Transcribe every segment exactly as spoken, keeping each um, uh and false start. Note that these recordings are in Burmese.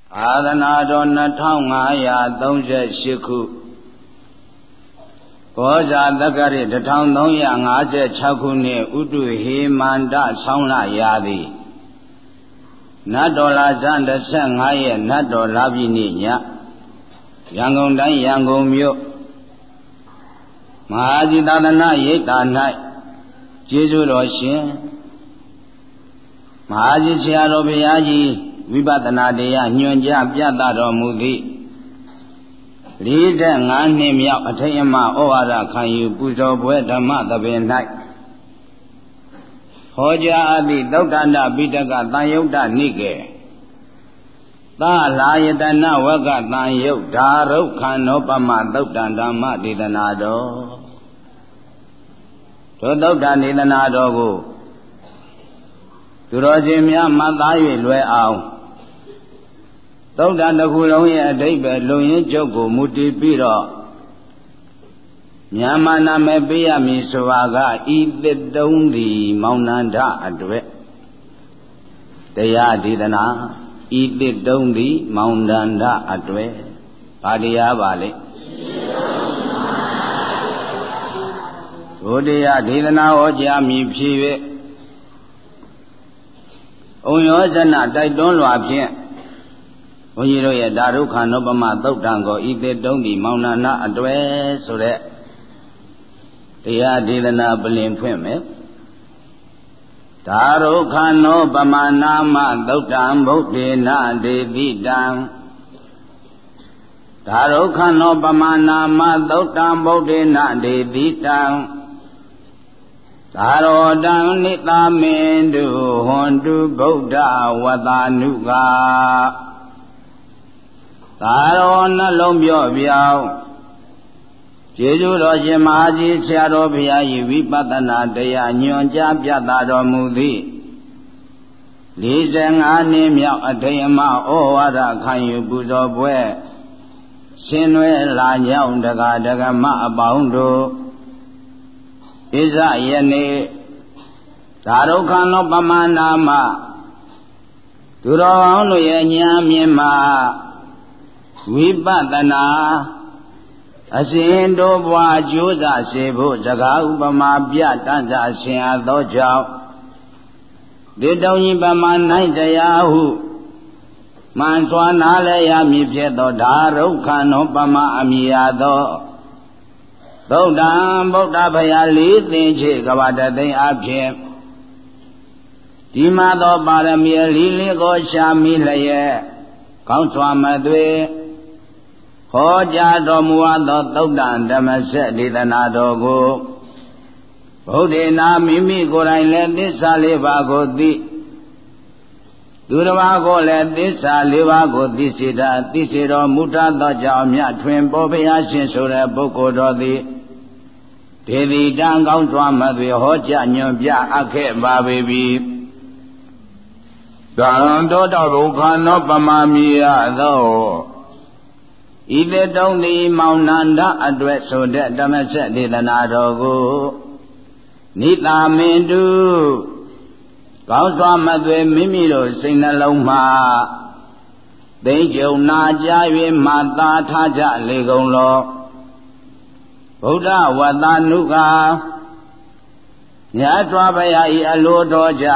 အာသနာတော်နှစ်ထောင်ငါးရာသုံးရှစ်ခုဘောဇာတက္ကရာတစ်ထောင်သုံးရာငါးဆယ်ခြောက်ခုနှစ်ဥတုဟေမန္တဆောင်းလရာသည်နတ်တော်လာဇန်တစ်ဆက်ငါးရက်နတ်တော်လာပြီနေ့ညရန်ကုန်တိုင်းရန်ကုန်မြို့မဟာဇီသာသနာရိပ်သာ၌ကျေးဇူးတော်ရှင်မဟာဇီဆရာတော်ဘုရားကြီးဝိပဿနာတရားညွှန်ကြားပြသတော်မူသည့်လေးဆယ်ငါးနှစ်မြောက်အထိမ်းအမှတ်ဩဝါဒခံယူပူဇော်ပွဲဓမ္မသဘင်၌ဟောကြားအပ်သည့်သုတ်တန္တပိဋကသံယုတ်တနိကေသာလာယတနာဝကသံယုတ်ဓာရုခန္နောပမသုတ်တန္ဓမ္မဒေသနာတော်ထိုသုတ်တဒေသနာတော်ကိုသူတော်ရှင်များမှတ်သား၍လွယ်အောင်သုတ်တတစ်ခုလုံးရဲ့အဓိပ္ပာယ်လုံရင်းကျုပ်ကိုမူတည်ပြီးတော့မြန်မာနာမည်ပေးရမည်ဆိုတာကဤသစ်တုံးသည်မောင်နန္ဒအတွက်တရားဒေသနာဤသစ်တုံးသည်မောင်နန္ဒအတွက်ဘာတရားပါလဲဘုရားဒေသနာဟောကြားမည်ဖြစ်၍ဩယောဇနတိုက်တွန်းလွာဖြင့်ဘုန်းကြီးတို့ရဲ့ဓာရုခန္ဓေပမသုတ်တံကိုဤသေတုံးဒီမောင်နာနာအတွေ့ဆိုတဲ့တရားဒေသနာပလင်ဖွင့်မယ်ဓာရုခန္ဓေပမနာမသုတ်တံဗုဒ္ဓေနဒေတိတံဓာရုခန္ဓေပမနာမသုတ်တံဗုဒ္ဓေနဒေတိတံသာရောတံနိသာမေတုဟွန်တုဗုဒ္ဓဝတ္တနုကာသာရောနှလုံးပြော့ပြောင်းကျေးဇူးတော်ရှင်မဟာကြီးဆရာတော်ဘုရားကြီးဝိပဿနာတရားညွှန်ကြားပြသတော်မူသည့်လေးဆယ်ငါးနှစ်မြောက်အထိမ်းအမှတ်ဩဝါဒခံယူပူဇော်ပွဲရှင်နွယ်လာညောင်းတကားတကမအပေါင်းတို့ဣဇယနေ့ဓာရုခန္ဓေပမနာမသူတော်ကောင်းတို့ရဲ့ဉာဏ်မြင်မှာဝိပဿနာအစဉ်တို့ဘွားကြိုးစားစေဖို့စကားဥပမာပြတတ်တာဆင်အားသောကြောင့်ဒီတုံးကြီးပမာနိုင်တရားဟုမှန်စွာနားလဲရမည်ဖြစ်သောဓာရုခန္ဓေပမာအမိယာသောသုတ်တံဗုဒ္ဓဘုရားလေးသင်္ချေကဘာတသိန်းအဖြစ်ဒီမှာသောပါရမီလေးလေးကိုရှာမိလျက်ကောင်းစွာမသွေဟောကြားတော်မူသောသုတ်တံဓမ္မစက်ဒေသနာတော်ကိုဗုဒ္ဓေနာမိမိကိုယ်တိုင်လည်းသစ္စာလေးပါးကိုသိသူတစ်ပါးကိုလည်းသစ္စာလေးပါးကိုသိစေတာသိစေတော်မူတတ်သောကြောင့်မြတ်ထွင်ပေါ်ဘုရားရှင်ဆိုတဲ့ပုဂ္ဂိုလ်တော်သည်ဒေဝီတံကောင်းစွာမသွေဟောကြားညွှန်ပြအပ်ခဲ့ပါပေပြီသံတောတဘုခန္ဓေပမာမိယသောဤသေတုံးသည်မောင်နန္ဒအတွက်ဆိုတဲ့ဓမ္မစက်ဒေသနာတော်ကိုနိသာမင်တုကောင်းစွာမသွေမိမိတို့စိတ်နှလုံးမှာသိကြုံနာကြ၍မှသာထားကြလေကုန်လောဗုဒ္ဓဝတ္တနုကာမြတ်စွာဘုရား၏အလိုတော်ကြ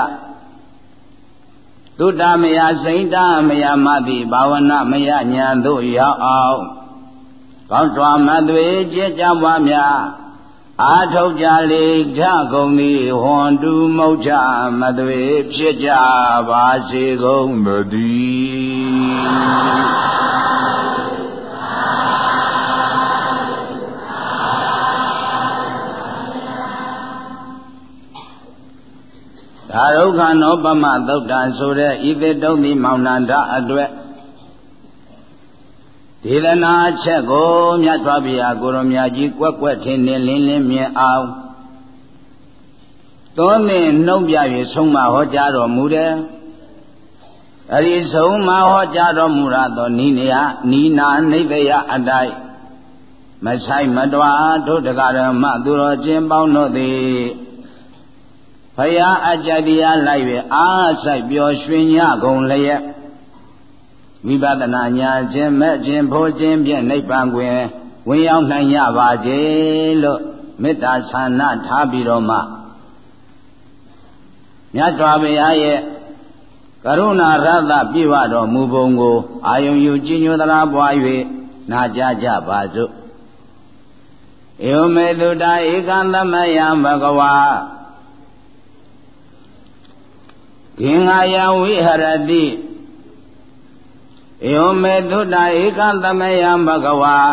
သုတ္တမယစိတ်တမယမတိဘာဝနာမယညာတို့ရောက်အောင်ကောင်းစွာမသွေကြည်ကြပွားများအာထုတ်ကြလေကြကုန်သည်ဟွန်တူမုတ်ချမသွေဖြစ်ကြပါစေကုန်သတည်းဓာရုခန္ဓေပမသုတ်တံဆိုတဲ့ဤသေတုံးသည်မောင်နန္ဒအတွက်ဒေသနာချက်ကိုမြတ်စွာဘုရားကိုရမကြီးကွက်ကွက်ထင်းထင်းလင်းလင်းမြင်အောင်သုံးသင်နှုတ်ပြ၍ဆုံးမဟောကြားတော်မူတယ်။အဲဒီဆုံးမဟောကြားတော်မူရသောနိနေယနိနာနိဗ္ဗယအတိုင်းမဆိုင်မတွားတို့တရားဓမ္မသူတော်ချင်းပေါင်းတို့သည်ဘုရားအကြတရားလိုက်၍အားဆိုင်ပျော်ရွှင်ကြကုန်လျက် သဝိပဿနာဉာဏ်ခြင်းမဲ့ခြင်းဖို့ခြင်းဖြင့်နိဗ္ဗာန်ကိုဝင်ရောက်နိုင်ရပါစေလို့မေတ္တာဆန္ဒထားပြီးတော့မှမြတ်စွာဘုရားရဲ့ကရုဏာရတ္တပြည့်ဝတော်မူပုံကိုအာယုံယူကြည်ညိုသလားပွား၍နာကြားကြပါစို့ဧဝမေတုတာဧကံသမယံဘဂဝါခေငါယဝိဟရတိဧဝမေတုတာဧကံသမယံဘဂဝါ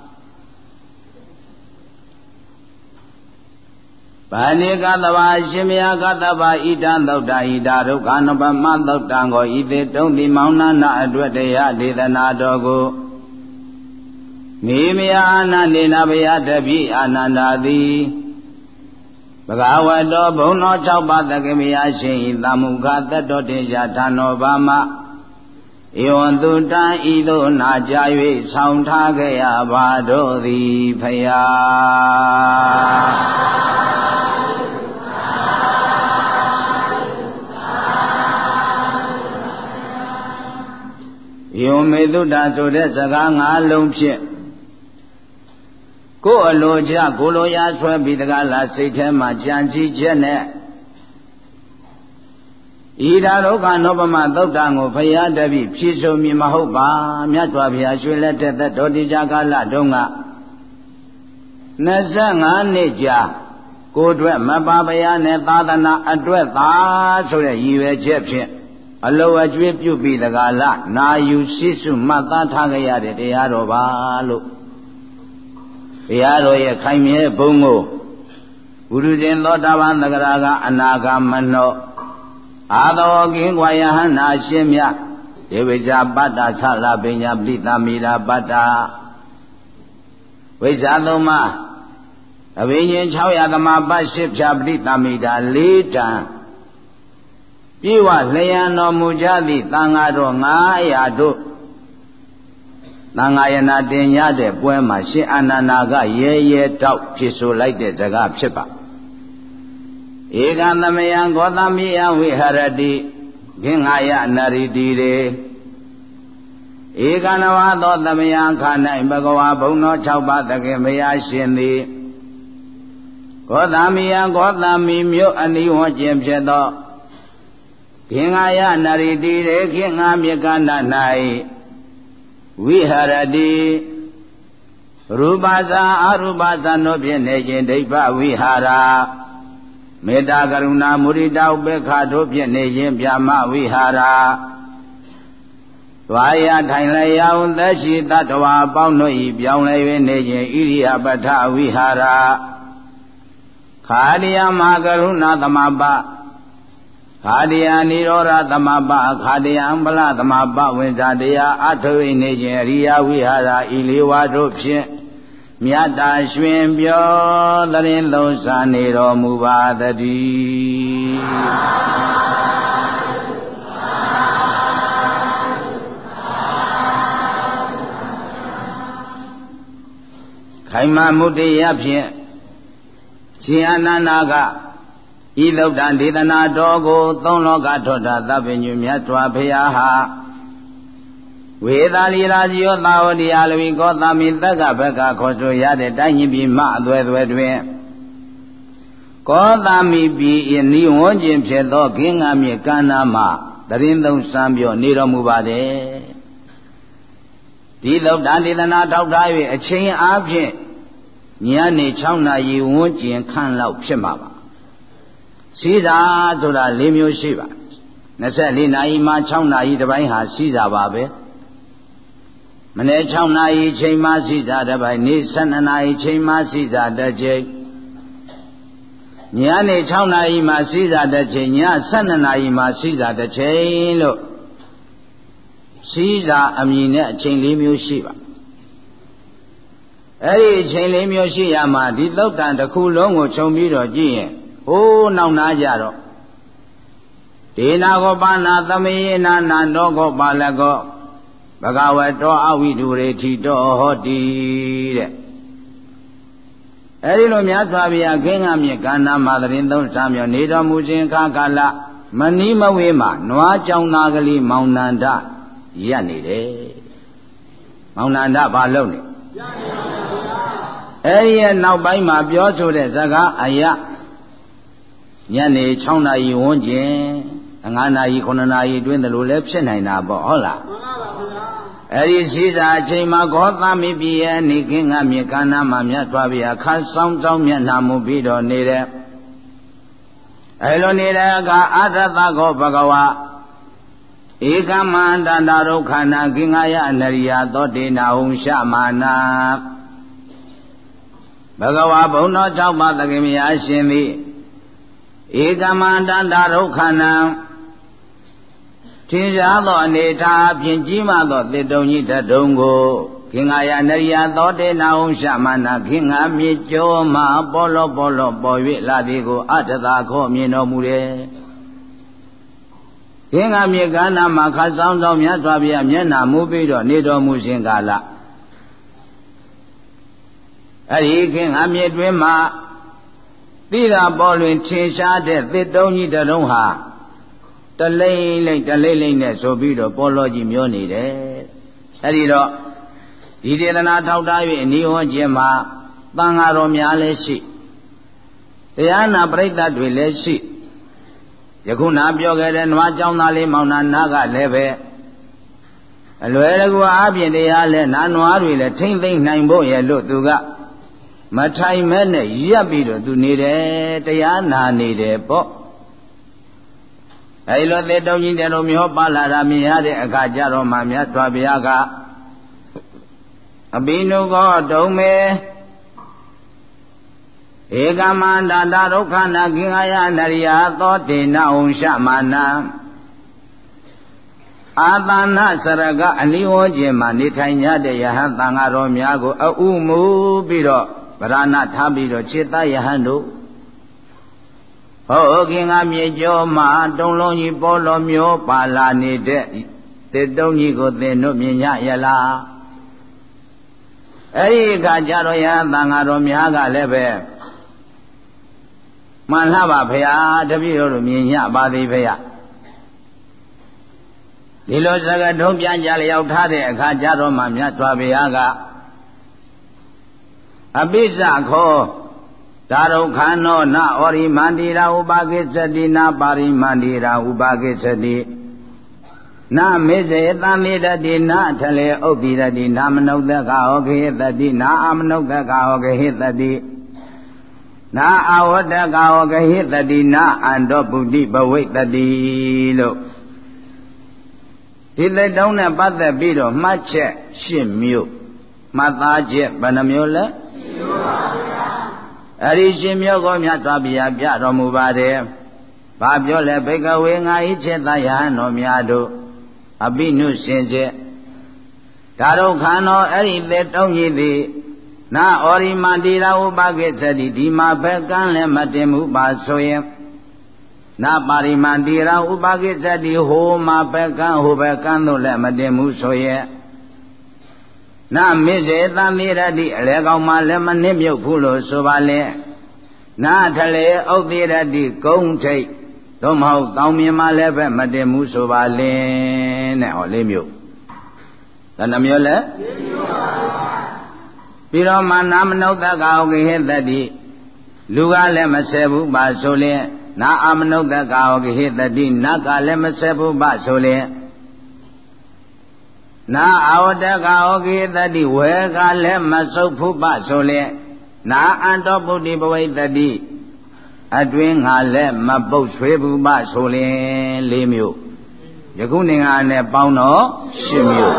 ပါဏိကသဗ္ဗရှင်မြာကသဗ္ဗဣဒံသုတ်တဣဒဒုက္ခနုပမသုတ်တံကိုဤသေတုံတိမောင်နာနာအတွက်တရားဒေသနာတော်ကိုမိမယအာနန္ဒေနဘယတပိအာနန္ဒာတိဘဂဝတောဘုံတော်၆ပါးသကေမယရှင်ဤသမုခသတ္တောတေယဌာနောဘာမဧဝံတုတံဤသို့နာကြ၍ဆောင်ထားခဲ့ရပါတို့သည်ဖယားယောမေတုတ္တဆိုတဲ့စကား၅လုံးဖြင့်ကိုယ်အလိုကြကိုလိုရာဆွဲပြီးတကားလားစိတ်ထဲမှာကြံစည်ချက်နဲ့ဤဓာဒုက္ခနောပမသုတ်တံကိုဘုရားတပည့်ဖြည့်ဆိုမိမဟုတ်ပါမြတ်စွာဘုရားရွှေလက်တဲ့သက်တော်တိကြကာလတုန်းကနှစ်ငါးနှစ်ကြာကိုယ်အတွက်မပါဘုရားနဲ့သာသနာအတွက်သာဆိုတဲ့ရည်ရွယ်ချက်ဖြင့်အလောအကျွေးပြုပြီးတကားလားနာယူရှိစုမှတ်သားထားကြရတဲ့တရားတော်ပါလို့ဘုရားတော်ရဲ့ခိုင်မြဲဘုံကိုဘုရုဇင်သောတာပန်သဂရာကအနာဂမနောအာသောကင်းကွာယဟနာရှင်မြတ်ဒေဝိဇာပတ္တာသလပညာပိသမိရာပတ္တာဝိဇာသုံးပါးအဘိညာဉ်၆ရာသမပတ်ရှစ်ဖြာပိသမိတာ၄တန်ပြေဝလျံတော်မူကြသည့်သံဃာတော်၅ရာတို့သံဃာယနာတင်ရတဲ့ပွဲမှာရှင်အာနန္ဒာကရဲရဲတောက်ဖြစ်ဆိုလိုက်တဲ့စကားဖြစ်ပါဧကံသမယံဂောသမိယဝိဟရတိခေငါယနရိတိရေဧကနဝသောသမယံခါ၌ဘဂဝါဘုံတော်၆ပါးသခင်မယားရှင်သည်ဂောသမိယံဂောသမိမြို့အနိဝကျင်ဖြစ်သောခေငါယနရိတိရေခေငါမြေကန္တ၌ဝိဟရတိရူပဇာအရူပဇာတို့ဖြင့်နေခြင်းဒိဋ္ဌဝိဟာရမေတ္တာကရုဏာမုဒိတာဥပေက္ခတို့ဖြင့်နေခြင်းဗျာမဝိဟာရသွားရထိုင်လျောင်းသက်ရှိတတ္တဝါအပေါင်းတို့၏ပြောင်းလဲ၍နေခြင်းဣရိယာပဋ္ဌဝိဟာရခာတိယမကရုဏာသမပခာတိယនិရောဓသမပခာတိယံပလသမပဝင်္ဇာတရားအထုဝိနေခြင်းအရိယဝိဟာရဤလေးဝါတို့ဖြင့်မြတ်တာရွှင်ပြောသရင်လုံးစားနေတော်မူပါတည်းခိုင်မာမုတ္တရဖြင့်ရှင်အာနန္ဒာကဤသုတ်တံဒေသနာတော်ကိုသုံးလောကထောတာသဗ္ဗညုမြတ်စွာဘုရားဟာဝေသာလီရာဇီယောသာဝတိယလဝိကောသမိတက္ကဘကခေါ်ဆိုရတဲ့တိုင်းညပြည်မအသွဲသွဲတွင်ကောသမိပြည်ဤနိဝန်းကျင်ဖြစ်သောဂင်္ဂမြေကန္နာမှာတရင်သုံးစံပြောနေတော်မူပါတယ်ဒီသုတ်တံဒေသနာထောက်ထား၍အချိန်အားဖြင့်ညနေ၆နာရီဝန်းကျင်ခန့်လောက်ဖြစ်မှာပါစီးတာဆိုတာ၄မျိုးရှိပါ၂၄နာရီမှ၆နာရီတစ်ပိုင်းဟာစီးတာပါပဲမနေ့၆နာရီချိန်မှစီးတာတစ်ပိုင်းနေ့၁၂နာရီချိန်မှစီးတာတစ်ချိန်ညနေ၆နာရီမှစီးတာတစ်ချိန်ည၁၂နာရီမှစီးတာတစ်ချိန်လို့စီးတာအမည်နဲ့အချိန်၄မျိုးရှိပါအဲ့ဒီအချိန်၄မျိုးရှိရမှာဒီသုတ်တံတစ်ခုလုံးကိုခြုံပြီးတော့ကြည့်ရင်ဟိုးနောက်နာကြတော့ဒေနာကောပါဏသမေယနာနန္တောကောပါလကောဘဂဝတောအဝိဒုရေထိတောဟောတိတဲ့အဲဒီလိုမြတ်စွာဘုရားခင်းကမြစ်ကန္နာမှာတရင်သုံးစာမြောနေတော်မူခြင်းခါကာလမနီးမဝေးမှာနွားကြောင်သားကလေးမောင်နန္ဒရပ်နေတယ်မောင်နန္ဒဘာလုပ်နေအဲ့ဒီရဲ့နောက်ပိုင်းမှာပြောဆိုတဲ့စကားအရာညနေ၆နာရီဝန်းကျင်၅နာရီ9နာရီတွင်းတယ်လို့လည်းဖြစ်နိုင်တာပေါ့ဟုတ်လားမှန်ပါပါဗျာအဲ့ဒီရှိစာအချိန်မှာဂေါသမိပြည့်ရဲ့နေခင်းကမြေကန္နာမှာမြတ်စွာဘုရားခါဆောင်ဆောင်မျက်နှာမူပြီးတော့နေတဲ့အဲ့လိုနေတဲ့အခါအာရတကောဘဂဝါဧကမန္တန္တဒုက္ခနာကိင္ဃယအနရိယသောတေနာဟုရှမာနာဘဂဝါဘုံတော်၆ပါးသခင်မယားရှင်သည်ဧကမန္တန္တဒုက္ခနာထင်ရှားသောအနေထားဖြင့်ကြီးမားသောတေတုံကြီးတတုံကိုကိင္ဃယအနရိယသောတေနာဟုရှမာနာခိင္ဃမြေကျော်မှပေါ်လောပေါ်လောပေါ်၍လာသည်ကိုအတ္တသာခေါ်မြင်တော်မူတယ်ခင်္ဃမြေကန္နာမှာခတ်ဆောင်ဆောင်မြတ်စွာဘုရားမျက်နှာမူပြီးတော့နေတော်မူခြင်းကာလအဲ့ဒီခင်္ဃမြေတွင်မှာတိရာပေါ်လွင်ထင်ရှားတဲ့သစ်တုံးကြီးတစ်လုံးဟာတလိမ့်လိမ့်တလိမ့်လိမ့်နဲ့ဆိုပြီးတော့ပေါ်လောကြီးမျောနေတယ်အဲ့ဒီတော့ဒီဒေသနာထောက်ထား၍အနိဝန်းကျင်မှာသံဃာတော်များလည်းရှိတရားနာပရိသတ်တွေလည်းရှိယခုနာပြောခဲ့တဲ့နွားကြောင်းသားလေးမောင်နာနာကလည်းပဲအလွယ်တကူအပြင်တရားလဲနာနွားတွေလည်းထိမ့်သိမ့်နိုင်ဖို့ရဲ့လို့သူကမထိုင်မဲနဲ့ရပ်ပြီးတော့သူနေတယ်တရားနာနေတယ်ပေါ့အဲဒီလိုသေတုံကြီးတဲ့လိုမျိုးပါလာတာမြင်ရတဲ့အခါကျတော့မှမြတ်စွာဘုရားကအဘိနုကောတုံမေဧကမန္တန္တဒုက္ခနာကိင္ဃယနရိယသောတေနဟုရှမာနာအာသနာစရကအနိဝန်းကျင်မှာနေထိုင်ကြတဲ့ယဟန်သံဃာတော်များကိုအဥမူပြီးတော့ဗရဏထားပြီးတော့ခြေသားယဟန်တို့ဟောကိင္ဃမြေကျော်မှာတုံလုံးကြီးပေါ်တော်မျိုးပါလာနေတဲ့တေတုံကြီးကိုသင်တို့မြင်ကြရလားအဲ့ဒီအခါကျတော့ယဟန်သံဃာတော်များကလည်းပဲမှန်လားပါဖေဟာတပည့်တော်တို့မြင်ရပါသည်ဖေဟာဒီလိုစကားထုံးပြန်ကြလျောက်ထားတဲ့အခါကျတော့မှမြတ်စွာဘုရားကအပိစ္ဆခောဒါရုခန္နောနဩရိမန္တိရာဥပါကိစ္စတိနာပါရိမန္တိရာဥပါကိစ္စတိနာမေဇေသမေတတိနာထလေဥပ္ပိရတိနာမနုဿကဟောခေတတိနာအမနုဿကဟောခေတတိနာအဝတ္တကဟောခေတတိနာအန္တောပုတိဘဝိတတိလို့ဒီသက်တုံးနဲ့ပတ်သက်ပြီးတော့မှတ်ချက်ရှစ်မျိုးမှတ်သားချက်ဘယ်နှမျိုးလဲရှစ်မျိုးပါဗျာအဲ့ဒီရှစ်မျိုးကိုမြတ်စွာဘုရားပြတော်မူပါတယ်ဘာပြောလဲဘိကဝေငါဤချက်သားယဟန်တော်များတို့အဘိနုရှင်ချက်ဒါတို့ခန္ဓာအဲ့ဒီသက်တုံးကြီးသည်နာဩရိမန္တိရာဥပကိစ္စတိဒီမှာဘက်ကန်းလည်းမတင်မှုပါဆိုရင်နာပါရိမန္တိရာဥပကိစ္စတိဟိုမှာဘက်ကန်းဟိုဘက်ကန်းတို့လည်းမတင်မှုဆိုရင်နာမေဇေသမေရတိအလဲကောင်မှလည်းမနစ်မြုပ်ဘူးလို့ဆိုပါလေနာထလေဥဒ္ဒေရတိကုံထိတ်တို့မဟုတ်တောင်းမြင်မှလည်းပဲမတင်မှုဆိုပါလေနဲ့ဟောလေးမျိုးဒါနှမျိုးလဲပြီးတော့မနာမနုဿကဩကေဟတတိလူကလည်းမဆဲဘူးပါဆိုလင်နာအမနုဿကဩကေဟတတိနတ်ကလည်းမဆဲဘူးပါဆိုလင်နာအဝတ္တကဩကေတတိဝေကလည်းမဆုပ်ဘူးပါဆိုလင်နာအန္တောပုတ္တိဘဝိတတိအတွင်းငါလည်းမပုတ်ဆွေးဘူးပါဆိုလင်လေးမျိုးယခုနေငါနဲ့ပေါင်းတော့ရှစ်မျိုး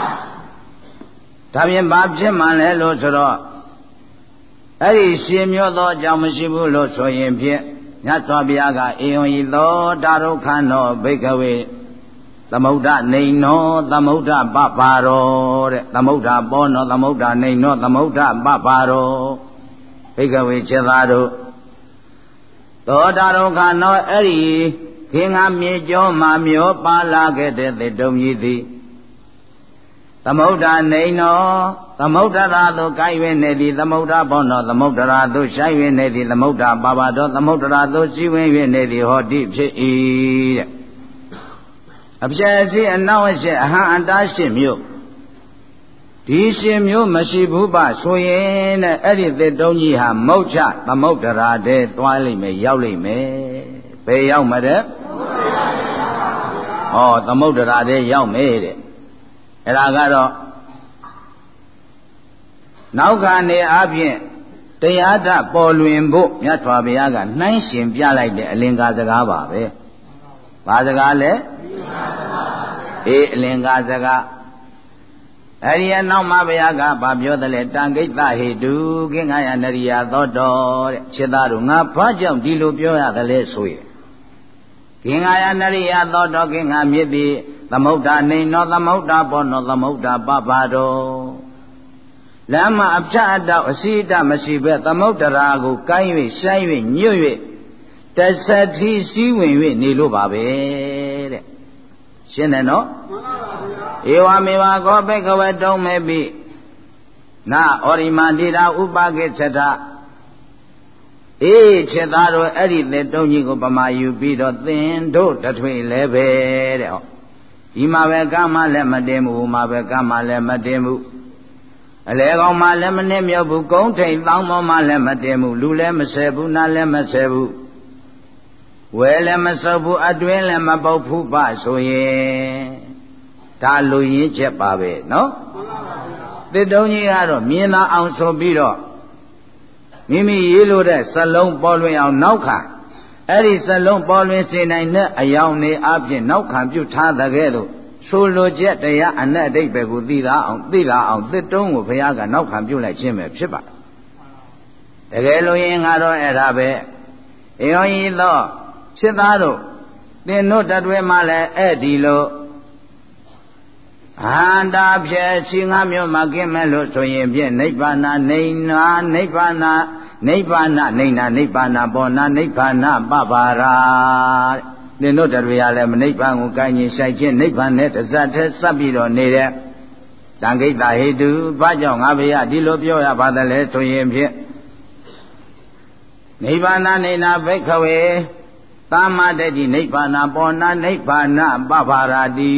ဒါပြင်ဘာဖြစ်မှလဲလို့ဆိုတော့အဲ့ဒီရှင်မျိုးသောအကြောင်းမရှိဘူးလို့ဆိုရင်ဖြင့်ညတ်တော်ဘုရားကအေယွန်ဤသောတာရုခန္နောဘိကဝေသမုဒ္ဒနေနောသမုဒ္ဒပပါရောတဲ့သမုဒ္ဒပောနောသမုဒ္ဒနေနောသမုဒ္ဒပပါရောဘိကဝေခြေသားတို့သောတာရုခန္နောအဲ့ဒီခင်္ဃမြေကျော်မှာမျောပါလာခဲ့တဲ့သေတုံကြီးသည်သမုဒ္ဒနေနောသမုဒ္ဒရာသို့ကိုင်း၍နေသည်သမုဒ္ဒဘောနောသမုဒ္ဒရာသို့ရှိုင်း၍နေသည်သမုဒ္ဒပါပါတော်သမုဒ္ဒရာသို့စီးဝင်၍နေသည်ဟောတိဖြစ်၏တဲ့အပြည့်စီအနောက်အရှေ့အဟံအတားရှစ်မျိုးဒီရှင်မျိုးမရှိဘူးပါဆိုရင်တဲ့အဲ့ဒီသစ်တုံးကြီးဟာမုတ်ချသမုဒ္ဒရာတဲ့သွားလိမ့်မယ်ရောက်လိမ့်မယ်ဘယ်ရောက်မှာတဲ့ဟောသမုဒ္ဒရာတဲ့ရောက်မယ်တဲ့အဲ့ဒါကတော့နောက်ကနေအပြင်တရားဓပေါ်လွင်ဖို့မြတ်စွာဘုရားကနှိုင်းရှင်ပြလိုက်တဲ့အလင်္ကာစကားပါပဲဘာစကားလဲအေးအလင်္ကာစကားအဲ့ဒီနောက်မှဘုရားကဗာပြောတယ်လေတံဂိတ္တဟေတုကိငါယနရိယသောတော်တဲ့ခြေသားတို့ငါဘာကြောင့်ဒီလိုပြောရတယ်လဲဆိုရင်ကိငါယနရိယသောတော်ကိငါမြစ်သည်သမုဒ္ဒနေနောသမုဒ္ဒဘောနောသမုဒ္ဒပပတော်လမ်းမှာအဖြတ်အတောက်အစီအတမရှိပဲသမုဒ္ဒရာကိုကိုင်း၍ရှိုင်း၍ညွတ်၍တသတိစည်းဝင်၍နေလို့ပါပဲတဲ့ရှင်းတယ်နော်ဧဝမေဝကောဘိကဝေတုံးမေပိနာဩရိမန္တိတာဥပကိစ္ဆထအေးချက်သားတို့အဲ့ဒီတဲ့တုံးကြီးကိုပမာယူပြီးတော့သင်တို့တထွေလဲပဲတဲ့ဟောဒီမှာပဲကမှလည်းမတင်ဘူးမှာပဲကမှလည်းမတင်ဘူးအလေကောင်မှလည်းမနှိမ့်မြုပ်ဘူးကုန်းထိန်တောင်းပေါ်မှလည်းမတင်ဘူးလူလည်းမဆဲဘူးနားလည်းမဆဲဘူးဝဲလည်းမစုပ်ဘူးအတွင်းလည်းမပုတ်ဘူးပါဆိုရင်ဒါလူရင်းချက်ပါပဲနော်သစ်တုံးကြီးကတော့မြင်သာအောင်ဆိုပြီးတော့မိမိရေးလို့တဲ့စလုံးပေါ်လွင်အောင်နောက်ခံအဲ့ဒီစလုံးပေါ်လွင်စေနိုင်တဲ့အယောင်နေအပြင်နောက်ခံပြုထားတဲ့ကဲ့သို့ဆိုလိုချက်တရားအနက်အဓိပ္ပာယ်ကိုသိတာအောင်သိလာအောင်သစ်တုံးကိုဘုရားကနောက်ခံပြုလိုက်ခြင်းပဲဖြစ်ပါတကယ်လို့ရင်ငါတော့အဲ့ဒါပဲအေယောဤသောဖြစ်သားတို့သင်တို့တတွဲမှလည်းအဲ့ဒီလိုအန္တာဖြဲရှိငါမျိုးမှာกินမဲ့လို့ဆိုရင်ဖြင့်နိဗ္ဗာန်နေနာနိဗ္ဗာန်နိဗ္ဗာန်နေနာနိဗ္ဗာန်ပေါ်နာနိဗ္ဗာန်ပပါရာသင်တို့တည်းရလည်းနိဗ္ဗာန်ကိုကိုင်းရင်ဆိုင်ခြင်းနိဗ္ဗာန်နဲ့တစပ်တည်းစပ်ပြီးတော့နေတဲ့တံဂိတ္တဟေတုဘာကြောင့်ငါဘုရားဒီလိုပြောရပါသလဲဆိုရင်ဖြင့်နိဗ္ဗာန်နေနာဘိက္ခဝေသမ္မာဒိဋ္ဌိနိဗ္ဗာန်ပေါ်နာနိဗ္ဗာန်ပပါရာတိ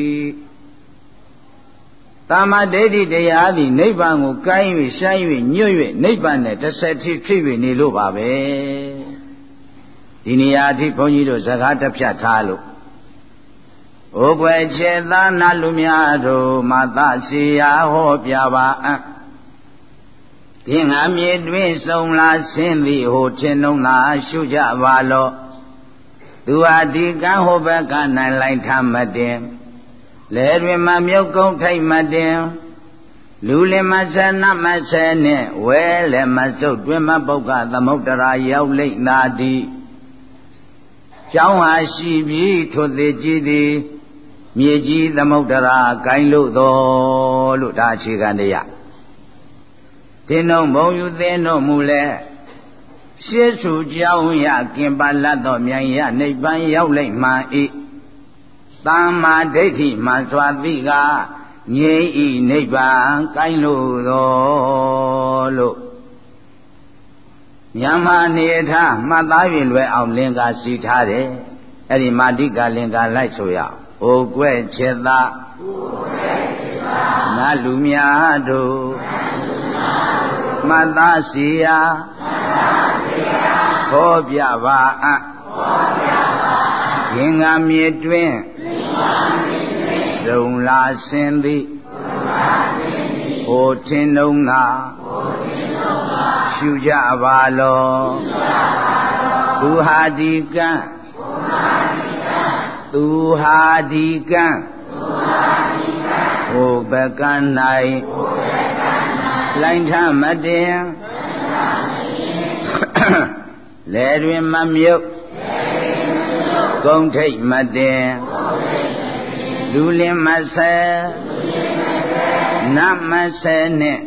သမ္မာဒိဋ္ဌိတရားသည်နိဗ္ဗာန်ကိုကိုင်း၍ရှိုင်း၍ညွတ်၍နိဗ္ဗာန်နဲ့တစ်ဆက်ထိဖြစ်၍နေလို့ပါပဲဒီနေရာအထိဘုန်းကြီးတို့စကားတစ်ဖြတ်ထားလို့ဩကွယ်ခြေသာနာလူများတို့မသစီယာဟောပြပါအံ့ဒီငါမြေတွင်စုံလာဆင်းသည်ဟိုထင်လုံးသာရှုကြပါလော့သူဟာဒီကံဟိုဘက်ကနိုင်လိုက်ထမတင်လဲတွင်မမြုပ်ကုန်းထိတ်မတင်လူလင်မဆနမဆဲနဲ့ဝဲလည်းမစုပ်တွင်မပုတ်ကသမုဒ္ဒရာရောက်လိမ့်သာတိကျောင်းဟာရှိပြီးထိုသေးကြည်သည်မြေကြီးသမုဒ္ဒရာကိုင်းလို့တော်လို့ဒါအခြေခံတရားတင်းတို့ဘုံယူသင်းတို့မူလဲရှေးစုကြောင်းရကင်ပါလတ်တော်မြိုင်ရနိဗ္ဗာန်ရောက်လိမ့်မှဤသမ္မာဒိဋ္ဌိမှစွာသိကငြိမ့်ဤနိဗ္ဗာန်ကိုင်းလို့တော်လို့မြန်မာနေထားမှတ်သား၍လွယ်အောင်လင်္ကာစီထားတယ်အဲ့ဒီမာတိကလင်္ကာလိုက်ဆိုရအောင်ဟိုကွဲ့ချက်သာနာလူများတို့မှတ်သားစီယာဟောပြပါအံ့ငင်္ဂမြေတွင်စုံလာဆင်းသည်ဟိုထင်လုံးသာရှုကြပါလောသူဟာဒီကံသူဟာဒီကံဟိုဘကံ၌လိုင်းထမတင်လဲတွင်မမြုပ်ကုန်းထိတ်မတင်လူလင်မဆဲနတ်မဆဲနဲ့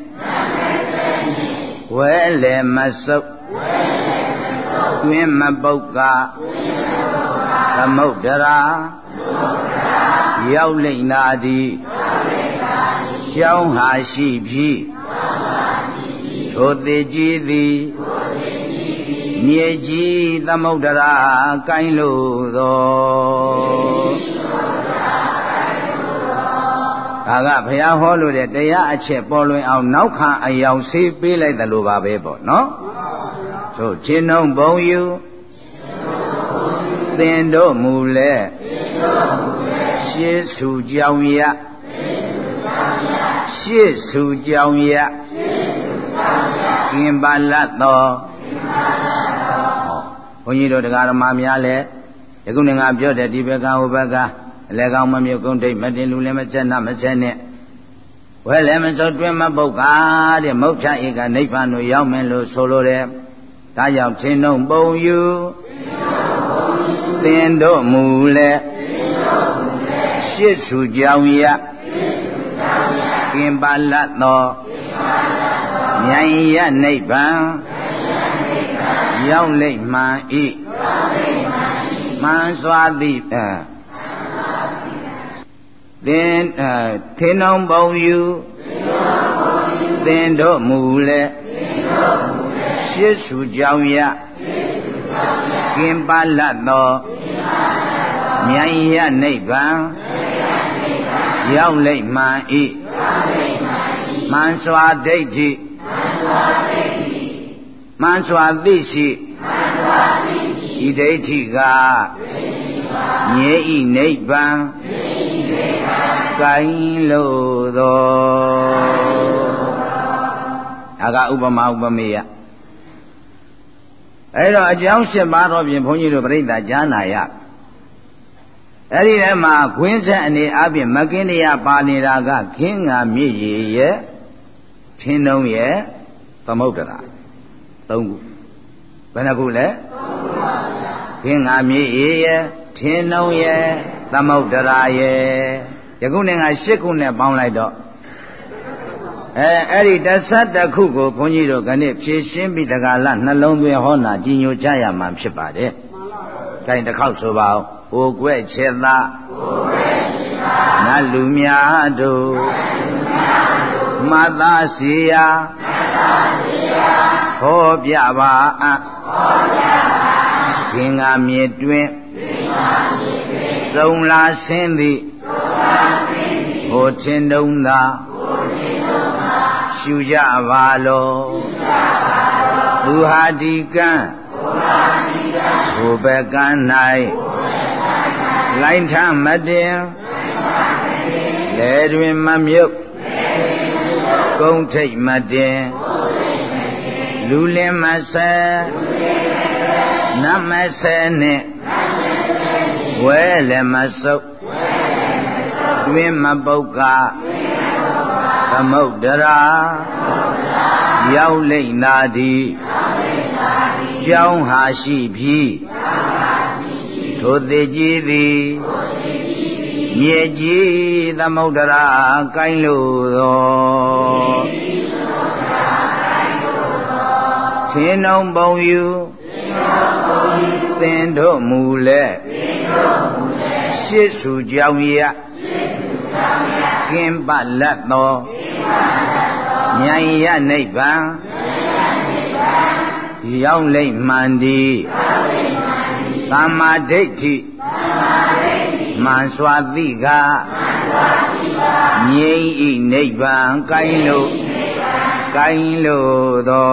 ဝဲလေမစုပ်တွင်မပုတ်ကသမုဒ္ဒရာရောက်လိမ့်သာသည်ကျောင်းဟာရှိပြီးထိုသေးကြီးသည်မြေကြီးသမုဒ္ဒရာကိုင်းလို့သောဒါကဘုရားဟောလို့တဲ့တရားအချက်ပေါ်လွင်အောင်နောက်ခံအယောင်ဆေးပေးလိုက်တယ်လို့ပါပဲပေါ့နော်သို့ခြင်းနှုံးဘုံယူသင်တို့မူလဲရှေးစုကြောင်ရရှေးစုကြောင်ရကင်ပါလတ်တော်ဘုန်းကြီးတို့တရားဓမ္မများလဲယခုနေငါပြောတဲ့ဒီဘက်ကဟိုဘက်ကအလဲကောင်းမမြုပ်ကုန်းထိတ်မတင်လူလည်းမဆက်နာမဆက်နဲ့ဝဲလည်းမစောတွင်မပုတ်ကားတဲ့မုတ်ချဧကနိဗ္ဗာန်ကိုရောက်မယ်လို့ဆိုလိုတယ်ဒါကြောင့်ထင်းနှုံပုံယူသင်တို့မူလဲရှစ်စုကြောင်ရကင်ပါလတ်တော်မြိုင်ရနိဗ္ဗာန်ရောက်လိမ့်မှန်ဤမှန်စွာသည်သင်ထင်းနှုံပုံယူသင်တို့မူလဲရှစ်စုကြောင်ရကင်ပါလတ်တော်မြိုင်ရနိဗ္ဗာန်ရောက်လိမ့်မှန်ဤမှန်စွာဒိဋ္ဌိမှန်စွာသိရှိဤဒိဋ္ဌိကမြဲဤနိဗ္ဗာန်ကိုင်းလို့သောအကဥပမာဥပမေယအဲ့တော့အကြောင်း၈ပါးတော့ဖြင့်ဘုန်းကြီးတို့ပြိဿကြားနာရအဲ့ဒီထဲမှာခွင်းဆက်အနေအပြင်မကင်းတရားပါနေတာကခင်းငါမြည်ရည်ရဲ့ထင်းနှုံးရဲ့သမုဒ္ဒရာသုံးခုဘယ်နှခုလဲခင်းငါမြည်ရည်ရဲ့ထင်းနှုံးရဲ့သမုဒ္ဒရာရဲ့ယခုနဲ့ငါ၈ခုနဲ့ပေါင်းလိုက်တော့အဲအဲ့ဒီတဆတ်တစ်ခုကိုဘုန်းကြီးတို့ကနေ့ဖြည့်ရှင်းပြီးတက္ကလနှလုံးသွင်းဟောနာကြီးညိုကြရမှာဖြစ်ပါတယ်။ဒါရင်တစ်ခေါက်ဆိုပါဦး။ဟိုကွဲ့ချက်သာဟိုကွဲ့ချက်သာနတ်လူများတို့မသာစီယာမသာစီယာဟောပြပါအံ့ဟောပြပါခင်္ဂမြေတွင်ခင်္ဂမြေတွင်သုံးလာဆင်းသည်သုံးလာဆင်းသည်ဟိုထင်တုံးသာရှုကြပါလောသူဟာဒီကံဘုဘကံ၌လိုင်းထမတင်လေတွင်မမြုပ်ကုန်းထိတ်မတင်လူလင်းမဆဲနတ်မဆဲနဲ့ဝဲလည်းမဆုပ်တွင်မပုတ်ကသမုဒ္ဒရာရောက်လိမ့်သာသည်ကြောင်းဟာရှိပြီထိုသေးကြီးသည်မြေကြီးသမုဒ္ဒရာကိုင်းလို့သောထင်းနှုံပုံယူသင်တို့မူလဲရှစ်စုကြောင်ရကင်ပလတ်သောမြိုင်ရနိဗ္ဗာန်ရောက်လိမ့်မှန်သည်သမ္မာဒိဋ္ဌိမှန်စွာသိကငြိမ့်ဤနိဗ္ဗာန်ကိုင်းလို့ကိုင်းလို့သော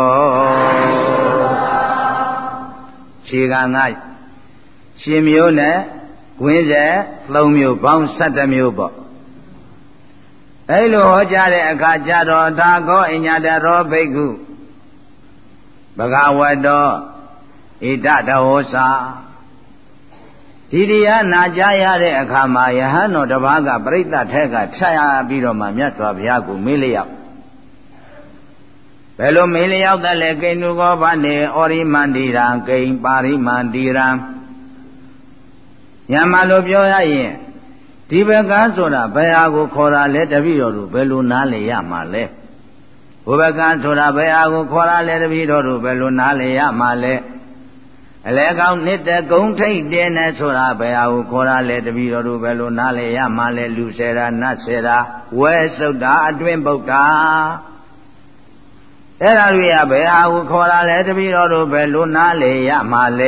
ခြေကငါရှင်မျိုးနဲ့ဝင်းဆက်သုံးမျိုးပေါင်း၁၁မျိုးပေါ့အဲ့လိုဟောကြားတဲ့အခါကျတော့သာကောအညတရောဘိက္ခုဘဂဝတောဣဒတဟောစာဒီတရားနာကြားရတဲ့အခါမှာယဟန်တော်တစ်ပါးကပြိဿထက်ကထရပြီးတော့မှမြတ်စွာဘုရားကိုမေးလျောက်ဘယ်လိုမေးလျောက်တယ်လဲကိန္နုကောဘာနေဩရိမန္တိရံကိဉ္ပါရိမန္တိရံညမလိုပြောရရင်ဒီဘကဆိုတာဘယ်ဟာကိုခေါ်တာလဲတပည့်တော်တို့ဘယ်လိုနားလည်ရမှာလဲဘုဘကဆိုတာဘယ်ဟာကိုခေါ်တာလဲတပည့်တော်တို့ဘယ်လိုနားလည်ရမှာလဲအလဲကောင်းနှစ်သက်ဂုံထိတ်တင်းနဲ့ဆိုတာဘယ်ဟာကိုခေါ်တာလဲတပည့်တော်တို့ဘယ်လိုနားလည်ရမှာလဲလူဆယ်တာနတ်ဆယ်တာဝဲစုတ်တာအတွင်းပုတ်တာအဲ့ဒါတွေကဘယ်ဟာကိုခေါ်တာလဲတပည့်တော်တို့ဘယ်လိုနားလည်ရမှာလဲ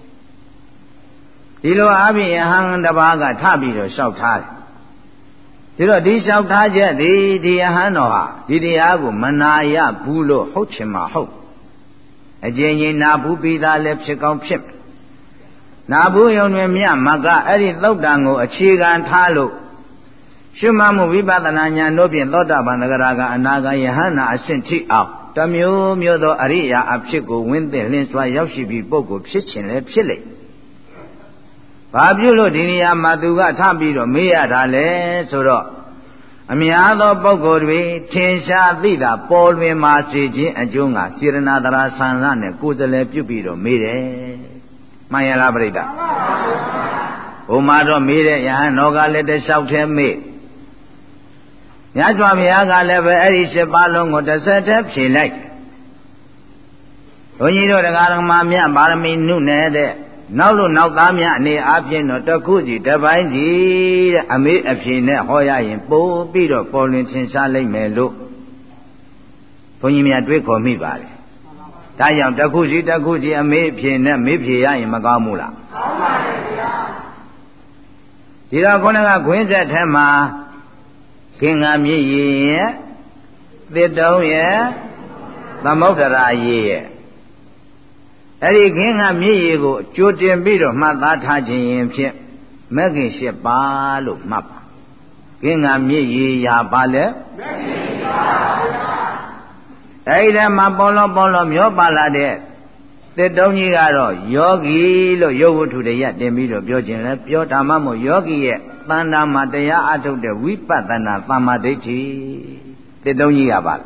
ဒီလိုအပြင်ဟန်တပါးကထပြီးတော့လျှောက်ထားတယ်ဒီတော့ဒီလျှောက်ထားချက်ဒီဒီယဟန်တော်ဟာဒီတရားကိုမနာရဘူးလို့ဟုတ်ချင်မှာဟုတ်အကျဉ်းချင်းနာဘူးပြီးသားလည်းဖြစ်ကောင်းဖြစ်နာဘူးယုံတွင်မြတ်မကအဲ့ဒီသုတ်တံကိုအခြေခံထားလို့ရှုမှတ်မှုဝိပဿနာဉာဏ်တို့ဖြင့်သောတာပန်သဂရကအနာဂယဟန္တာအဆင့်ထိအောင်တမျိုးမျိုးသောအရိယာအဖြစ်ကိုဝင်းသိလင်းစွာရောက်ရှိပြီးပုဂ္ဂိုလ်ဖြစ်ခြင်းလည်းဖြစ်လေဘာပြုလို့ဒီနေရာမှာသူကထပြီးတော့မေးရတာလဲဆိုတော့အများသောပုဂ္ဂိုလ်တွေထင်ရှားသိတာပေါ်လွင်မှာစေခြင်းအကျိုးကစေရနာတရာဆန္ဒနဲ့ကိုယ်စလဲပြုပြီးတော့မေးတယ်မှန်ရလားပြိတ္တာဘုံမှာတော့မေးတဲ့ယဟန်တော်ကလည်းတလျှောက်ထဲမေးမြတ်စွာဘုရားကလည်းပဲအဲ့ဒီရှစ်ပါးလုံးကိုတစ်ဆက်တည်းဖြေလိုက်ဘုန်းကြီးတို့တရားဓမ္မမြတ်ပါရမီနုနယ်တဲ့နောက်လို့နောက်သားများအနေအားဖြင့်တော့တစ်ခုစီတစ်ပိုင်းစီတဲ့အမေးအဖြေနဲ့ဟောရရင်ပို့ပြီးတော့ပေါ်လွင်ထင်ရှားလိမ့်မယ်လို့ဘုန်းကြီးများတွေးခေါ်မိပါတယ်ဒါကြောင့်တစ်ခုစီတစ်ခုစီအမေးအဖြေနဲ့မေးဖြေရရင်မကောင်းဘူးလားကောင်းပါရဲ့ဗျာဒီတော့ခေါင်းကခွင်းဆက်ထဲမှာခင်္ဃမြည်ရဲ့သစ်တုံးရဲ့သမုဒ္ဒရာရေရဲ့အဲ့ဒီခင်္ဃမြည်ရေကိုကြိုတင်ပြီးတော့မှတ်သားထားခြင်းရင်ဖြင့်မဂ္ဂင်၈ပါးလို့မှတ်ပါခင်္ဃမြည်ရေရာပါလဲမဂ္ဂင်၈ပါးပါအဲ့ဒီထဲမှာပေါ်လောပေါ်လောမျောပါလာတဲ့သစ်တုံးကြီးကတော့ယောဂီလို့ယုတ်ဝတ္ထုတရတင်ပြီးတော့ပြောခြင်းလဲပြောဓမ္မမို့ယောဂီရဲ့တဏ္ဍာမှာတရားအထုတ်တဲ့ဝိပဿနာသမ္မာဒိဋ္ဌိသစ်တုံးကြီးကပါလား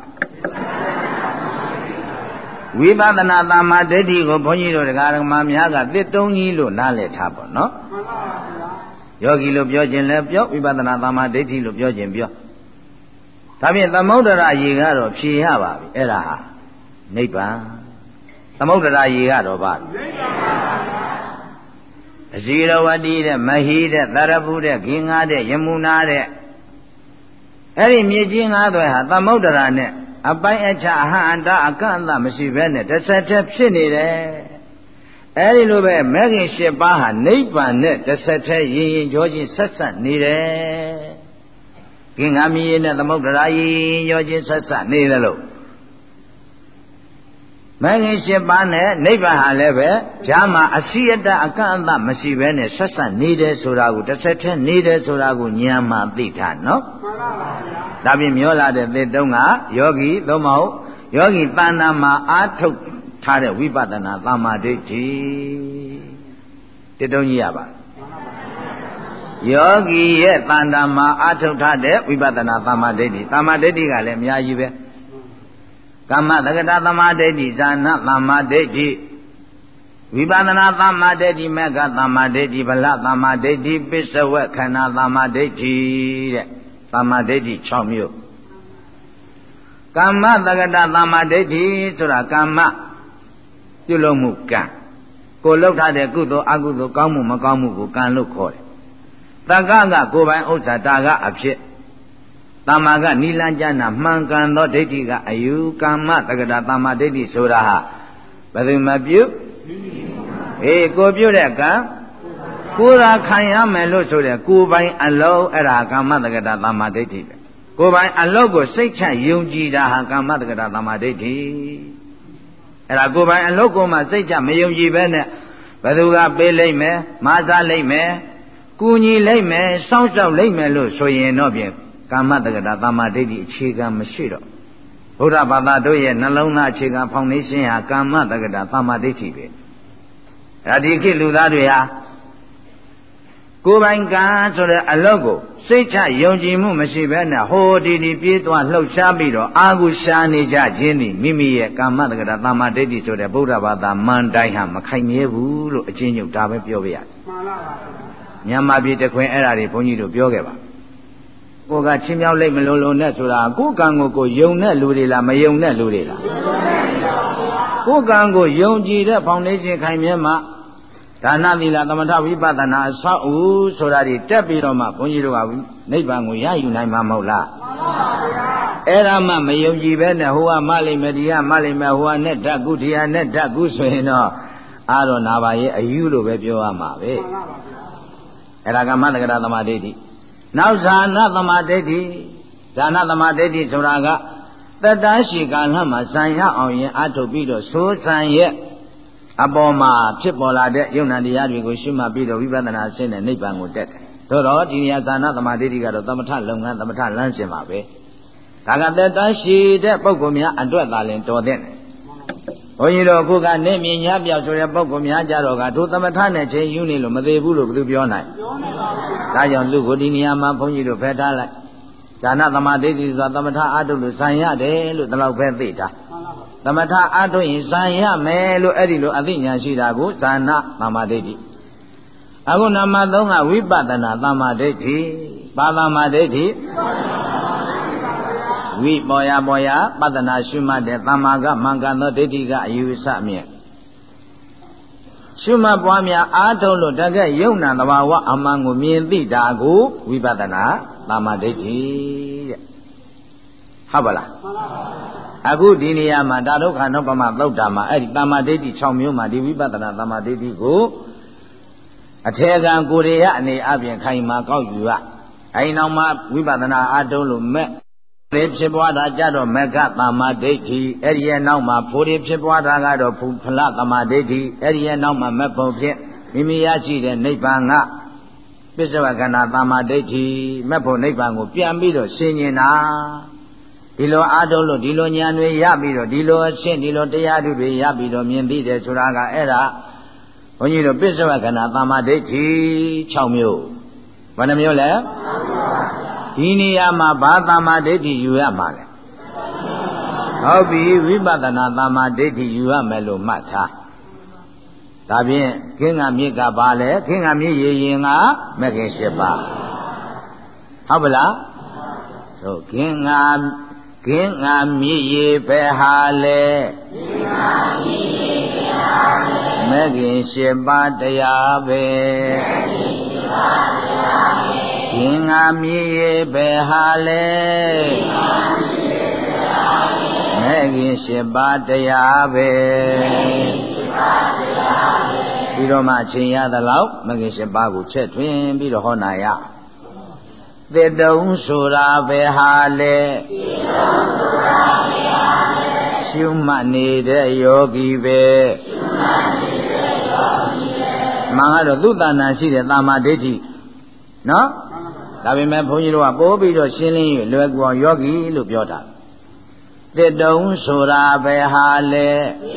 ဝိပဿနာသမ္မာဒိဋ္ဌိကိုဘုန်းကြီးတို့တရားဓမ္မများကသစ်တုံးကြီးလို့နားလည်ထားပါနော်မှန်ပါဗျာယောဂီလို့ပြောခြင်းလဲပြောဝိပဿနာသမ္မာဒိဋ္ဌိလို့ပြောခြင်းပြောဒါဖြင့်သမုဒ္ဒရာရေကတော့ဖြေရပါပြီအဲ့ဒါဟာနိဗ္ဗာန်သမုဒ္ဒရာရေကတော့ဗာနိဗ္ဗာန်ပါဗျာအဇိရဝတိတဲ့မဟိတဲ့သရပုတဲ့ဂင်္ဂါတဲ့ယမုနာတဲ့အဲ့ဒီမြေကြီးငါးသွဲဟာသမုဒ္ဒရာနဲ့အပိုင်းအခြားအဟံအန္တအကန့်အသမရှိဘဲနဲ့တစ်ဆက်တည်းဖြစ်နေတယ်အဲ့ဒီလိုပဲမဂ္ဂင်၈ပါးဟာနိဗ္ဗာန်နဲ့တစ်ဆက်တည်းရင်ရင်ကြောချင်းဆက်ဆက်နေတယ်ဂင်္ဂါမြေနဲ့သမုဒ္ဒရာရင်ရောချင်းဆက်ဆက်နေတယ်လို့မဂ္ဂင်၈ပါးနဲ့နိဗ္ဗာန်ဟာလည်းပဲဈာမှာအစီအတအကန့်အသမရှိဘဲနဲ့ဆက်ဆက်နေတယ်ဆိုတာကိုတစ်ဆက်တည်းနေတယ်ဆိုတာကိုဉာဏ်မှသိထားနော်မှန်ပါပါဗျာဒါပြင်မျောလာတဲ့သစ်တုံးကယောဂီသို့မဟုတ်ယောဂီတဏ္ဍာမှာအာထုတ်ထားတဲ့ဝိပဿနာသမ္မာဒိဋ္ဌိသစ်တုံးကြီးရပါယောဂီရဲ့တဏ္ဍာမှာအာထုတ်ထားတဲ့ဝိပဿနာသမ္မာဒိဋ္ဌိသမ္မာဒိဋ္ဌိကလည်းအများကြီးပဲကမ္မသက္ကတာသမ္မာဒိဋ္ဌိဇာနာသမ္မာဒိဋ္ဌိဝိပဿနာသမ္မာဒိဋ္ဌိမေဃသမ္မာဒိဋ္ဌိဗလသမ္မာဒိဋ္ဌိပစ္စဝေခန္ဓာသမ္မာဒိဋ္ဌိတဲ့သမ္မာဒိဋ္ဌိ၆မျိုးကမ္မသက္ကတာသမ္မာဒိဋ္ဌိဆိုတာကမ္မပြုလုပ်မှုကံကိုလုပ်ထားတဲ့ကုသိုလ်အကုသိုလ်ကောင်းမှုမကောင်းမှုကိုကံလို့ခေါ်တယ်တက္ကကကိုယ်ပိုင်ဥစ္စာတာကအဖြစ်တမ္မာကနိလញ្จနာမှန်ကန်သောဒိဋ္ဌိကအယူကမ္မတက္ကတာသမ္မာဒိဋ္ဌိဆိုတာဟာဘယ်သူမပြုအေးကိုပြုတဲ့ကံကိုယ်သာခံရမယ်လို့ဆိုတဲ့ကိုယ်ပိုင်အလုံးအဲ့ဒါကမ္မတက္ကတာသမ္မာဒိဋ္ဌိပဲကိုယ်ပိုင်အလုံးကိုစိတ်ချယုံကြည်တာဟာကမ္မတက္ကတာသမ္မာဒိဋ္ဌိအဲ့ဒါကိုယ်ပိုင်အလုံးကိုမှစိတ်ချမယုံကြည်ပဲနဲ့ဘယ်သူကပေးလိုက်မယ်မစားလိုက်မယ်ကူညီလိုက်မယ်စောင့်ရှောက်လိုက်မယ်လို့ဆိုရင်တော့ပြင်ကာမတက္ကတာသမ္မာဒိဋ္ဌိအခြေခံမရှိတော့ဘုရားဘာသာတို့ရဲ့နှလုံးသားအခြေခံဖောင်ဒေးရှင်းဟာကာမတက္ကတာသမ္မာဒိဋ္ဌိပဲအဲ့ဒီခေတ်လူသားတွေဟာကိုယ်ပိုင်ကံဆိုတဲ့အလုပ်ကိုစိတ်ချယုံကြည်မှုမရှိဘဲနဲ့ဟိုဒီဒီပြေးသွားလှုပ်ရှားပြီးတော့အာဟုရှားနေကြခြင်းသည်မိမိရဲ့ကာမတက္ကတာသမ္မာဒိဋ္ဌိဆိုတဲ့ဗုဒ္ဓဘာသာမန်တိုင်းဟာမခိုင်မြဲဘူးလို့အချင်းညုတ်ဒါပဲပြောပြရတယ်မှန်ပါပါမြန်မာပြည်တခွင်အဲ့ဒါတွေဘုန်းကြီးတို့ပြောခဲ့ပါကိုကချင်းမြောက်လိုက်မလုံးလုံးနဲ့ဆိုတာကိုယ်ကံကိုကိုယုံတဲ့လူတွေလားမယုံတဲ့လူတွေလားကိုယ်ကံကိုယုံကြည်တဲ့ဖောင်ဒေးရှင်းခိုင်မြဲမှာဒါနသီလသမထဝိပဿနာအဆောက်အဦဆိုတာတွေတက်ပြီးတော့မှဘုန်းကြီးတို့ကနိဗ္ဗာန်ကိုရယူနိုင်မှာမဟုတ်လားမှန်ပါဗျာအဲ့ဒါမှမယုံကြည်ပဲနဲ့ဟိုကမလိမ့်မယ်ဒီကမလိမ့်မယ်ဟိုကနဲ့ဓာတ်ကုဒီဟာနဲ့ဓာတ်ကုဆိုရင်တော့အာရောနာပါရဲ့အယူလို့ပဲပြောရမှာပဲမှန်ပါဗျာအဲ့ဒါကမတ္တကရသမာဓိဋ္ဌိနောက်ဇာနာသမာဓိဋ္ဌိဇာနာသမာဓိဋ္ဌိဆိုတာကတတ္တရှိကာလမှာဇံရအောင်ရင်အထုတ်ပြီးတော့သိုးဇံရဲ့အပေါ်မှာဖြစ်ပေါ်လာတဲ့ယုံနာတရားတွေကိုရှုမှတ်ပြီးတော့ဝိပဿနာအဆင့်နဲ့နိဗ္ဗာန်ကိုတက်တယ်။သို့တော့ဒီနေရာဇာနာသမာဓိဋ္ဌိကတော့သမထလုပ်ငန်းသမထလမ်းစဉ်ပါပဲ။ဒါကတတ္တရှိတဲ့ပုဂ္ဂိုလ်များအတွက်သာလင်တော်တဲ့။ဘုန်းကြီးတို့အခုကနေမြင်ညာပြောက်ဆိုတဲ့ပုဂ္ဂိုလ်များကြတော့ကတို့သမထနဲ့ချိန်ယူနေလို့မသေးဘူးလို့ဘယ်သူပြောနိုင်။ပြောနိုင်ပါဘူး။ဒါကြောင့်လူကိုဒီနေရာမှာဘုန်းကြီးတို့ဖယ်ထားလိုက်။ဇာနာသမာဓိဋ္ဌိဆိုတာသမထအထုတ်လို့ဇံရတယ်လို့ဒီလောက်ပဲသိတာ။သမထအထုတ်ရင်ဇံရမယ်လို့အဲ့ဒီလိုအသိဉာဏ်ရှိတာကိုဇာနာသမာဓိဋ္ဌိအခုနံပါတ်သုံးကဝိပဿနာသမာဓိဋ္ဌိဘာသမာဓိဋ္ဌိဝိပေါ်ရပေါ်ရပဿနာရှုမှတ်တဲ့သမာကမှန်ကန်သောဒိဋ္ဌိကအယူဆမြင့်ရှုမှတ်ပွားများအားထုတ်လို့တကယ်ယုံနာသဘာဝအမှန်ကိုမြင်သိတာကိုဝိပဿနာသမာဓိဋ္ဌိတဲ့ဟုတ်ပါလားအခုဒီနေရာမှာဒါဒုက္ခနောပမသုတ်တာမှာအဲ့ဒီသမာဓိဋ္ဌိ၆မျိုးမှာဒီဝိပဿနာသမာဓိဋ္ဌိကိုအထေကံကိုရေရအနေအပြင်ခိုင်မှာကောက်ယူရအဲဒီနောက်မှာဝိပဿနာအားထုတ်လို့မဲ့လေးဖြစ်ပွားတာကြတော့မကသမာဓိဋ္ဌိအဲ့ဒီရဲ့နောက်မှာဖိုးရဖြစ်ပွားတာကတော့ဖုဖလသမာဓိဋ္ဌိအဲ့ဒီရဲ့နောက်မှာမက်ဖို့ဖြင့်မိမိရရှိတဲ့နိဗ္ဗာန်ကပစ္စဝကနာသမာဓိဋ္ဌိမက်ဖို့နိဗ္ဗာန်ကိုပြန်ပြီးတော့ရှင်းနေတာဒီလိုအားထုတ်လို့ဒီလိုဉာဏ်တွေရပြီးတော့ဒီလိုအရှင်းဒီလိုတရားဓုတွေရပြီးတော့မြင်သိတယ်ဆိုတာကအဲ့ဒါဘုန်းကြီးတို့ပစ္စဝကနာသမာဓိဋ္ဌိ၆မျိုးဘယ်နှမျိုးလဲဒီနေရာမှာဘာသမာဓိဋ္ဌိယူရမှာလဲဟုတ်ပြီဝိပဿနာသမာဓိဋ္ဌိယူရမယ်လို့မှတ်ထားဒါဖြင့်ခင်းကမြစ်ကဘာလဲခင်းကမြစ်ရရင်ကမဂ္ဂင်၈ပါးဟုတ်ပလားသို့ခင်းကခင်းကမြစ်ရပဲဟာလဲခင်းကမြစ်ရပဲဟာလဲမဂ္ဂင်၈ပါးတရားပဲမဂ္ဂင်၈ပါးတရားပဲခင်းကမြည်ရပဲဟာလေမဂ္ဂင်၈ပါးတရားပဲပြီးတော့မှအချိန်ရသလောက်မဂ္ဂင်၈ပါးကိုချက်ထွင်ပြီးတော့ဟောနာရသစ်တုံးဆိုတာပဲဟာလေရှုမှတ်နေတဲ့ယောဂီပဲမှန်ကတော့သူ့တဏ္ဍာရှိတဲ့သမာဓိဋ္ဌိနော်ဒါပေမဲ့ဘုန်းကြီးတို့ကပိုးပြီးတော့ရှင်းလင်း၍လွယ်ကူအောင်ယောဂီလို့ပြောတာသစ်တုံးဆိုတာပဲဟာလေ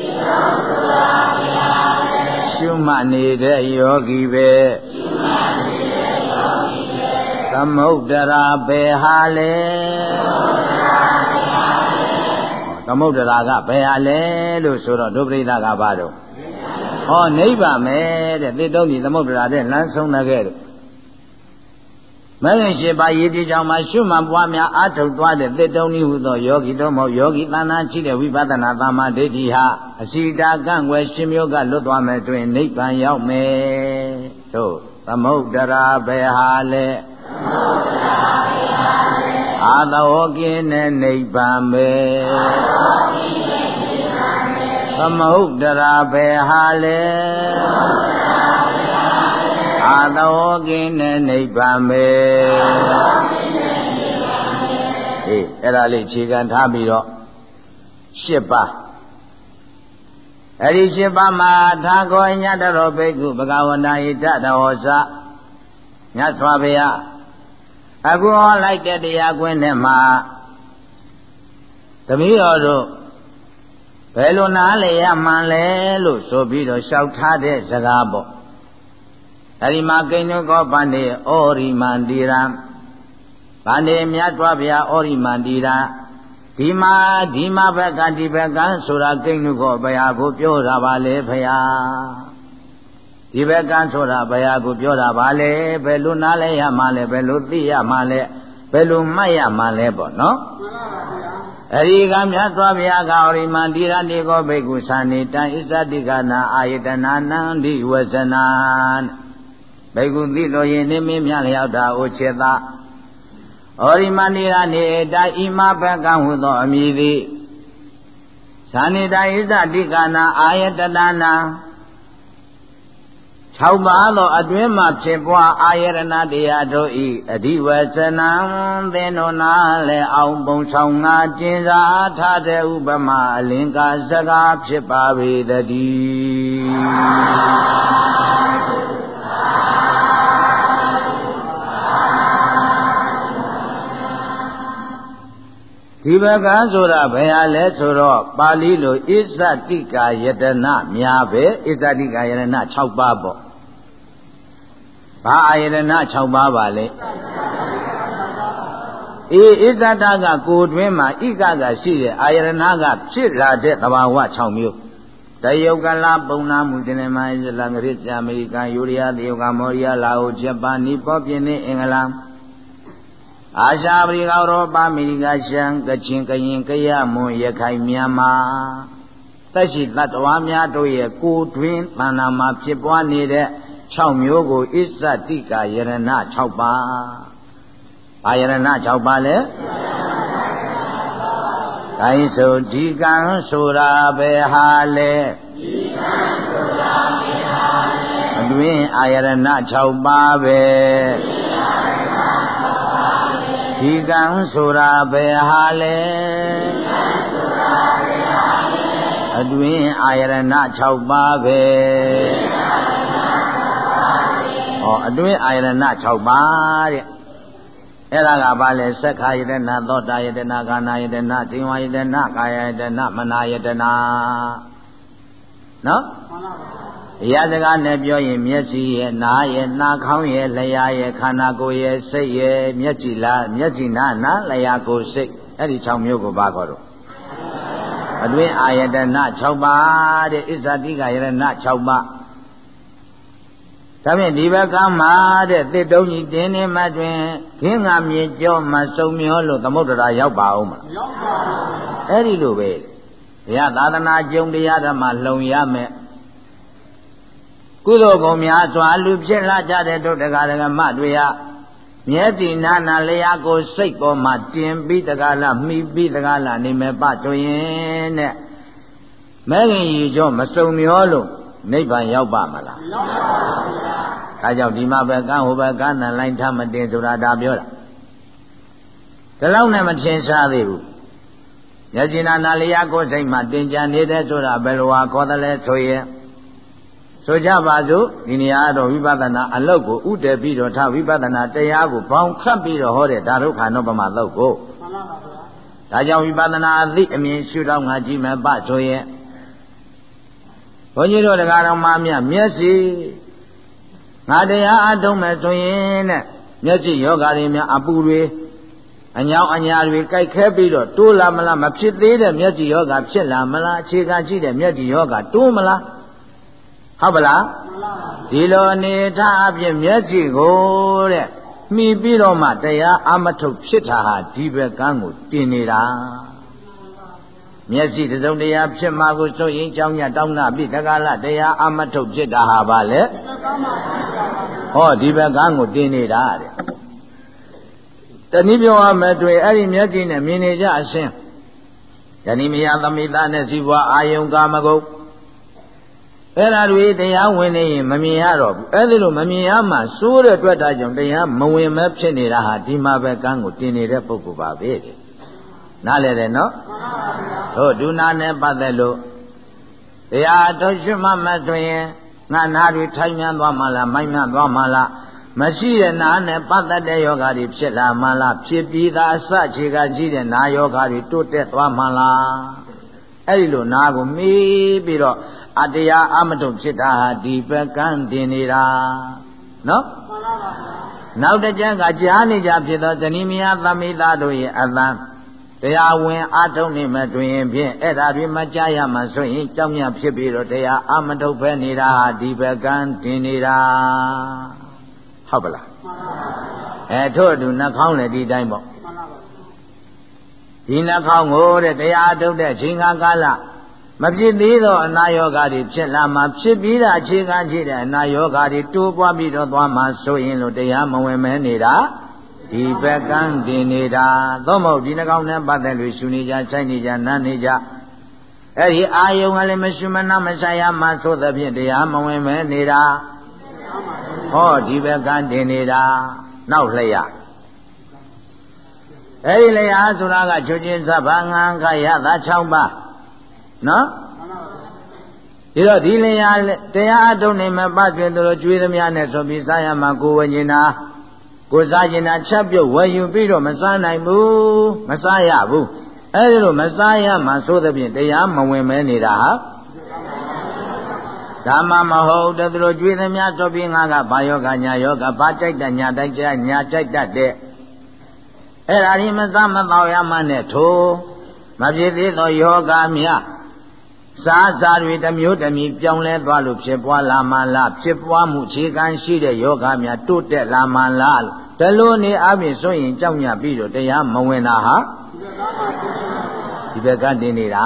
ရှုမှတ်နေတဲ့ယောဂီပဲသမုဒ္ဒရာပဲဟာလေသမုဒ္ဒရာကဘယ်ဟာလဲလို့ဆိုတော့ဒုပရိသကဘာတော့ဟောနိဗ္ဗာန်ပဲတဲ့သစ်တုံးကြီးသမုဒ္ဒရာတဲ့လမ်းဆုံးတဲ့ကဲ့သို့မဂ္ဂင်၈ပါးရည်တည်ကြောင့်မှရှုမှတ်ပွားများအားထုတ်သွားတဲ့သစ်တုံးဤဟုသောယောဂီတို့မဟုတ်ယောဂီတဏ္ဍာရှိတဲ့ဝိပဿနာသမာဓိဋ္ဌိဟာအစီတာကန့်ွယ်ရှင်မျိုးကလွတ်သွားမယ်တွင်နိဗ္ဗာန်ရောက်မယ်တို့သမုဒ္ဒရာပဲဟာလေအာသောကိနဲ့နိဗ္ဗာန်ပဲသမုဒ္ဒရာပဲဟာလေအာသောကိနဲ့နိဗ္ဗာန်ပဲအေးအဲ့ဒါလေးခြေခံထားပြီးတော့ရှစ်ပါးအဲ့ဒီရှစ်ပါးမှာသာခောညတရောဘိက္ခုဘဂဝန္တာဣတတဟောစမြတ်စွာဘုရားအခုဟောလိုက်တဲ့တရားကွင်းထဲမှာတပည့်တော်တို့ဘယ်လိုနားလည်ရမှန်လဲလို့ဆိုပြီးတော့လျှောက်ထားတဲ့စကားပေါ့အဲဒီမှာကိညုကောဗန္ဒေဩရိမန္တိရံဗန္ဒေမြတ်စွာဘုရားဩရိမန္တိရဒီမှာဒီမှာဘက်ကဒီဘက်ကဆိုတာကိညုကောဘုရားကိုပြောတာပါလေဘုရားဒီဘက်ကဆိုတာဘုရားကိုပြောတာပါလေဘယ်လိုနားလဲရမှလဲဘယ်လိုသိရမှလဲဘယ်လိုမှတ်ရမှလဲပေါ့နော်မှန်ပါပါဘုရားအဲဒီကမြတ်စွာဘုရားကဩရိမန္တိရတိကောဘိက္ခုသန္တိတံဣဇတိကနာအာယတနာနံဒီဝဇနာဘိက္ခုသိလို့ရင်နေမင်းမြလျောက်တာအိုချေသာဩရိမန္တိရနေတိုင်ဣမဘကံဟုသောအမည်သည်သန္တိတံဣဇတိကနာအာယတနာနံ၆ပါးသောအတွင်းမှဖြစ်ပွားအာယရဏတရားတို့ဤအဓိဝဇနံသင်တို့နာလည်းအောင်ပုံဆောင်ငါတင်စားထားတဲ့ဥပမာအလင်္ကာစကားဖြစ်ပါပေတည်းဒီဘကဆိုတာဘယ်ဟာလဲဆိုတော့ပါဠိလိုဣဇတိကာယတနာများပဲဣဇတိကာယတနာ၆ပါးပေါ့ဘာအာယတနာ၆ပါးပါလဲအေးဣဇတကကိုယ်တွင်မှာဣကကရှိတဲ့အာယတနာကဖြစ်လာတဲ့သဘာဝ၆မျိုးတယုတ်ကလာပုံနာမှုတင်မိုင်းဇလန်ဂရိအမေရိကန်ယူရီးယားတယုတ်ကမော်ရီးယားလာအိုဂျပန်နီပေါပြင်နေအင်္ဂလန်အာရှပရိကောရောပအမေရိကရှမ်းကချင်ကရင်ကရမွန်ရခိုင်မြန်မာသက်ရှိတ attva များတို့ရဲ့ကိုယ်တွင်တဏ္ဍာမှာဖြစ်ပွားနေတဲ့၆မျိုးကိုဣဇတိကာယရဏ၆ပါးဘာယရဏ၆ပါးလဲဒါရင်ဆိုဒီကံဆိုတာပဲဟာလေဒီကံဆိုတာပဲဟာလေအတွင်းအာယရဏ၆ပါးပဲဒီကံဆိုတာဘယ်ဟာလဲအတွင်းအာယရဏ၆ပါးပဲဟောအတွင်းအာယရဏ၆ပါးတဲ့အဲ့ဒါကဘာလဲသက္ခာယတနာသောတာယတနာခန္ဓာယတနာဒိဝယတနာကာယယတနာမနာယတနာနော်အရာစကားနဲ့ပြောရင်မျက်စိရဲ့နားရဲ့နှာခေါင်းရဲ့လျှာရဲ့ခန္ဓာကိုယ်ရဲ့စိတ်ရဲ့မျက်ကြည်လားမျက်ကြည်နာနာလျှာကိုယ်စိတ်အဲ့ဒီ၆မျိုးကိုပါခေါ်တော့အတွင်းအာယတနာ၆ပါးတဲ့ဣဇတိကယရဏ၆ပါးဒါဖြင့်ဒီဘက်ကမှာတဲ့တစ်တုံးကြီးတင်းနေမှတွင်ခင်းငါမြေကြောမှစုံမျောလို့သမုဒ္ဒရာရောက်ပါအောင်မလားရောက်ပါဘူးအဲ့ဒီလိုပဲဘုရားသာသနာကျုံတရားဓမ္မလှုံရမယ်ကုသိုလ်ကုန်များစွာလူဖြစ်လာကြတဲ့တို့တရားဓမ္မတွေဟာမျက်စိနာနာလျာကိုစိတ်ပေါ်မှာတင်ပြီးတကားလားမှီပြီးတကားလားနေမဲ့ပဆိုရင်တဲ့မဲခင်ကြီးကျော်မစုံမျောလို့နိဗ္ဗာန်ရောက်ပါမလားရောက်ပါဘူးဗျာဒါကြောင့်ဒီမှာပဲကံဟိုဘက်ကနန်လိုက်ထမတင်ဆိုတာဒါပြောတာဒါလောက်နဲ့မထင်ရှားသေးဘူးမျက်စိနာနာလျာကိုစိတ်မှာတင်ကြနေတဲ့ဆိုတာဘယ်လိုဟာခေါ်တယ်လဲဆိုရင်ဆိုကြပါစို့ဒီနေရာတော့ဝိပဿနာအလုပ်ကိုဥတည်ပြီးတော့ထားဝိပဿနာတရားကိုဘောင်ခတ်ပြီးတော့ဟောတဲ့ဒါဒုက္ခနောပမသုတ်ကိုမှန်ပါပါဗျာဒါကြောင့်ဝိပဿနာအသိအမြင်ရှုထောင့်ငါကြည့်မယ်ပဆိုရင်ဘုန်းကြီးတို့တရားတော်မှာမြတ်မျက်စိငါတရားအထုံးမယ်ဆိုရင်တဲ့မျက်စိယောဂါတွေများအပူတွေအညောင်အညာတွေကြိုက်ခဲပြီးတော့တိုးလာမလားမဖြစ်သေးတဲ့မျက်စိယောဂါဖြစ်လာမလားအခြေခံရှိတဲ့မျက်စိယောဂါတိုးမလားဟုတ်ပါလားဒီလိုအနေထားအပြင်မျက်စိကိုတဲ့မှီပြီးတော့မှတရားအမထုတ်ဖြစ်တာဟာဒီဘက်ကံကိုတင်နေတာမျက်စိသုံးတရားဖြစ်မှာကိုစိုးရင်ကြောင်းညတောင်းနာပြီးတက္ကလတရားအမထုတ်ဖြစ်တာဟာပါလေဟောဒီဘက်ကံကိုတင်နေတာတဲ့တနည်းပြောရမယ်တွေ့အဲ့ဒီမျက်စိနဲ့မြင်နေကြအရှင်းယနေ့မယသမိသားနဲ့စီဘွားအာယုံကာမဂုဏ်အဲ့ဒါတွေတရားဝင်နေရင်မမြင်ရတော့ဘူးအဲ့ဒီလိုမမြင်ရမှစိုးတဲ့အတွက်ဒါကြောင့်တရားမဝင်မဲဖြစ်နေတာဟာဒီမှာပဲကံကိုတင်နေတဲ့ပုဂ္ဂိုလ်ပါပဲတဲ့နားလည်တယ်နော်တို့ဒုနာနဲ့ပတ်သက်လို့တရားတော်ရှိမှမတွင်ငါနာတွေထိုင်မြန်းသွားမှလားမိုင်းမြန်းသွားမှလားမရှိတဲ့နာနဲ့ပတ်သက်တဲ့ယောဂါတွေဖြစ်လာမှလားဖြစ်ပြီးသားအစခြေကရှိတဲ့နာယောဂါတွေတိုးတက်သွားမှလားအဲ့ဒီလိုနာကိုမေးပြီးတော့အတရားအမတုဖြစ်တာဟာဒီဘက်ကံတင်နေတာနော်မှန်ပါပါနောက်တစ်ချက်ကကြားနေကြဖြစ်သောဇနီးမယားသမိသားတို့ရဲ့အသံတရားဝင်အထုံးနေမှတွင်ဖြင့်အဲ့ဒါတွေမကြားရမှဆိုရင်ကြောက်မြဖြစ်ပြီးတော့တရားအမတုပဲနေတာဟာဒီဘက်ကံတင်နေတာဟုတ်ပါလားမှန်ပါပါအဲထို့အတူနှာခေါင်းလည်းဒီတိုင်းပေါ့မှန်ပါပါဒီနှာခေါင်းကိုတဲ့တရားထုတ်တဲ့အချိန်ကာလမဖြစ်သေးသောအနာယောဂါတွေဖြစ်လာမှဖြစ်ပြီးတာအခြေခံရှိတဲ့အနာယောဂါတွေတိုးပွားပြီးတော့သွားမှဆိုရင်လို့တရားမဝင်မဲနေတာဒီဘက်ကံတင်နေတာသို့မဟုတ်ဒီနှာခေါင်းနဲ့ပတ်သက်လို့ရှုနေကြဆိုင်နေကြနားနေကြအဲ့ဒီအာယုံကလည်းမရှုမနာမဆိုင်ရမှသို့သဖြင့်တရားမဝင်မဲနေတာဟောဒီဘက်ကတင်နေတာနောက်လျက်အဲ့ဒီလျက်ဆိုတာကချွတ်ချင်းသဗ္ဗငါခရသာ၆ပါးနော်ဒီတော့ဒီလျက်တရားအထုတ်နေမှာပတ်တွင်သူတို့ကျွေးသမျှနဲ့ဆိုပြီးစားရမှာကိုဝဉ္ဇနာကိုစားကျင်တာချက်ပြုတ်ဝယ်ယူပြီးတော့မစားနိုင်ဘူးမစားရဘူးအဲ့ဒီလိုမစားရမှဆိုသဖြင့်တရားမဝင်မဲနေတာဟာဓမ္မမဟုတ်တဲ့သူတို့ကျွေးသမျှဆိုပြီးငါကဘာယောဂညာယောဂဘာကြိုက်တဲ့ညာတိုက်ကြညာကြိုက်တတ်တဲ့အဲ့ဒါဒီမစားမတော့ရမှနဲ့ထိုးမဖြစ်သေးသောယောဂများစားစားတွေတစ်မျိုးတစ်မျိုးပြောင်းလဲသွားလို့ဖြစ်ပွားလာမှလားဖြစ်ပွားမှုခြေခံရှိတဲ့ယောဂများတိုးတက်လာမှလားဒီလိုနေအပြင်ဆိုရင်ကြောက်ညပြီးတော့တရားမဝင်တာဟာဒီဘက်ကတင်နေတာ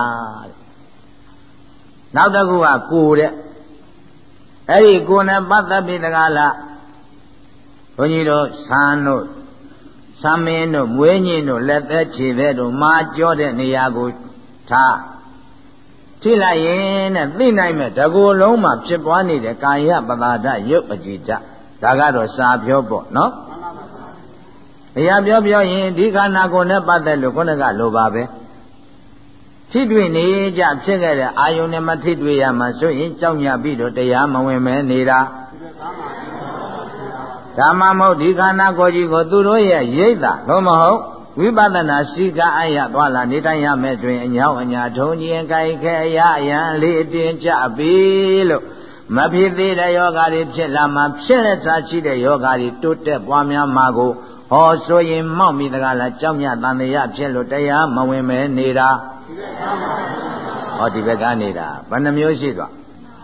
နောက်တစ်ခုကကိုတဲ့အဲ့ဒီကိုနဲ့ပတ်သက်ပြီးတကားလားဘုန်းကြီးတို့ဆန်းတို့ဆမ်းမင်းတို့မွေးညင်းတို့လက်သက်ခြေသက်တို့မာကြောတဲ့နေရာကိုထားထိလိုက်ရင်နဲ့သိနိုင်မဲ့တကူလုံးမှာဖြစ်ပွားနေတဲ့ကာယပသာဒရုပ်အကြည်ဓာတ်ဒါကတော့စာပြောပေါ့နော်အရာပြောပြောရင်ဒီခန္ဓာကိုယ်နဲ့ပတ်သက်လို့ခုနကလိုပါပဲထိတွေ့နေကြဖြစ်ခဲ့တဲ့အာယုန်နဲ့မထိတွေ့ရမှဆိုရင်ကြောက်ညပြီးတော့တရားမဝင်မဲနေတာဓမ္မမဟုတ်ဒီခန္ဓာကိုယ်ကြီးကိုသူတို့ရဲ့ရိပ်သာလို့မဟုတ်ဝိပဿနာစီကအယသွားလာနေတိုင်းရမယ်တွင်အညောင်းအညာထုံခြင်းကြိုက်ခဲအရာအယံလေးအတင်းကြပြီလို့မဖြစ်သေးတဲ့ယောဂါတွေဖြစ်လာမှဖြစ်လက်သာရှိတဲ့ယောဂါတွေတိုးတက်ပွားများမှာကိုဟောဆိုရင်မောက်မိတကားလားကြောက်မြတန်တရားဖြစ်လို့တရားမဝင်မဲနေတာဟောဒီဘက်ကနေတာဘယ်နှမျိုးရှိသွား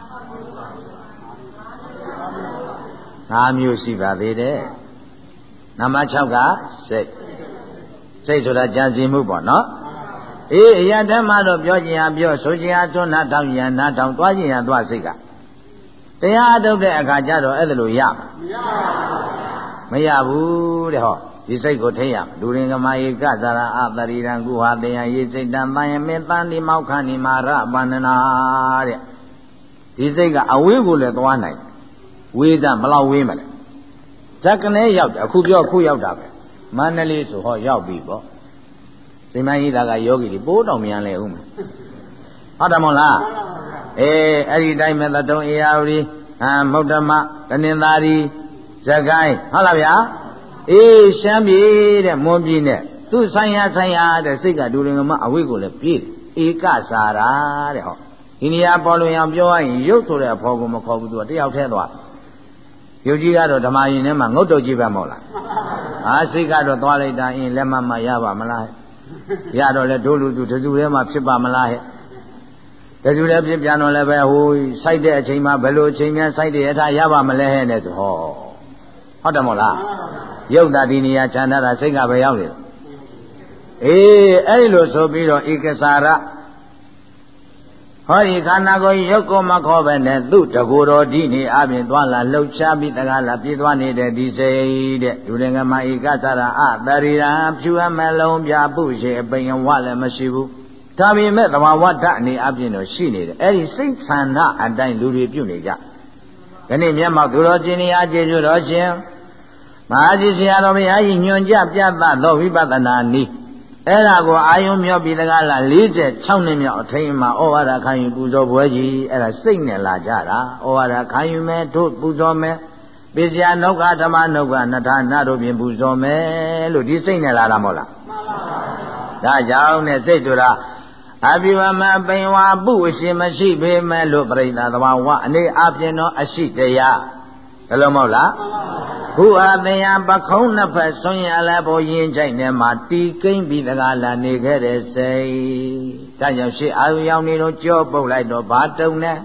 ငါးမျိုးရှိပါသေးတယ်နံပါတ်၆ကစိတ်စိတ်ဆိုတာကြံစည်မှုပေါ့နော်အေးအရာဓမ္မတော့ပြောကြင်ရပြောဆိုကြင်ရသွန်းနာထောင်ရနာထောင်သွားကြင်ရသွားစိတ်ကတရားအထုတ်တဲ့အခါကျတော့အဲ့ဒါလိုရမရဘူးတဲ့ဟောဒီစိတ်ကိုထိရဒုရင်ကမဧကသရအတရိရံကုဟာတေယယေစိတ်တံတန်ယမေတန်ဒီမောက္ခဏိမာရပန္နနာတဲ့ဒီစိတ်ကအဝေးကိုလည်းသွားနိုင်ဝေးတာဘလောက်ဝေးမလဲဇက်ကနေရောက်တယ်အခုပြောအခုရောက်တာပဲမန္တလေးဆိုဟောရောက်ပြီပေါ့စိမ္မကြီးသားကယောဂီတွေပိုးတော်မြန်လေဦးမယ်ဟုတ်တယ်မို့လားအေးအဲ့ဒီတိုင်းမဲ့တုံးအေယာဝတီဟမ်မုဒ္ဓမတနင်္သာရီဇကိုင်းဟုတ်လားဗျာအေးရှမ်းပြည်တဲ့မွန်ပြည်နဲ့သူဆိုင်ရဆိုင်ရတဲ့စိတ်ကဒူရင်ကမအဝိကိုလည်းပြေးဧကစာရာတဲ့ဟောဒီနေရာပေါ်လို့အောင်ပြောရရင်ရုပ်ဆိုတဲ့အဖော်ကိုမခေါ်ဘူးသူကတယောက်တည်းသွားရုပ်ကြီးကတော့ဓမ္မယင်ထဲမှာငုတ်တုတ်ကြီးပဲမဟုတ်လားဟာစိတ်ကတော့သွားလိုက်တာအင်းလက်မမရပါမလားရတော့လေဒို့လူသူတစုထဲမှာဖြစ်ပါမလားဟဲ့တစုထဲဖြစ်ပြန်တော့လည်းပဲဟိုစိုက်တဲ့အချိန်မှာဘယ်လိုအချိန်များစိုက်တဲ့အခါရပါမလဲဟဲ့နဲ့ဆိုဟောဟုတ်တယ်မို့လားရုပ်တာဒီနေရာခြံထားတာစိတ်ကပဲရောက်နေတယ်အေးအဲ့လိုဆိုပြီးတော့ဧကစာရဟောဒီခန္ဓာကိုယ်ရုပ်ကိုမခေါ်ပဲနဲ့သူ့တကူတော်ဒီနေအပြင်သွားလာလှုပ်ရှားပြီးတကားလာပြေးသွားနေတဲ့ဒီစိတ်တဲ့ဒုရင်ကမဧကသရအတရိရာဖြူအမလုံးပြပုရှိအပိန်ဝလည်းမရှိဘူးဒါပေမဲ့သဘာဝဓာတ်အနေအပြင်တော့ရှိနေတယ်အဲ့ဒီစိတ်ဆန္ဒအတိုင်းလူတွေပြုနေကြဒီနေ့မျက်မှောက်သူတော်ရှင်ရာကျေးဇူးတော်ရှင်မဟာကြီးဆရာတော်ဘုရားကြီးညွှန်ကြားပြသသောဝိပဿနာနည်းအဲ့ဒါကိုအာယုံမြော့ပြီးတကားလား၄၆နှစ်မြောက်အထိန်မှာဩဝါဒခံယူပူဇော်ပွဲကြီးအဲ့ဒါစိတ်နဲ့လာကြတာဩဝါဒခံယူမယ်တို့ပူဇော်မယ်ပိစယနုက္ခဓမ္မနုက္ခနထာနာတို့ဖြင့်ပူဇော်မယ်လို့ဒီစိတ်နဲ့လာတာမဟုတ်လားမှန်ပါပါဒါကြောင့်နဲ့စိတ်ဆိုတာအဘိဝမပိန်ဝါပုအရှင်မရှိပေမဲ့လို့ပြိဿသဘာဝအနေအပြင်တော့အရှိတရားဘယ်လိုမဟုတ်လားခုအတရားပခုံးနှစ်ဖက်ဆွံ့ရလဲဖို့ယဉ်ချိုက်နေမှာတီကိမ့်ပြီးတကားလာနေခဲ့တဲ့စိတ်ဒါကြောင့်ရှေ့အာရုံရောက်နေတော့ကြောပုတ်လိုက်တော့ဘာတုံနဲ့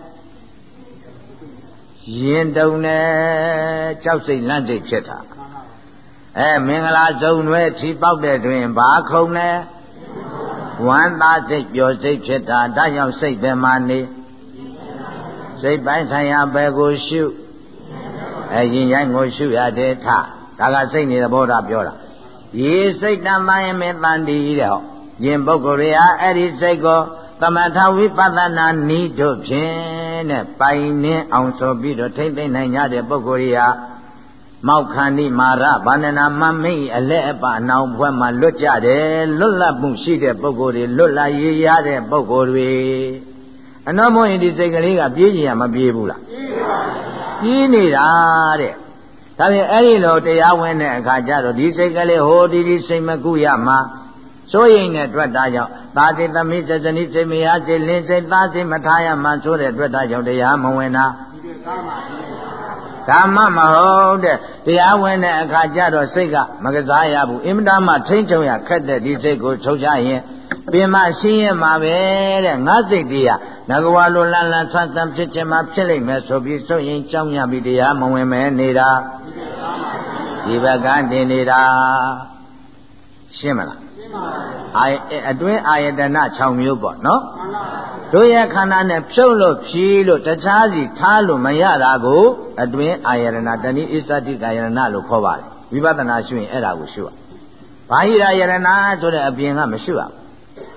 ရင်တုံနဲ့ကြောက်စိတ်လန့်စိတ်ဖြစ်တာအဲမင်္ဂလာစုံတွေထီပေါက်တဲ့တွင်ဘာခုံနဲ့ဝမ်းသာစိတ်ပျော်စိတ်ဖြစ်တာဒါကြောင့်စိတ်ပဲမှနေစိတ်ပိုင်းဆိုင်ရာဘယ်ကိုရှုအဲရင်ရိုင်းကိုရှုရတဲ့ထဒါကစိတ်နေတဲ့ဘောဓပြောတာရေစိတ်တန်တိုင်းမေတန်တီတဲ့ဟောယင်ပုဂ္ဂိုလ်တွေဟာအဲ့ဒီစိတ်ကိုသမထဝိပဿနာနည်းတို့ဖြင့်နဲ့ပိုင်နှင်းအောင်ဆိုပြီးတော့ထိမ့်သိမ့်နိုင်ကြတဲ့ပုဂ္ဂိုလ်တွေဟာမောက်ခန္ဒီမာရဗန္ဒနာမမိတ်အလဲအပအနောင်ဘွဲ့မှာလွတ်ကြတယ်လွတ်လပ်မှုရှိတဲ့ပုဂ္ဂိုလ်တွေလွတ်လပ်ရည်ရတဲ့ပုဂ္ဂိုလ်တွေအနောမို့ရင်ဒီစိတ်ကလေးကပြေးကြည့်ရမပြေးဘူးလားပြေးနေတာတဲ့ဒါဖြင့်အဲ့ဒီလိုတရားဝင်တဲ့အခါကျတော့ဒီစိတ်ကလေးဟိုဒီဒီစိတ်မကူရမှာစိုးရိမ်တဲ့အတွက်ဒါကြောင့်သာတိသမီးစဇနီစိတ်မရစိတ်လင်းစိတ်သားစိတ်မထားရမှဆိုတဲ့အတွက်ဒါကြောင့်တရားမဝင်တာဓမ္မမဟုတ်တဲ့တရားဝင်တဲ့အခါကျတော့စိတ်ကမကစားရဘူးအင်မတန်မှထိမ့်ချုံရခက်တဲ့ဒီစိတ်ကိုထုတ်ချရင်ပြင်မရှင်းရမှာပဲတဲ့ငါစိတ်တရားငါကဝါလိုလန်းလန်းဆန်းဆန်းဖြစ်ချင်မှဖြစ်လိမ့်မယ်ဆိုပြီးဆိုရင်ကြောင်းရပြီးတရားမဝင်မဲနေတာဒီဘက်ကတင်နေတာရှင်းမလားအာအတွင်းအာယတနာ၆မျိုးပေါ့နော်တို့ရဲ့ခန္ဓာနဲ့ဖြုတ်လို့ဖြီးလို့တခြားစီထားလို့မရတာကိုအတွင်းအာယတနာတဏိဣစ္ဆတိကာယတနာလို့ခေါ်ပါတယ်ဝိပဿနာရှုရင်အဲ့ဒါကိုရှုရဘာဟိရာယတနာဆိုတဲ့အပြင်ကမရှုရဘူး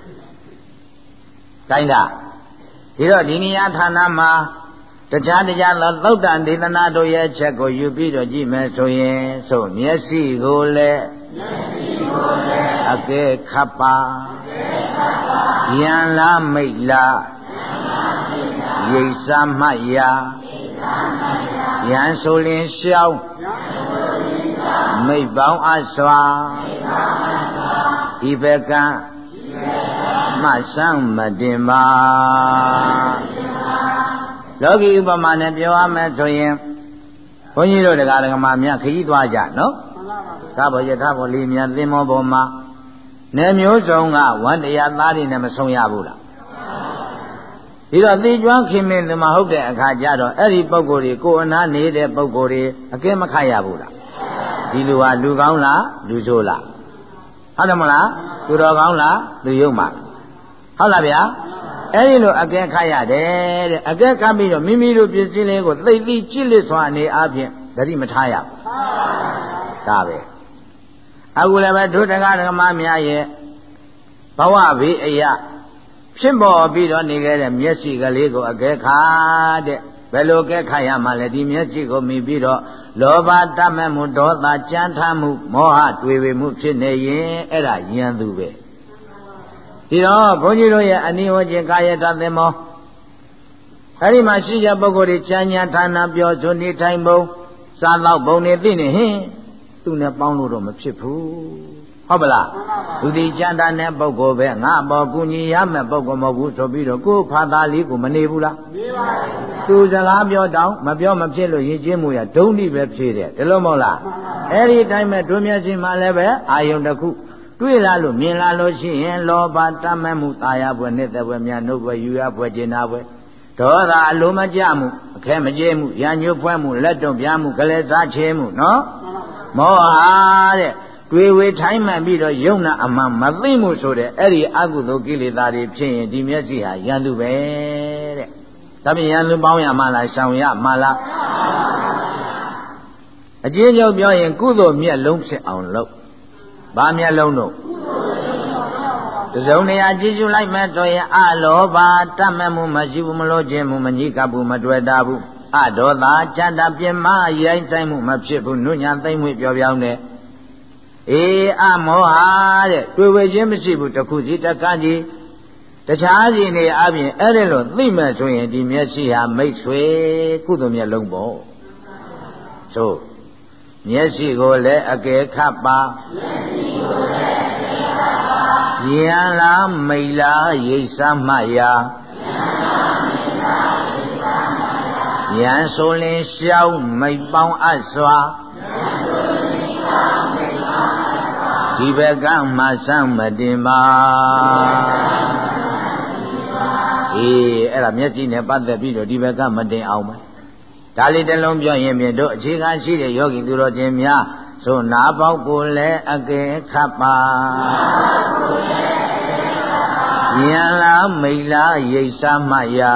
တိုင်းတာဒီတော့ဒီနေရာဌာနမှာတခြားတခြားသောသုတ်တန်ဒေသနာတို့ရဲ့အချက်ကိုယူပြီးတော့ကြည့်မယ်ဆိုရင်ဆိုမျက်စိကိုလည်းအကဲခပ်ပါယံလားမိတ်လားရိတ်စာမှတ်ရာယံဆိုလင်ရှောင်းမိတ်ပေါင်းအစွာဒီဘက်ကမှဆန်းမတင်ပါလောကီဥပမာနဲ့ပြောရမယ်ဆိုရင်ဘုန်းကြီးတို့တရားဓမ္မများခရီးသွားကြနော်သာဘောယထာဘောလေးများသင်္ဘောပေါ်မှာနေမျိုးစုံကဝန္တရားသားတွေနဲ့မဆုံးရဘူးလားဒီတော့သိကျွမ်းခင်မင်းမဟုတ်တဲ့အခါကျတော့အဲ့ဒီပုဂ္ဂိုလ်တွေကိုယ်အနာနေတဲ့ပုဂ္ဂိုလ်တွေအကဲမခတ်ရဘူးလားဒီလူဟာလူကောင်းလားလူဆိုးလားဟုတ်တယ်မလားသူတော်ကောင်းလားလူယုံမှာဟုတ်လားဗျာအဲ့ဒီလိုအကဲခတ်ရတယ်တဲ့အကဲခတ်ပြီးတော့မိမိတို့ပြည့်စည်လေးကိုသိသိကြည့်လစ်စွာအနေအချင်းဓတိမထားရဘူးဒါပဲအခုလည်းပဲဒုဒကဓမ္မများရဲ့ဘဝဘေးအရာဖြစ်ပေါ်ပြီးတော့နေခဲ့တဲ့မျက်စိကလေးကိုအကဲခတ်တဲ့ဘယ်လိုကဲခတ်ရမှလဲဒီမျက်စိကိုမြင်ပြီးတော့လောဘတတ်မဲ့မှုဒေါသကြမ်းထမ်းမှုမောဟတွေ့ဝေမှုဖြစ်နေရင်အဲ့ဒါယဉ်သူပဲဒီတော့ဘုန်းကြီးတို့ရဲ့အနိဟောခြင်းကာယတသင်္မောအဲ့ဒီမှာရှိကြပုဂ္ဂိုလ်တွေချမ်းညာဌာနပြောဆိုနေထိုင်ပုံစားတော့ဘုံနေသိနေဟင်သူနဲ့ပေါင်းလို့တော့မဖြစ်ဘူးဟုတ်ပလားလူဒီကြံတာတဲ့ပုဂ္ဂိုလ်ပဲငါအပေါ်ကူညီရမယ်ပုဂ္ဂိုလ်မဟုတ်ဘူးဆိုပြီးတော့ကိုယ်ဖာသာလေးကိုမနေဘူးလားနေပါဘူးသူစကားပြောတောင်းမပြောမဖြစ်လို့ရင်ချင်းမှုရဒုံတိပဲဖြေတယ်ဒီလိုမဟုတ်လားအဲ့ဒီတိုင်းမဲ့ဒုမျက်စိမှလည်းပဲအာယုန်တစ်ခုတွေ့လာလို့မြင်လာလို့ရှိရင်လောဘတတ်မဲ့မှုတာယာပွဲနဲ့တဲ့ပွဲများနှုတ်ပွဲယူရပွဲကျင်နာပွဲဒေါသအလိုမကျမှုအခဲမကျေမှုရညှို့ဖွဲမှုလက်တွန့်ပြမှုကလေးစားချေမှုနော်မောဟတဲ့တွေ့ဝေထိုင်းမှန်ပြီးတော့ယုံနာအမှန်မသိမှုဆိုတဲ့အဲ့ဒီအကုသိုလ်ကိလေသာတွေဖြစ်ရင်ဒီမျက်စိဟာယန္တုပဲတဲ့ဒါပြင်ယန္တုပေါင်းရမှလားရှောင်ရမှလားအကျဉ်းချုပ်ပြောရင်ကုသိုလ်မျက်လုံးဖြစ်အောင်လုပ်ဘာမျက်လုံးတို့တစုံနေရာကြည့်ရှုလိုက်မဲ့ဆိုရင်အလောဘတတ်မဲ့မှုမရှိဘူးမလို့ခြင်းမှုမညှိကပ်ဘူးမတွေ့တာဘူးအဒေါသချမ်းသာပြင်းမရိုင်းဆိုင်မှုမဖြစ်ဘူးနုညာသိမ့်မွေ့ပြောပြောင်းတဲ့အေးအမောဟတဲ့တွေ့ဝေခြင်းမရှိဘူးတစ်ခုစီတစ်ခါကြီးတခြားစီနေအပြင်အဲ့ဒီလိုသိမဲ့ဆိုရင်ဒီမျက်စိဟာမိတ်ဆွေကုသိုလ်မျက်လုံးပေါ့ဆိုမျက်စိကိုလည်းအကဲခတ်ပါမျက်စိကိုလည်းအကဲခတ်ပါယံလားမိတ်လားရိတ်စားမှရာယံလားမိတ်လားရိတ်စားမှရာယံဆိုလင်ရှောင်းမိတ်ပေါင်းအစွာယံဆိုလင်ရှောင်းမိတ်ပေါင်းအစွာဒီဘက်ကမှဆန်းမတင်ပါအေးအဲ့ဒါမျက်စိနဲ့ပတ်သက်ပြီးတော့ဒီဘက်ကမတင်အောင်ပဲဒါလေးတစ်လုံးပြောရင်ပြင်တို့အခြေခံရှိတဲ့ယောဂီသူတော်ချင်းများဆိုနာပေါက်ကိုလည်းအကဲခတ်ပါယံလားမိတ်လားရိတ်စားမှရာ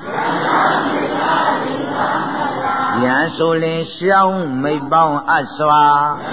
ယံဆိုလင်ရှောင်းမိတ်ပေါင်းအစွာ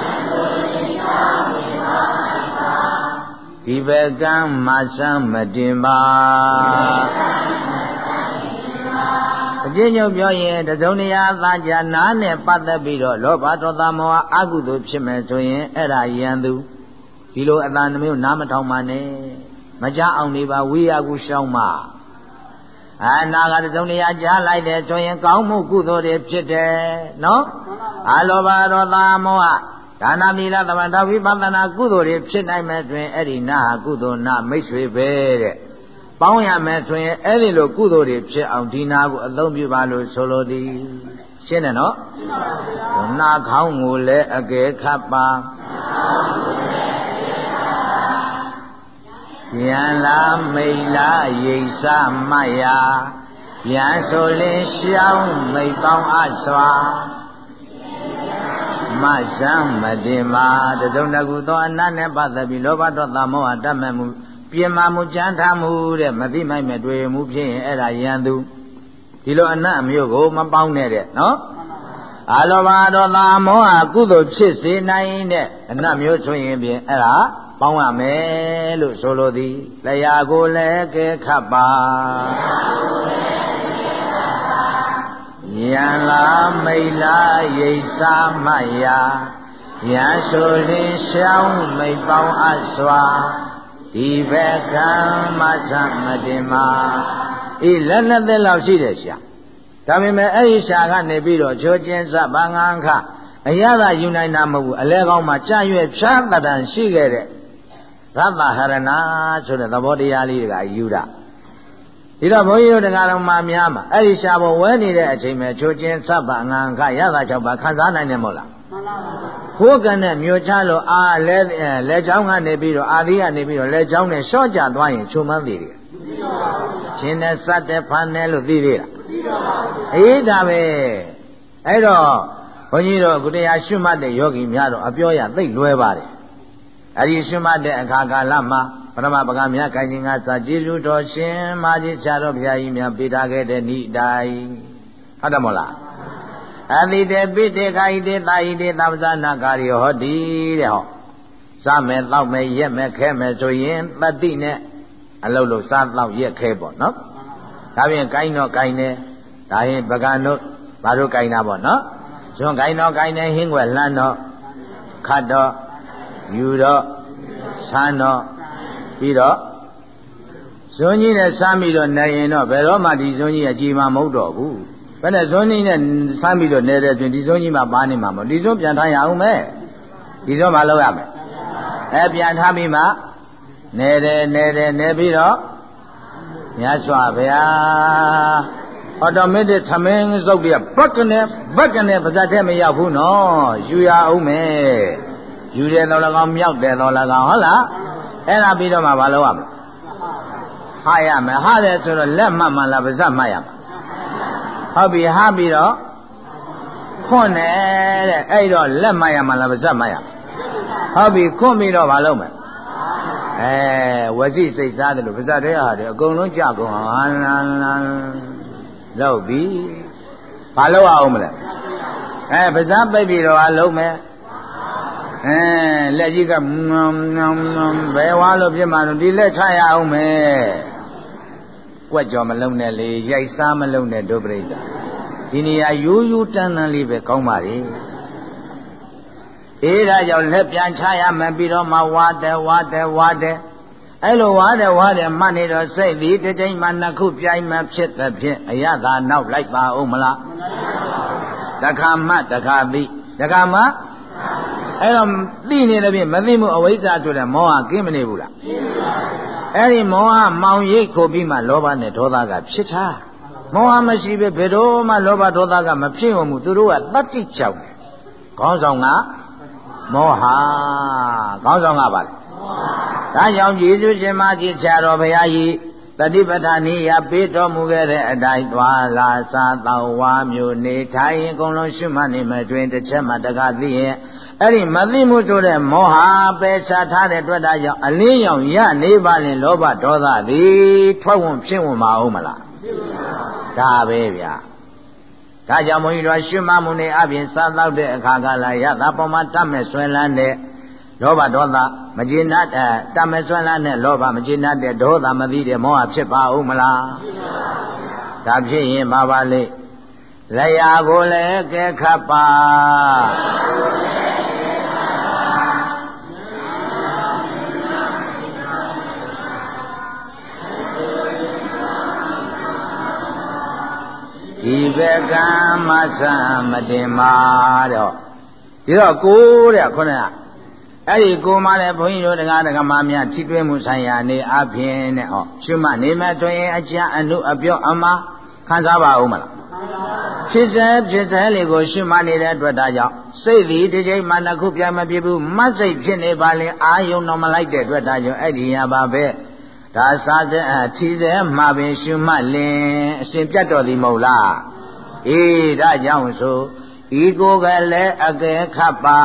ဒီဘက်ကမှဆန်းမတင်ပါအကျဉ်းချုပ်ပြောရင်တစုံတရာသာကြနားနဲ့ပတ်သက်ပြီးတော့လောဘဒေါသမောဟအကုသိုလ်ဖြစ်မယ်ဆိုရင်အဲ့ဒါယံသူဒီလိုအတန်မျိုးနားမထောင်ပါနဲ့မကြအောင်နေပါဝိယကုရှောင်းပါအာနာကတစုံတရာကြားလိုက်တယ်ဆိုရင်ကောင်းမှုကုသိုလ်တွေဖြစ်တယ်နော်အလောဘဒေါသမောဟဒါနသီလသမထဝိပဿနာကုသိုလ်တွေဖြစ်နိုင်မဲ့တွင်အဲ့ဒီနာဟာကုသိုလ်နာမိတ်ဆွေပဲတဲ့ပေါင်းရမယ်ဆိုရင်အဲ့ဒီလိုကုသိုလ်တွေဖြစ်အောင်ဒီနာကိုအသုံးပြုပါလို့ဆိုလိုသည်ရှင်းတယ်နော်နာခေါင်းကိုလည်းအကဲခတ်ပါပြန်လာမိတ်လာရိတ်စမရပြန်ဆိုလင်းရှောင်းမိတ်ပေါင်းအစွာမဆမ်းမတင်ပါတစုံတကူသောအနတ်နဲ့ပတ်သက်ပြီးလောဘဒေါသမောဟတတ်မဲ့မှုပြင်မာမှုကြမ်းထားမှုတဲ့မသိမိုက်မဲ့တွေ့မှုဖြစ်ရင်အဲ့ဒါယံသူဒီလိုအနတ်အမျိုးကိုမပေါင်းနဲ့တဲ့နော်အလောဘဒေါသမောဟကုသိုလ်ဖြစ်စေနိုင်တဲ့အနတ်မျိုးဆိုရင်ပြင်အဲ့ဒါပေါင်းရမယ်လို့ဆိုလိုသည်လျာကိုလည်းကဲခတ်ပါယံလာမိတ်လာရိတ်စာမယယံဆိုရင်ရှောင်းမိတ်ပေါင်းအစွာဒီဘက်ကံမသမတင်မာဤလက်နှစ်သက်လောက်ရှိတယ်ရှာဒါပေမဲ့အဲ့ဒီရှာကနေပြီးတော့ချိုးချင်းစဘာငန်းခအရသာယူနိုင်တာမဟုတ်ဘူးအလဲကောင်းမှာကြာရွယ်ဖြားတတန်ရှိခဲ့တဲ့ရတ္တဟရဏဆိုတဲ့သဘောတရားလေးတွေကယူတာဒီတော့ဘုန်းကြီးတို့တရားတော်မှာများမှာအဲ့ဒီရှာပေါ်ဝဲနေတဲ့အချိန်မှာချိုးချင်းစပ်ပါငန်းခရတာ၆ပါးခံစားနိုင်တယ်မဟုတ်လားမှန်ပါပါခိုးကန်နဲ့မြို့ချလို့အာလဲလဲချောင်းကနေပြီးတော့အာသီးကနေပြီးတော့လဲချောင်းနဲ့ရှော့ကြသွားရင်ချုံမန်းသေးတယ်ချင်းနဲ့စက်တဲ့ဖန်နဲ့လို့သိသေးလားအေးဒါပဲအဲ့တော့ဘုန်းကြီးတို့ကုတရားရှုမှတ်တဲ့ယောဂီများတော့အပြောရသိလွယ်ပါတယ်အဲ့ဒီရှုမှတ်တဲ့အခါကာလမှာပရမပကမြတ်ခိုင်ခြင်းကစာကျေစုတော်ရှင်မာကြီးဆရာတော်ဘုရားကြီးများပေးထားခဲ့တဲ့ဤတိုင်းဟုတ်တယ်မဟုတ်လားအတိတေပိတေခိုင်တေတာဟိတေသဗ္ဗဇနာကာရိဟောတိတဲ့ဟောစားမယ်တောက်မယ်ရက်မယ်ခဲမယ်ဆိုရင်တတိနဲ့အလုံးလုံးစားတောက်ရက်ခဲပေါ့နော်ဒါပြင်ကိုင်းတော့ကိုင်းတယ်ဒါရင်ပကံတို့ဘာတို့ကိုင်းတာပေါ့နော်ဇွန်ကိုင်းတော့ကိုင်းတယ်ဟင်းွယ်လှမ်းတော့ခတ်တော့ယူတော့ဆန်းတော့ပြီးတော့ဇွန်ကြီးနဲ့စမ်းပြီးတော့နေရင်တော့ဘယ်တော့မှဒီဇွန်ကြီးအကြီးမှမဟုတ်တော့ဘူးဘယ်နဲ့ဇွန်ကြီးနဲ့စမ်းပြီးတော့နေတဲ့တွင်ဒီဇွန်ကြီးမှပါနေမှာမဟုတ်ဒီဇွန်ပြန်ထားရအောင်မဲဒီဇွန်မှလောက်ရမယ်အဲပြန်ထားပြီးမှနေတယ်နေတယ်နေပြီးတော့မြတ်စွာဘုရားအော်တိုမက်တစ်သမင်းစုပ်တွေကဘက်ကနေဘက်ကနေပါဇက်ထဲမရောက်ဘူးနော်ယူရအောင်မယ်ယူတယ်တော့၎င်းမြောက်တယ်တော့၎င်းဟုတ်လားအဲ့ဒါပြီးတော့မှမလုပ်ရမယ်ဟာရမယ်ဟာတယ်ဆိုတော့လက်မှတ်မှလားပါဇက်မှတ်ရမှာဟုတ်ပြီဟာပြီးတော့ခွန်းတယ်တဲ့အဲ့တော့လက်မှတ်ရမှာလားပါဇက်မှတ်ရမှာဟုတ်ပြီခွန်းပြီးတော့မလုပ်မယ်အဲဝစီစိတ်စားတယ်လို့ပါဇက်တဲ့ဟာတယ်အကုန်လုံးကြကုန်အောင်လုပ်ပြီဘာလုပ်အောင်မလဲအဲပါဇက်ပိတ်ပြီးတော့အလုံးမယ်အဲလက်ကြီးကဘယ်ဝါလို့ပြစ်မှလို့ဒီလက်ချရအောင်မယ်ကွက်ကြော်မလုံးနဲ့လေရိုက်စားမလုံးနဲ့ဒုပရိသဒီနေရာရိုးရိုးတန်းတန်းလေးပဲကောင်းပါလေအေးဒါကြောင့်လက်ပြန်ချရမယ်ပြီးတော့မှဝါတယ်ဝါတယ်ဝါတယ်အဲ့လိုဝါတယ်ဝါတယ်မှတ်နေတော့စိတ်ဒီတစ်ချိန်မှနှစ်ခုပြိုင်မှဖြစ်တဲ့ဖြင့်အရသာနောက်လိုက်ပါဦးမလားတခါမှတခါသိတခါမှအဲ့တော့သိနေတဲ့ဖြင့်မသိမှုအဝိဇ္ဇာဆိုတဲ့မောဟကင်းမနေဘူးလားအဲ့ဒီမောဟမောင်ရိပ်ခိုပြီးမှလောဘနဲ့ဒေါသကဖြစ်တာမောဟမရှိပဲဘယ်တော့မှလောဘဒေါသကမဖြစ်ဘူးသူတို့ကတတ္တိကြောက်တယ်ခေါင်းဆောင်ကမောဟခေါင်းဆောင်ကပါလေဒါကြောင့်ယေရှုရှင်မကြီးဆရာတော်ဘုရားကြီးတတိပဋ္ဌာနိယပေးတော်မူခဲ့တဲ့အတိုင်းသွားလာစားတော်ဝါမျိုးနေထိုင်အကုန်လုံးရှုမှတ်နေမှတွင်တစ်ချက်မှတကားသိရင်အဲ့ဒီမသိမှုဆိုတဲ့မောဟပယ်ရှားထားတဲ့အတွက်ဒါကြောင့်အလင်းရောင်ရနေပါရင်လောဘဒေါသသည်ထွက်ဝင်ဖြစ်ဝင်မအောင်မလားဒါပဲဗျာဒါကြောင့်ဘုန်းကြီးတို့ရှုမှတ်မှုနေအပြင်စားတော့တဲ့အခါကလာရတာပေါ်မှာတတ်မဲ့ဆွဲလန်းတဲ့လောဘဒေါသမကျေနပ်တဲ့တတ်မဲ့ဆွဲလန်းတဲ့လောဘမကျေနပ်တဲ့ဒေါသမသိတဲ့မောဟဖြစ်ပါဦးမလားဒါဖြစ်ရင်ဘာပါလဲလျာကိုလည်းကဲခပ်ပါဒီဘကံမဆံမတင်မာတော့ဒီတော့ကိုတဲ့ခုနကအဲ့ဒီကိုမလည်းဘုန်းကြီးတို့တရားဓမ္မများထိတွေ့မှုဆိုင်ရာနေအပြင်နဲ့ဟောရှုမှတ်နေမဲ့တွင်အကျအနုအပြောအမှားခံစားပါဦးမလားဖြစ်စေဖြစ်စေလေးကိုရှုမှတ်နေတဲ့အတွက်ဒါကြောင့်စိတ်သည်တစ်ချိန်မှနှစ်ခုပြမပြဘူးမတ်စိတ်ဖြစ်နေပါလေအာယုံတော်မလိုက်တဲ့အတွက်ဒါကြောင့်အဲ့ဒီရပါပဲဒါစားတဲ့အထီးစေမှာပင်ရှုမှတ်လင်အရှင်ပြတ်တော်သည်မဟုတ်လားအေးဒါကြောင့်ဆိုဤကိုယ်ကလည်းအကဲခတ်ပါ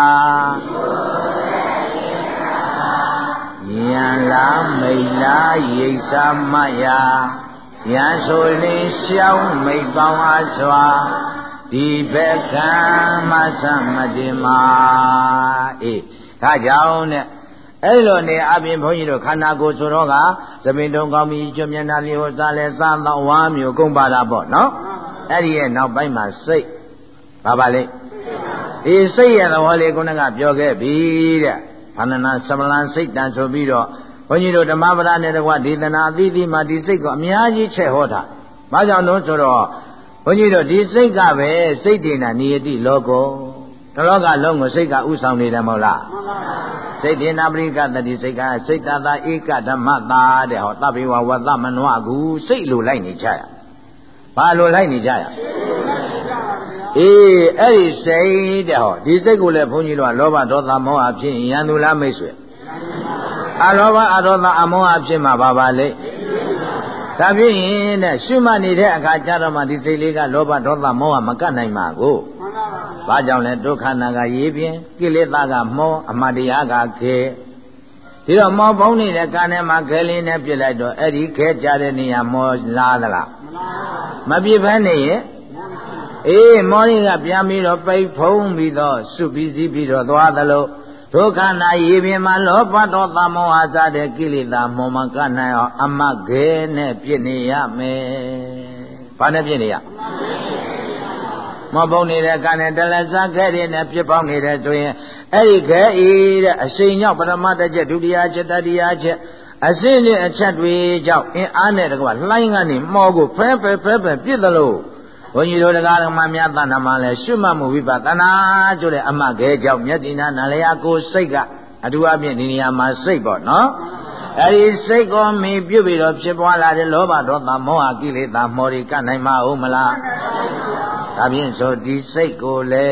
ယံလားမိတ်လားရိတ်စာမယယံဆိုလင်းရှောင်းမိတ်ပေါင်းအားစွာဒီဘက်ကံမဆမတိမာအေးဒါကြောင့်နဲ့အဲ့လိုနေအပြင်ဘုန်းကြီးတို့ခန္ဓာကိုယ်ဆိုတော့ကသမင်တုံကောင်းပြီးကျွမျက်နှာလေးဟောစားလဲစားတော့ဝါမျိုးကုန်ပါတာပေါ့နော်အဲ့ဒီရဲ့နောက်ပိုင်းမှာစိတ်ဘာပါလဲဒီစိတ်ရဲ့သဘောလေးခုနကပြောခဲ့ပြီတဲ့ခန္ဓနာသမလံစိတ်တန်ဆိုပြီးတော့ဘုန်းကြီးတို့ဓမ္မပဒနဲ့တကွဒေသနာအသီးသီးမှာဒီစိတ်ကိုအများကြီးချက်ဟောတာဘာကြောင့်လို့ဆိုတော့ဘုန်းကြီးတို့ဒီစိတ်ကပဲစိတ်တည်နာနိယတိလောကောတလောကလုံးကိုစိတ်ကဥဆောင်နေတယ်မဟုတ်လားစိတ်တည်နာပရိကတတိစိတ်ကစိတ်တသာဧကဓမ္မတာတဲ့ဟောတပိဝဝသမနဝကူစိတ်လိုလိုက်နေကြရဘာလိုလိုက်နေကြရအေးအဲ့ဒီစိတ်တဲ့ဟောဒီစိတ်ကိုလည်းဘုန်းကြီးတို့ကလောဘဒေါသမောဟဖြစ်ရင်ရန်သူလားမိတ်ဆွေအလောဘအဒေါသအမောဟဖြစ်မှာပါပါလေဒါဖြစ်ရင်တဲ့ရှုမှတ်နေတဲ့အခါကျတော့မှဒီစိတ်လေးကလောဘဒေါသမောဟမကတ်နိုင်ပါဘူးဘာကြောင့်လဲဒုက္ခနာကရေးပြင်းကိလေသာကမောအမှတရားကခဲဒီတော့မောဖုံးနေတဲ့ကံထဲမှာခဲလေးနဲ့ပြစ်လိုက်တော့အဲ့ဒီခဲကြတဲ့နေရာမောလားသလားမပြစ်ဘဲနေရင်အေးမောရင်းကပြန်ပြီးတော့ပိတ်ဖုံးပြီးတော့စုပြီးစည်းပြီးတော့သွားသလိုဒုက္ခနာရေပြင်မှာလောဘဒေါသမောဟစတဲ့ကိလေသာမောမကနိုင်အောင်အမတ်ခဲနဲ့ပြစ်နေရမယ်။ဘာနဲ့ပြစ်နေရမောပုံနေတဲ့ကံနဲ့တလစားခဲတွေနဲ့ပြစ်ပေါင်းနေတဲ့ဆိုရင်အဲ့ဒီခဲဤတဲ့အရှိန်ကြောင့်ပရမတ္တချက်ဒုတိယချက်တတိယချက်အစင်းနဲ့အချက်တွေကြောင့်အင်းအားနဲ့တကွာလှိုင်းကနေမောကိုဖဲဖဲဖဲဖဲပြစ်သလိုဘုန်းကြီးတို့တရားတော်မှာမြတ်သနာမှာလဲရှုမှတ်မှုဝိပဿနာဆိုတဲ့အမှတ်ခဲကြောင့်မြတ်တိနာနာလျာကိုစိတ်ကအထူးအဖြင့်ဒီနေရာမှာစိတ်ပေါ့နော်အဲဒီစိတ်ကိုမီပြုတ်ပြီးတော့ဖြစ်ပွားလာတဲ့လောဘဒေါသမောဟကိလေသာမောတွေကနိုင်မအောင်မလားဒါဖြင့်ဆိုဒီစိတ်ကိုလေ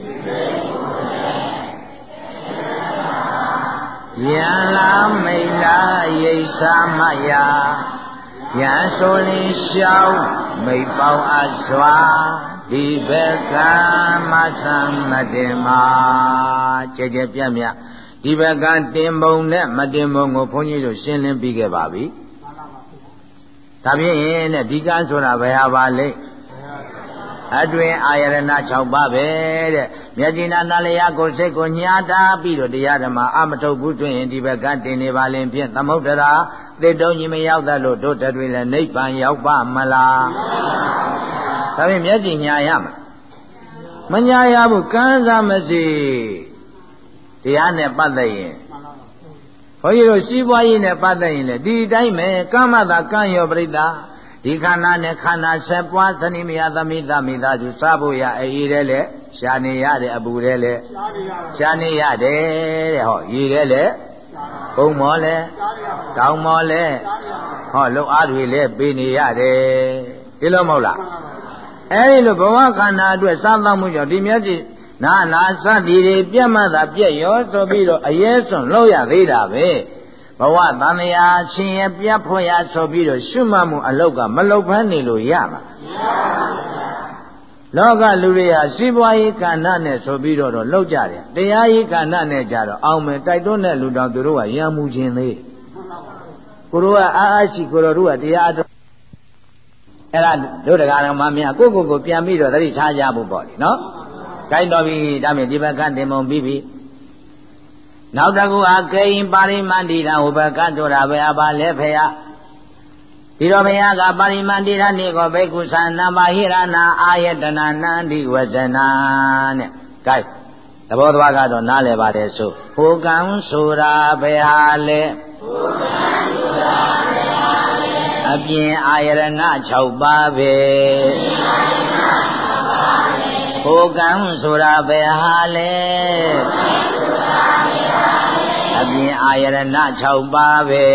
ယံလားမိတ်လားရိတ်စာမယယံဆိုလင်းရှောင်းမိတ်ပေါင်းအစွာဒီဘကံမဆံမတင်မာကြဲကြဲပြတ်မြတ်ဒီဘကံတင်ပုံနဲ့မတင်ပုံကိုဘုန်းကြီးတို့ရှင်းလင်းပြီးခဲ့ပါပြီဒါဖြင့်နဲ့ဒီကံဆိုတာဘယ်ဟာပါလဲအတွင်အာယရဏ၆ပါးပဲတဲ့မြတ်ကြီးနာနာလျာကိုစိတ်ကိုညာတာပြီးတော့တရားဓမ္မအမထုတ်ဘူးတွင်ဒီဘကတင်နေပါလင်ဖြင့်သမုဒ္ဒရာသေတုံကြီးမရောက်သလို့တို့တတွေလည်းနိဗ္ဗာန်ရောက်ပါမလားဒါဖြင့်မြတ်ကြီးညာရမှာမညာရဘူးကံစားမရှိတရားနဲ့ပတ်သက်ရင်ဘုန်းကြီးတို့စီးပွားရေးနဲ့ပတ်သက်ရင်လေဒီတိုင်းပဲကမ္မတာကံရောပရိသဒီခန္ဓာနဲ့ခန္ဓာဆက်ပွားသနိမယသမိသမိသားစုစားဖို့ရအေးတယ်လေရှားနေရတဲ့အပူတယ်လေရှားနေရတယ်တဲ့ဟောရည်တယ်လေဘုံမောလဲတောင်မောလဲဟောလုံအားတွေလဲပေးနေရတယ်ဒီလိုမဟုတ်လားအဲဒီလိုဘဝခန္ဓာအတွက်စားသောက်မှုကြောင့်ဒီမျက်စိနာနာစသည်တွေပြတ်မှတ်တာပြက်ရောဆိုပြီးတော့အရေးစွန့်လို့ရသေးတာပဲဘဝသံဃာချင်းရပြတ်ဖွယ်ရဆိုပြီးတော့ရှုမှတ်မှုအလောက်ကမလောက်ဖမ်းနေလို့ရမှာလောကလူတွေဟာစီးပွားရေးကဏ္ဍနဲ့ဆိုပြီးတော့တော့လောက်ကြတယ်တရားရေးကဏ္ဍနဲ့ကြတော့အောင်မယ်တိုက်တွန်းတဲ့လူတော်သူတို့ကရံမှုခြင်းသေးကိုတို့ကအားအားရှိကိုတို့ကတရားတော်အဲ့ဒါတို့တရားတော်မှများကိုကိုကိုပြန်ပြီးတော့သတိထားကြဖို့ပေါ့လေနော်ကြိုက်တော်ပြီဒါမြင်ဒီဘက်ကတင်မုံပြီးပြီနောက်တစ်ခုအကိဉ္ပါရိမန္တိတာဟိုဘက်ကဆိုတာပဲအပါလဲဖေယဒီတော့ဘုရားကပါရိမန္တိရဏိကောဘေကုသနာမဟိရဏအာယတနာနန္တိဝဇနာနဲ့ gain သဘောသွားကတော့နားလည်ပါတယ်ဆိုဟိုကံဆိုတာဘယ်ဟာလဲဟိုကံဆိုတာဘယ်ဟာလဲအပြင်အာယရဏ၆ပါးပဲဟိုကံဆိုတာဘယ်ဟာလဲအပြင်အာယရဏ၆ပါးပဲ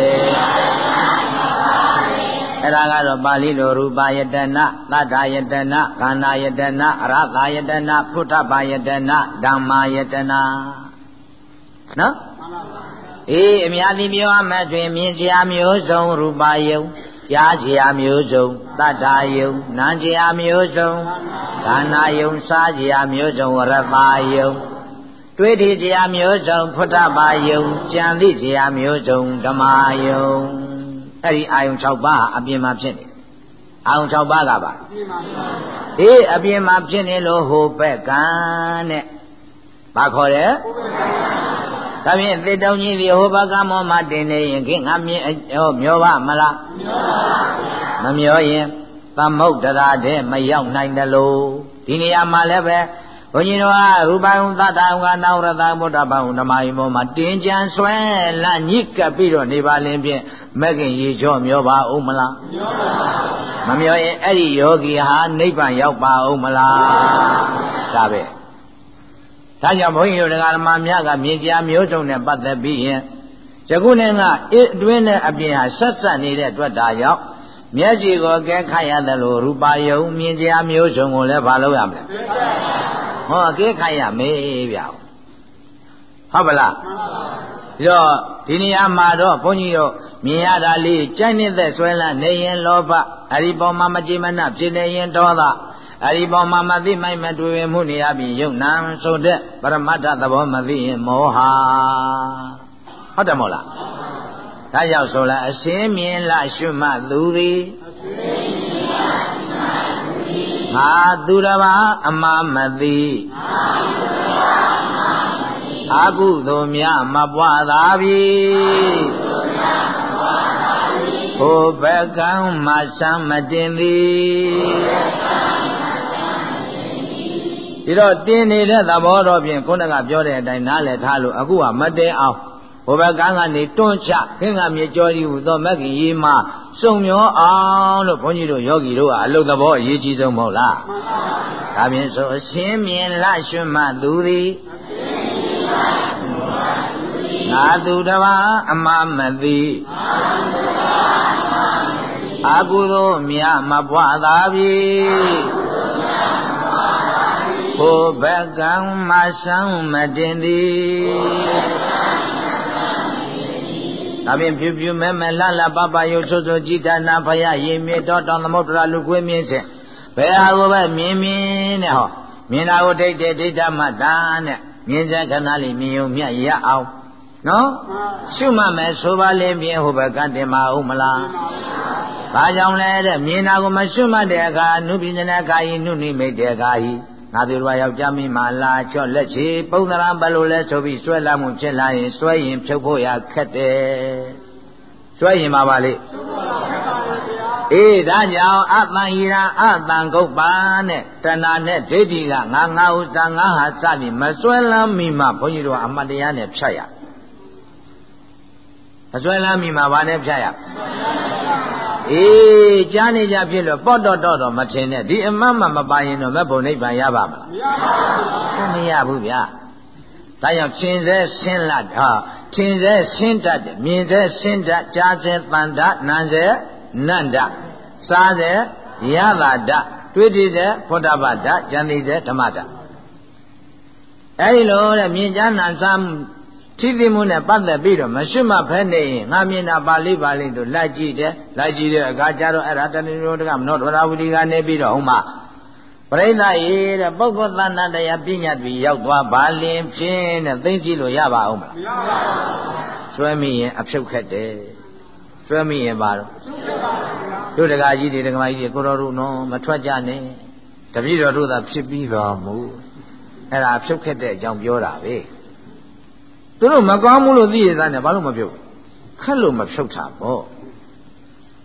အဲ့ဒါကတော့ပါဠိလိုရူပယတနာသတ္တယတနာခန္ဓာယတနာအရသယတနာဖုထပယတနာဓမ္မယတနာနော်အေးအများကြီးပြောရမယ်တွင်မြင်စရာမျိုးစုံရူပယုံကြားစရာမျိုးစုံသတ္တယုံနားစရာမျိုးစုံခန္ဓာယုံစားစရာမျိုးစုံဝရသယုံတွေးထစရာမျိုးစုံဖုထပယုံကြံသိစရာမျိုးစုံဓမ္မယုံအဲ့ဒီအာယုံ၆ပါးအပြင်မှာဖြစ်နေအာယုံ၆ပါးကပါအေးအပြင်မှာဖြစ်နေလို့ဟိုဘက်ကံတဲ့ဘာခေါ်တယ်ဒါဖြင့်သေတုံကြီးဒီဟိုဘက်ကမောမှာတင်နေရင်ခင်ငါမြင်ဟောမျောပါမလားမမျောရင်သမုဒ္ဒရာတဲ့မရောက်နိုင်တယ်လို့ဒီနေရာမှာလည်းပဲဘုန်းကြီးတို့ကရူပယုံသတ္တယုံကနာဝရတဗုဒ္ဓဘာဝဓမ္မယုံမှာတင်ကြံဆွဲလညှိကပ်ပြီးတော့နေပါလင်းဖြင့်မဂ္ဂင်ရေချောမျောပါဦးမလားမျောပါဘူးမမျောရင်အဲ့ဒီယောဂီဟာနိဗ္ဗာန်ရောက်ပါဦးမလားဒါပဲဒါကြောင့်ဘုန်းကြီးတို့ဓမ္မများကမြင်ကြမျိုးစုံနဲ့ပတ်သက်ပြီးရင်ယခုနဲ့ကအတွင်းနဲ့အပြင်ဟာဆက်ဆက်နေတဲ့အတွက်ဒါကြောင့်မျက်စိကိုကဲခတ်ရတယ်လို့ရူပယုံမြင်ကြမျိုးစုံကိုလည်းဘာလုပ်ရမလဲဟောကဲခိုင်းရမေးဗျာဟုတ်ပါလားပြီးတော့ဒီနေရာမှာတော့ဘုန်းကြီးတို့မြင်ရတာလေးကြိုက်နေတဲ့ဆွဲလန်းနေရင်လောဘအဲ့ဒီပေါ်မှာမကြည်မနှဖြစ်နေရင်ဒေါသအဲ့ဒီပေါ်မှာမသိမိုက်မတွေ့မှုနေရပြီးယုံနာဆိုတဲ့ပရမတ္ထသဘောမသိရင်မောဟဟုတ်တယ်မဟုတ်လားဒါကြောင့်ဆိုလားအရှင်းမြင်လားရှုမှတ်သူသည်ငါသူတစ်ပါးအမှားမသိအာကုသိုလ်များမပွားသာပြီဟိုဘက်ကံမဆံမတင်သည်ဒီတော့တင်းနေတဲ့သဘောတော့ဖြင့်ခုနကပြောတဲ့အတိုင်းနားလည်ထားလို့အခုကမတဲအောင်ဟိုဘက်ကံကနေတွန်းချခင်ကမြေကြောကြီးဟူသောမဂ္ဂင်ကြီးမှာစုံမျောအောင်လို့ဘုန်းကြီးတို့ယောဂီတို့ကအလုသဘောအရေးကြီးဆုံးမဟုတ်လားမှန်ပါပါဒါဖြင့်ဆိုအရှင်းမြင်လားရှုမှတ်သူသည်ငါသူတစ်ပါးအမှားမသိအာကုသိုလ်များမပွားသာပြီဟိုဘက်ကံမဆံမတင်သည်ဒါဖြင့်ဖြူဖြူမဲမဲလှလှပပရုပ်ဆိုးဆိုးကြည်ဌာနာဖယားရင်မြေတော်တောင်သမုဒ္ဒရာလူခွေးမြင့်စဉ်ဘယ်ဟာကိုပဲမြင်မြင်နဲ့ဟောမြင်တာကိုဒိဋ္ဌိဒိဋ္ဌမတ္တာနဲ့မြင်တဲ့ခဏလေးမြင်ုံမြတ်ရအောင်နော်ရှုမှတ်မယ်ဆိုပါလေမြင်ဟိုဘက်ကတင်မအောင်မလားဘာကြောင့်လဲတဲ့မြင်တာကိုမရှုမှတ်တဲ့အခါနုပိဉ္စနကာယိနုနိမိတ်တဲ့အခါဟိငါတို့ကယောက်ျားမိမာလာချော့လက်ချေပုံသဏ္ဍာန်ဘယ်လိုလဲဆိုပြီးဆွဲလာမှုဖြစ်လာရင်ဆွဲရင်ဖြုတ်ဖို့ရခက်တယ်ဆွဲရင်ပါပါလေအေးဒါကြောင့်အတ္တဟိရအတ္တဂုတ်ပါနဲ့တဏှာနဲ့ဒိဋ္ဌိကငါငါဥစ္စာငါဟာစသည်မဆွဲလမ်းမိမှဘုန်းကြီးတို့ကအမှတ်တရားနဲ့ဖြတ်ရမဆွဲလမ်းမိမှဘာနဲ့ဖြတ်ရအေးကြားနေကြဖြစ်လို့ပေါ့တော့တော့တော့မထင်နဲ့ဒီအမှတ်မှမပါရင်တော့မဘုံနိဗ္ဗာန်ရပါမလားမရပါဘူးမရဘူးဗျာဒါကြောင့်ထင်စေရှင်းလာတာထင်စေရှင်းတတ်တယ်မြင်စေရှင်းတတ်ကြားစေတန်တနာစေနန္ဒစားစေရတာတတွေးတည်စေဖုဒ္ဓဘာတဉာဏ်သိစေဓမ္မတအဲဒီလိုတဲ့မြင်ကြားနာစားထိသိမှုနဲ့ပတ်သက်ပြီးတော့မရှိမှဖဲနေရင်ငါမြင်တာပါဠိပါဠိတို့လိုက်ကြည့်တယ်လိုက်ကြည့်တဲ့အခါကျတော့အဲ့ဒါတဏှိရောတကမနောဒဝရဝတိကနေပြီးတော့ဥမာပရိသတ်ရေတဲ့ပုဂ္ဂိုလ်သဏ္ဍာန်တရားပညာတွေရောက်သွားပါလင်ဖြင့်တဲ့သိကြည့်လို့ရပါအောင်မလားမရပါဘူးဆွဲမိရင်အဖြုတ်ခက်တယ်ဆွဲမိရင်ပါတော့တို့တကာကြီးတွေတက္ကမကြီးတွေကိုတော်တို့နော်မထွက်ကြနဲ့တပည့်တော်တို့သာဖြစ်ပြီးတော်မူအဲ့ဒါအဖြုတ်ခက်တဲ့အကြောင်းပြောတာပဲသူတို့မကောင်းဘူးလို့သိရတဲ့နဲ့ဘာလို့မပြုတ်ခက်လို့မဖြုတ်တာပေါ့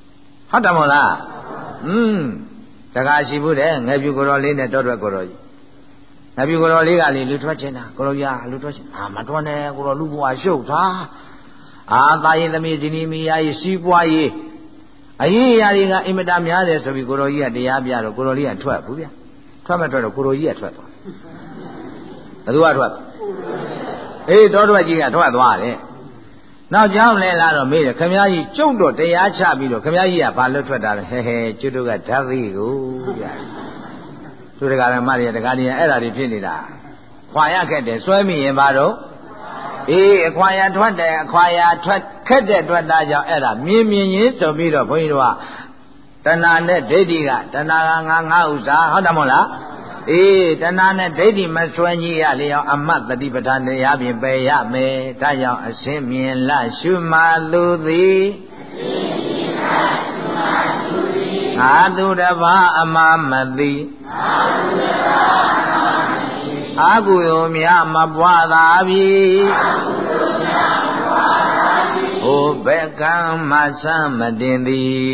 ဟုတ်တယ်မို့လားอืมတကားရှိဘူးတဲ့ငယ်ပြူကိုတော်လေးနဲ့တောထွက်ကိုတော်ကြီးငယ်ပြူကိုတော်လေးကလေလူထွက်ချင်တာကိုတော်ကြီးလူထွက်ချင်အာမထွက်နဲ့ကိုတော်လူဘွားရှုပ်တာအာသားရင်သမီးဇနီးမယားကြီးစီးပွားရေးအရေးအရာတွေကအင်မတန်များတယ်ဆိုပြီးကိုတော်ကြီးကတရားပြတော့ကိုတော်လေးကထွက်ဘူးဗျာထွက်မထွက်တော့ကိုတော်ကြီးကထွက်သွားဘယ်သူကထွက်အေးတောထွက်ကြီးကထွက်သွားတယ်နောက်ကြောင်းလဲလာတော့မေးတယ်ခမည်းကြီးကျုပ်တော့တရားချပြီးတော့ခမည်းကြီးကဘာလွတ်ထွက်တာလဲဟဲဟဲကျွတ်တို့ကဓာတ်သိကိုဗျာသူတကာရမတွေတကားကြီးအဲ့ဒါတွေဖြစ်နေတာခွာရခက်တယ်စွဲမိရင်ဘာတော့အေးအခွာရထွက်တယ်အခွာရထွက်ခက်တဲ့အတွက်သားကြောင့်အဲ့ဒါမြင်မြင်ချင်းဆိုပြီးတော့ဘုန်းကြီးတို့ကတဏှာနဲ့ဒိဋ္ဌိကတဏှာကငါငါဥစ္စာဟုတ်တယ်မို့လားအေးတဏှာနဲ့ဒိဋ္ဌိမစွဲကြီးရလျောက်အမတ်တတိပဋ္ဌာန်တရားဖြင့်ပယ်ရမယ်ဒါကြောင့်အရှင်းမြင်လရှုမှသူသည်ငါသူတစ်ပါးအမမသိအာဟုယောမြမပွားသာပြီဟိုဘက်ကံမဆမ်းမတင်သည်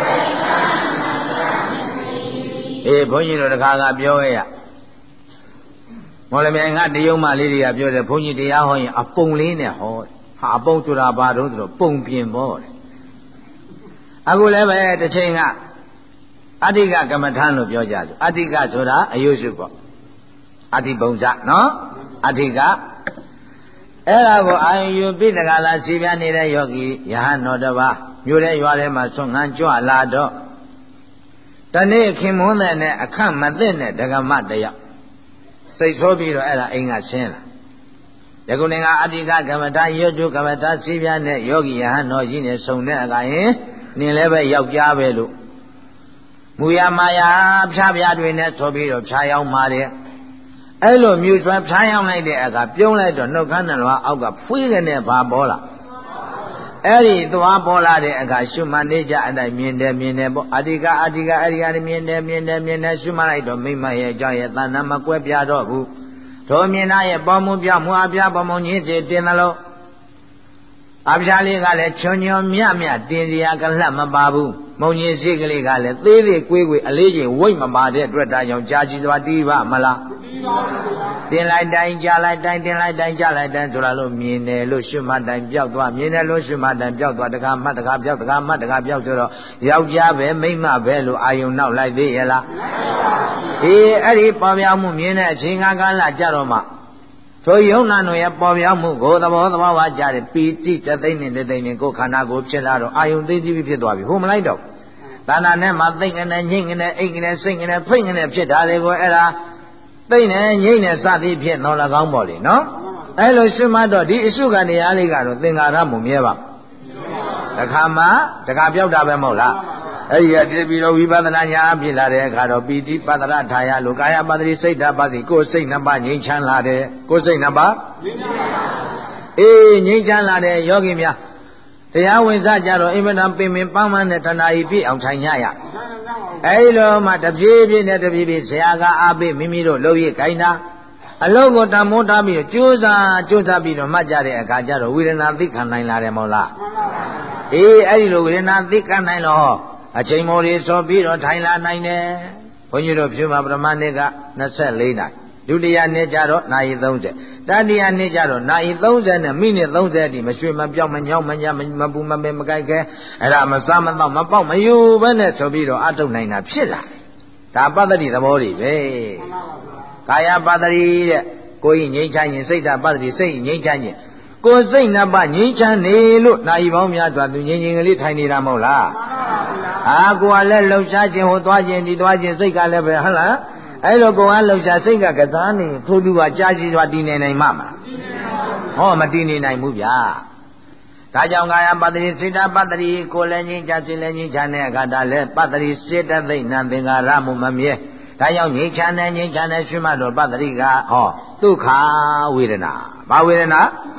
အေးဘုန်းကြီးတို့တခါကပြောခဲ့ရမော်လမြိုင်ကတရုံမလေးတွေကပြောတယ်ဘုန်းကြီးတရားဟောရင်အပုံလေးနဲ့ဟောဟာအပုံဆိုတာဘာလို့ဆိုတော့ပုံပြင်ပေါ့တယ်အခုလည်းပဲတစ်ချိန်ကအဋ္ဌိကကမ္မထမ်းလို့ပြောကြတယ်အဋ္ဌိကဆိုတာအယုစုပေါ့အဋ္ဌိပုံစနော်အဋ္ဌိကအဲ့ဒါကိုအာယုပိတကလာစီပြနေတဲ့ယောဂီယဟန်တော်တစ်ပါးမြို့ထဲရွာထဲမှာဆွမ်းငန်းကြွလာတော့တနေ့ခင်မွန်းတဲ့နဲ့အခန့်မသိတဲ့ဒကမတယောက်စိတ်ဆိုးပြီးတော့အဲ့ဒါအိမ်ကဆင်းလာယခုနေကအဋ္ဌိကကမ္မထာရွတ်တုကမ္မထာစီပြတဲ့ယောဂီယဟန်တော်ကြီးနဲ့ဆုံတဲ့အခါရင်နင်လည်းပဲယောက်ျားပဲလို့မူရမာယာဖြားဖြားတွေနဲ့ဆိုပြီးတော့ဖြားရောက်ပါတယ်အဲ့လိုမြူဆွဲဖြားရောက်လိုက်တဲ့အခါပြုံးလိုက်တော့နှုတ်ခမ်းနှလွားအောက်ကဖွေးကနေဘာပေါ်လာအဲ့ဒီသွားပေါ်လာတဲ့အခါရှုမှတ်နေကြအတိုင်းမြင်တယ်မြင်တယ်ပေါ့အဓိကအဓိကအဲ့ဒီကနေမြင်တယ်မြင်တယ်မြင်တယ်ရှုမှတ်လိုက်တော့မိမရဲ့အကြောင်းရဲ့တဏ္ဍမကွဲပြားတော့ဘူးတို့မြင်သားရဲ့ပေါ်မှုပြောင်းမှုအပြားပေါ်မှုညင်းစေတင်သလိုအပြားလေးကလည်းချွန်ချွန်မြမြတင်စရာကလတ်မပါဘူးမုံကြီးစိတ်ကလေးကလည်းသေးသေးကွေးကွေးအလေးချင်းဝိတ်မပါတဲ့အတွက်ဒါကြောင့်ကြာကြည့်သွားတီးပါမလားတင်လိုက်တိုင်းကြားလိုက်တိုင်းတင်လိုက်တိုင်းကြားလိုက်တိုင်းဆိုတာလို့မြင်တယ်လို့ရှုမှတ်တိုင်းပြောက်သွားမြင်တယ်လို့ရှုမှတ်တိုင်းပြောက်သွားတခါမှတ်တခါပြောက်တခါမှတ်တခါပြောက်ဆိုတော့ယောက်ျားပဲမိန်းမပဲလို့အာယုံနောက်လိုက်သေးရဲ့လားအေးအဲ့ဒီပေါ်ပြောင်းမှုမြင်တဲ့အချိန်ကာလကြတော့မှထိုယုံနာတို့ရဲ့ပေါ်ပြောင်းမှုကိုသဘောသဘောဝါကြတဲ့ပီတိတသိမ့်နဲ့တသိမ့်နဲ့ကိုယ်ခန္ဓာကိုဖြစ်လာတော့အာယုံသိသိဖြစ်သွားပြီဟိုမလိုက်တော့တဏ္ဍာနဲ့မှသိမ့်ကနေညိမ့်ကနေအိတ်ကနေစိတ်ကနေဖိတ်ကနေဖြစ်တာတွေကိုအဲ့ဒါသိမ့်နေညိမ့်နေစသည်ဖြစ်တော့၎င်းပေါ့လေနော်အဲ့လိုရှုမှတ်တော့ဒီအရှုခံတရားလေးကတော့သင်္ကာရမှုမြဲပါတခါမှတခါပြောက်တာပဲမဟုတ်လားအဲ့ဒီတည်းပြီးတော့ဝိပဿနာညာဖြစ်လာတဲ့အခါတော့ပီတိပတ္တရထာယလို့ကာယပတ္တိစိတ်ဓာတ်ပါတိကိုယ်စိတ်နှစ်ပါးငြိမ်းချမ်းလာတယ်ကိုယ်စိတ်နှစ်ပါးငြိမ်းချမ်းလာအေးငြိမ်းချမ်းလာတဲ့ယောဂီများတရားဝင်စားကြတော့အင်မတန်ပင်ပင်ပန်းပန်းနဲ့တဏှာကြီးပြည့်အောင်ထိုင်ကြရအဲဒီလိုမှတပြေးပြေးနဲ့တပြေးပြေးဆရာကအားပေးမိမိတို့လှုပ်ရခိုင်းတာအလုံးကိုတမိုးထားပြီးတော့ကြိုးစားကြိုးစားပြီးတော့မှတ်ကြတဲ့အခါကျတော့ဝေဒနာသိခံနိုင်လာတယ်မဟုတ်လားအေးအဲဒီလိုဝေဒနာသိခံနိုင်တော့အချိန်မိုးလေးစောပြီးတော့ထိုင်လာနိုင်တယ်ဘုန်းကြီးတို့ဖြူမှာပထမနေ့ကနှစ်ဆယ့်လေးနာရီဒုတိယနေ့ကျတော့နာရီသုံးဆယ်တတိယနေ့ကျတော့နာရီသုံးဆယ်နဲ့မိနစ်သုံးဆယ်အထိမရွှေ့မပြောင်းမညောင်းမညမပူမပင်မကြိုက်ခဲအဲ့ဒါမစားမတော့မပေါက်မယူဘဲနဲ့ဆိုပြီးတော့အထုတ်နိုင်တာဖြစ်လာဒါပတ္တိသဘောတွေပဲကာယပတ္တိတဲ့ကိုယ်ကြီးငြိမ်းချမ်းခြင်းစိတ်ဓာတ်ပတ္တိစိတ်ငြိမ်းချမ်းခြင်းကိုယ်စိတ်နှစ်ပါးငြိမ်းချမ်းနေလို့နာရီပေါင်းများစွာသူငြိမ်းငြိမ်းကလေးထိုင်နေတာမဟုတ်လားအာကိုယ်ကလည်းလှုပ်ရှားခြင်းဟိုသွားခြင်းဒီသွားခြင်းစိတ်ကလည်းပဲဟုတ်လားအဲ့လိုကိုယ်ကလှုပ်ရှားစိတ်ကကစားနေထိုးသူကကြာစီစွာတည်နေနိုင်မှာမလားဟောမတည်နေနိုင်ဘူးဗျာဒါကြောင့်ကာယပတ္တိစေတပတ္တိကိုယ်လည်းငြိမ်းချစိတ်လည်းငြိမ်းချတဲ့အခါဒါလည်းပတ္တိစေတသိဏသင်္ကာရမှုမမြဲဒါကြောင့်ငြိမ်းချတဲ့ငြိမ်းချတဲ့ရှိမှတော့ပတ္တိကဟောဒုက္ခဝေဒနာဘာဝေဒနာ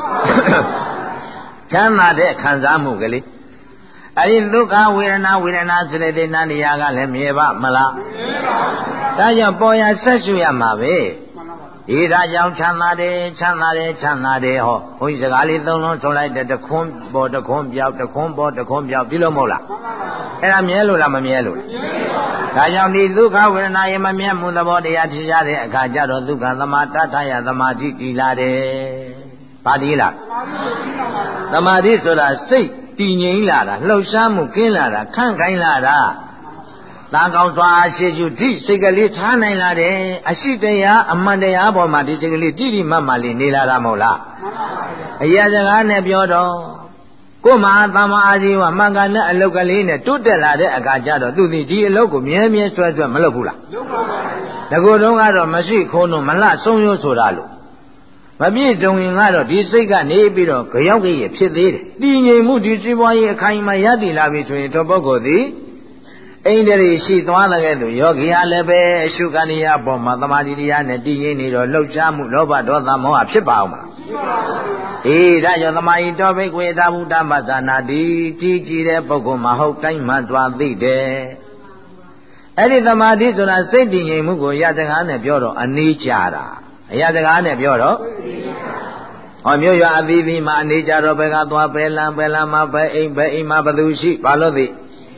ချမ်းသာတဲ့ခံစားမှုကလေးအဲ့ဒီဒုက္ခဝေဒနာဝေဒနာစေတနာနေရာကလည်းမြဲပါမလားမြဲပါဘူးဒါကြောင့်ပေါ်ရဆက်ရှုရမှာပဲဒီဒါကြောင့်ချမ်းသာတယ်ချမ်းသာတယ်ချမ်းသာတယ်ဟောဘုန်းကြီးစကားလေးသုံးလုံးဆုံးလိုက်တဲ့တခွန်းပေါ်တခွန်းပြောက်တခွန်းပေါ်တခွန်းပြောက်ဒီလိုမဟုတ်လားအဲ့ဒါမြဲလို့လားမမြဲလို့လားဒါကြောင့်ဒီဒုက္ခဝေဒနာရဲ့မမြဲမှုသဘောတရားထင်ရှားတဲ့အခါကျတော့ဒုက္ခသမာတထယသမာဓိတည်လာတယ်ဘာတည်လာသမာဓိဆိုတာစိတ်တည်ငြိမ်လာတာလှုပ်ရှားမှုကင်းလာတာခန့်ခိုင်းလာတာသာကောင်းစွာရှိစုဓိစိတ်ကလေးထားနိုင်လာတယ်အရှိတရားအမှန်တရားပေါ်မှာဒီစိတ်ကလေးတိတိမတ်မလေးနေလာတာမဟုတ်လားအရာစကားနဲ့ပြောတော့ကိုယ်မှာသမ္မာအာဇီဝမင်္ဂနဲ့အလုတ်ကလေးနဲ့တိုးတက်လာတဲ့အခါကျတော့သူဒီဒီအလုတ်ကိုမြဲမြဲဆွဲဆွဲမလုပ်ဘူးလားလုပ်ပါဘူးတကူတုံးကတော့မရှိခိုးလို့မလှဆုံးရိုးဆိုတာလို့မပြည့်စုံရင်ကတော့ဒီစိတ်ကနေပြီးတော့ကြောက်ကြရဖြစ်သေးတယ်တည်ငြိမ်မှုဒီစီးပွားရေးအခိုင်အမာရည်တည်လာပြီဆိုရင်တော့ပုဂ္ဂိုလ်သည်အိန္ဒြေရှိသွားတဲ့ကဲ့သို့ယောဂီဟာလည်းပဲအရှုကနိယပေါ်မှာသမာဓိတရားနဲ့တည်ငြိမ်နေတော့လှုပ်ရှားမှုလောဘဒေါသမောဟဖြစ်ပါအောင်မလားဖြစ်ပါဘူးအေးဒါကြောင့်သမာဟိတောဘိကွေတာဘုဒ္ဓမသနာတိကြီးကြီးတဲ့ပုဂ္ဂိုလ်မဟုတ်တိုင်းမှသွားသိတယ်အဲ့ဒီသမာဓိဆိုတာစိတ်တည်ငြိမ်မှုကိုရစကားနဲ့ပြောတော့အနည်းကြတာအရာစကားနဲ့ပြောတော့ဟောမြို့ရွာအသီးသီးမှာအနေကြတော့ဘယ်ကသွားပဲလမ်းပဲလမ်းမှာပဲအိမ်ပဲအိမ်မှာဘသူရှိဘာလို့သိ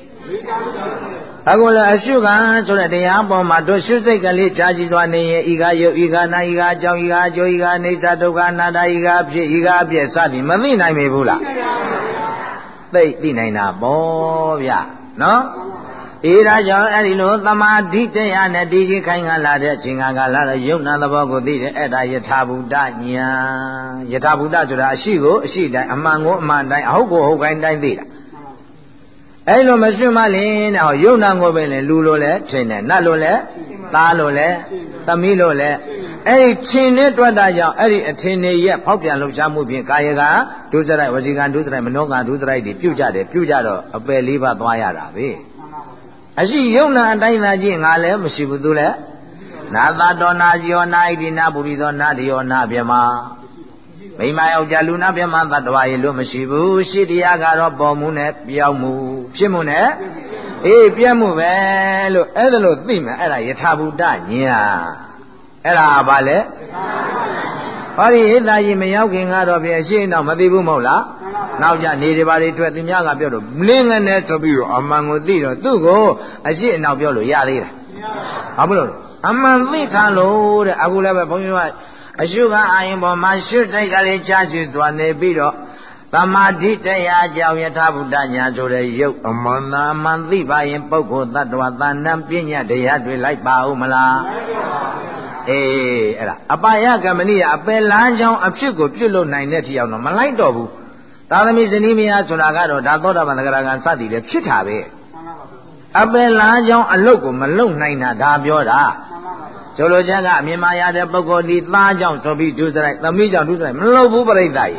အခုလည်းအရှုခံဆိုတဲ့တရားပေါ်မှာတို့ရှုစိတ်ကလေးကြာကြည့်သွားနေရင်ဤကယုတ်ဤကနာဤကအကြောင်းဤကအကျိုးဤကအနိစ္စဒုက္ခအနတ္တဤကဖြစ်ဤကအပြည့်စသည်မသိနိုင်ပေဘူးလားသိသိနိုင်တာပေါ့ဗျနော်အေးဒါကြောင့်အဲ့ဒီလိုသမာဓိတရားနဲ့တည်ကြည်ခိုင်ခံလာတဲ့အချိန်ကလာတော့ယုံနာသဘောကိုသိတယ်အဲ့ဒါယထာဘုဒ္ဓညာယထာဘုဒ္ဓဆိုတာအရှိကိုအရှိတိုင်းအမှန်ကိုအမှန်တိုင်းအဟုတ်ကိုဟုတ်ကိုင်းတိုင်းသိတာအဲ့လိုမရှိမှလင်းတဲ့ဟောယုံနာကိုပဲလေလူလိုလဲထင်တယ်နတ်လိုလဲသားလိုလဲသမီးလိုလဲအဲ့ဒီထင်နဲ့တွက်တာကြောင့်အဲ့ဒီအထင်တွေရဲ့ဖောက်ပြန်လှုပ်ရှားမှုဖြင့်ကာယကဒုစရိုက်ဝစီကံဒုစရိုက်မနောကံဒုစရိုက်တွေပြုတ်ကြတယ်ပြုတ်ကြတော့အပယ်လေးပါးသွားရတာပဲအရှိယုံနာအတိုင်းသာကြည့်ငါလည်းမရှိဘူးသူလည်းနာသာတော်နာဇီယောနာဣတိနာပုရိသောနာတယောနာပြမမိမယောက်ျားလူနာပြမသတ္တဝါရေလို့မရှိဘူးရှိတရားကတော့ပေါ်မှုနဲ့ပြောင်းမှုဖြစ်မှုနဲ့အေးပြတ်မှုပဲလို့အဲ့ဒါလို့သိမယ်အဲ့ဒါယထာဘုဒ္ဓညာအဲ့ဒါဘာလဲဟောဒီဟိတကြီးမရောက်ခင်ကတော့ပြအရှိန်တော့မသိဘူးမဟုတ်လားနောက်ကြနေဒီပါတွေတွေ့သူများကပြောတော့လင်းငနဲ့ဆိုပြီးတော့အမှန်ကိုသိတော့သူ့ကိုအရှိအနောက်ပြောလို့ရသေးတာဘာဖြစ်လို့အမှန်သိထားလို့တဲ့အခုလည်းပဲဘုန်းကြီးကအရှုကအာရင်ပေါ်မှာရှုစိတ်ကလေးချရှိသွားနေပြီးတော့သမာဓိတရားကြောင့်ယထာဘုဒ္ဓညာဆိုတဲ့ယုတ်အမှန်သာအမှန်သိပါရင်ပုဂ္ဂိုလ်တ attva သာဏပညာတရားတွေလိုက်ပါဦးမလားအေးအဲ့ဒါအပါယကမဏိယအပယ်လမ်းကြောင်းအဖြစ်ကိုပြုတ်လို့နိုင်တဲ့ထီအောင်တော့မလိုက်တော့ဘူးသာသမီဇနီးမယားဆိုတာကတော့ဒါသောတာပန်သဂရကံစသည်လည်းဖြစ်တာပဲအပယ်လမ်းကြောင်းအလုတ်ကိုမလုံနိုင်တာဒါပြောတာကျော်လိုချက်ကအမြင်မှရတဲ့ပုဂ္ဂိုလ်ဒီသားကြောင့်ဆိုပြီးဒုစရိုက်သမီးကြောင့်ဒုစရိုက်မလုပ်ဘူးပြိဿကြီး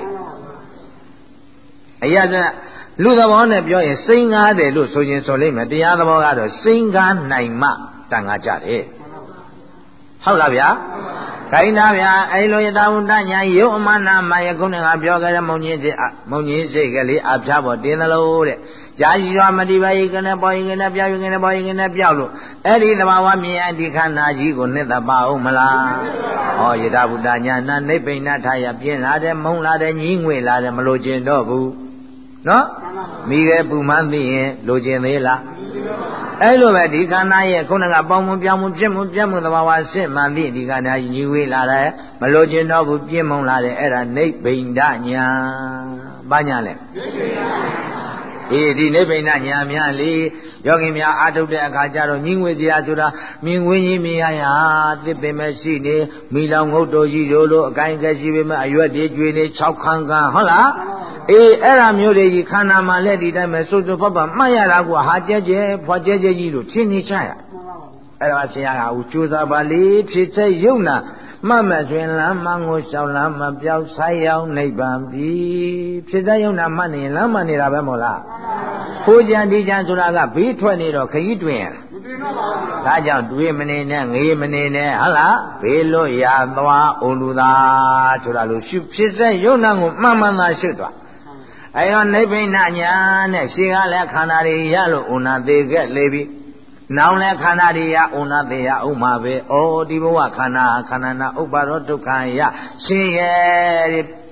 အရာကလူသဘောနဲ့ပြောရင်စိန်ကားတယ်လို့ဆိုရင်ဆိုလိမ့်မယ်တရားသဘောကတော့စိန်ကားနိုင်မှတန်ကားကြတယ်ဟုတ်လားဗျာခိုင်းသားဗျာအဲ့လိုယထာဘုဒ္ဓညာယုံအမနာမယခုနကပြောကြတဲ့မုံကြီးစိတ်မုံကြီးစိတ်ကလေးအဖျားပေါ်တင်းသလိုတဲ့ကြာကြီးရွာမတိပါယိကနေပေါ်ယိကနေပြောက်ယိကနေပေါ်ယိကနေပြောက်လို့အဲ့ဒီသဘာဝမြင်အဒီခန္ဓာကြီးကိုနှစ်သက်ပါဦးမလားဟောယထာဘုဒ္ဓညာနာနိဗ္ဗိဏထာယပြင်းလာတယ်မုံလာတယ်ညီးငွေလာတယ်မလိုချင်တော့ဘူးနော်မိခဲ့ပူမှန်းသိရင်လိုချင်သေးလားအဲ့လိုပဲဒီခန္ဓာရဲ့ခုနကပေါင်းမှုပြောင်းမှုဖြစ်မှုပြတ်မှုသဘာဝစစ်မှန်သည့်ဒီခန္ဓာညီဝေးလာတယ်မလိုချင်တော့ဘူးပြင်းမုံလာတယ်အဲ့ဒါနိဗ္ဗိဏညာဘာညာလဲအေးဒီနိဗ္ဗိဏညာများလေယောဂီများအာထုတ်တဲ့အခါကျတော့ညီငွေစရာဆိုတာမြင်ဝင်းကြီးမြင်ရရသစ်ပင်မရှိနေမိလောင်ငုတ်တော်ကြီးတို့လိုအကိုင်းကရှိပေမဲ့အရွက်တွေကျွေနေ၆ခန်းခန်းဟုတ်လားအေးအဲ့ဒါမျိုးတွေကြီးခန္ဓာမှာလည်းဒီတိုင်းပဲစွတ်စွတ်ဖတ်ဖတ်မှတ်ရတာကဟာကျဲကျဲဖွာကျဲကျဲကြီးလို့ထင်နေချရအဲ့ဒါဆရာကဟိုကြိုးစားပါလေဖြစ်စေယုံနာမှတ်မဲ့တွင်လမ်းမငိုလျှောက်လမ်းမပြောက်ဆိုင်ရောက်နိဗ္ဗာန်ပြီဖြစ်စေယုံနာမှတ်နေလမ်းမှနေတာပဲမဟုတ်လားခိုးကြံဒီကြံဆိုတာကဘေးထွက်နေတော့ခကြီးတွင်ရတာဒါကြောင့်တွေးမနေနဲ့ငေးမနေနဲ့ဟုတ်လားဘေးလွတ်ရသွားအိုလူသာဆိုတာလို့ရှုဖြစ်စေယုံနာကိုမှန်မှန်သာရှုသွားအဲရောနိဗ္ဗိဏညာနဲ့ရှေးကလည်းခန္ဓာတွေရလို့ဥနာသေးခဲ့လေပြီနောင်လည်းခန္ဓာတွေရဥနာသေးရဥမှာပဲဩဒီဘဝခန္ဓာခန္ဓာနာဥပါရောဒုက္ခရရှင်းရဲ့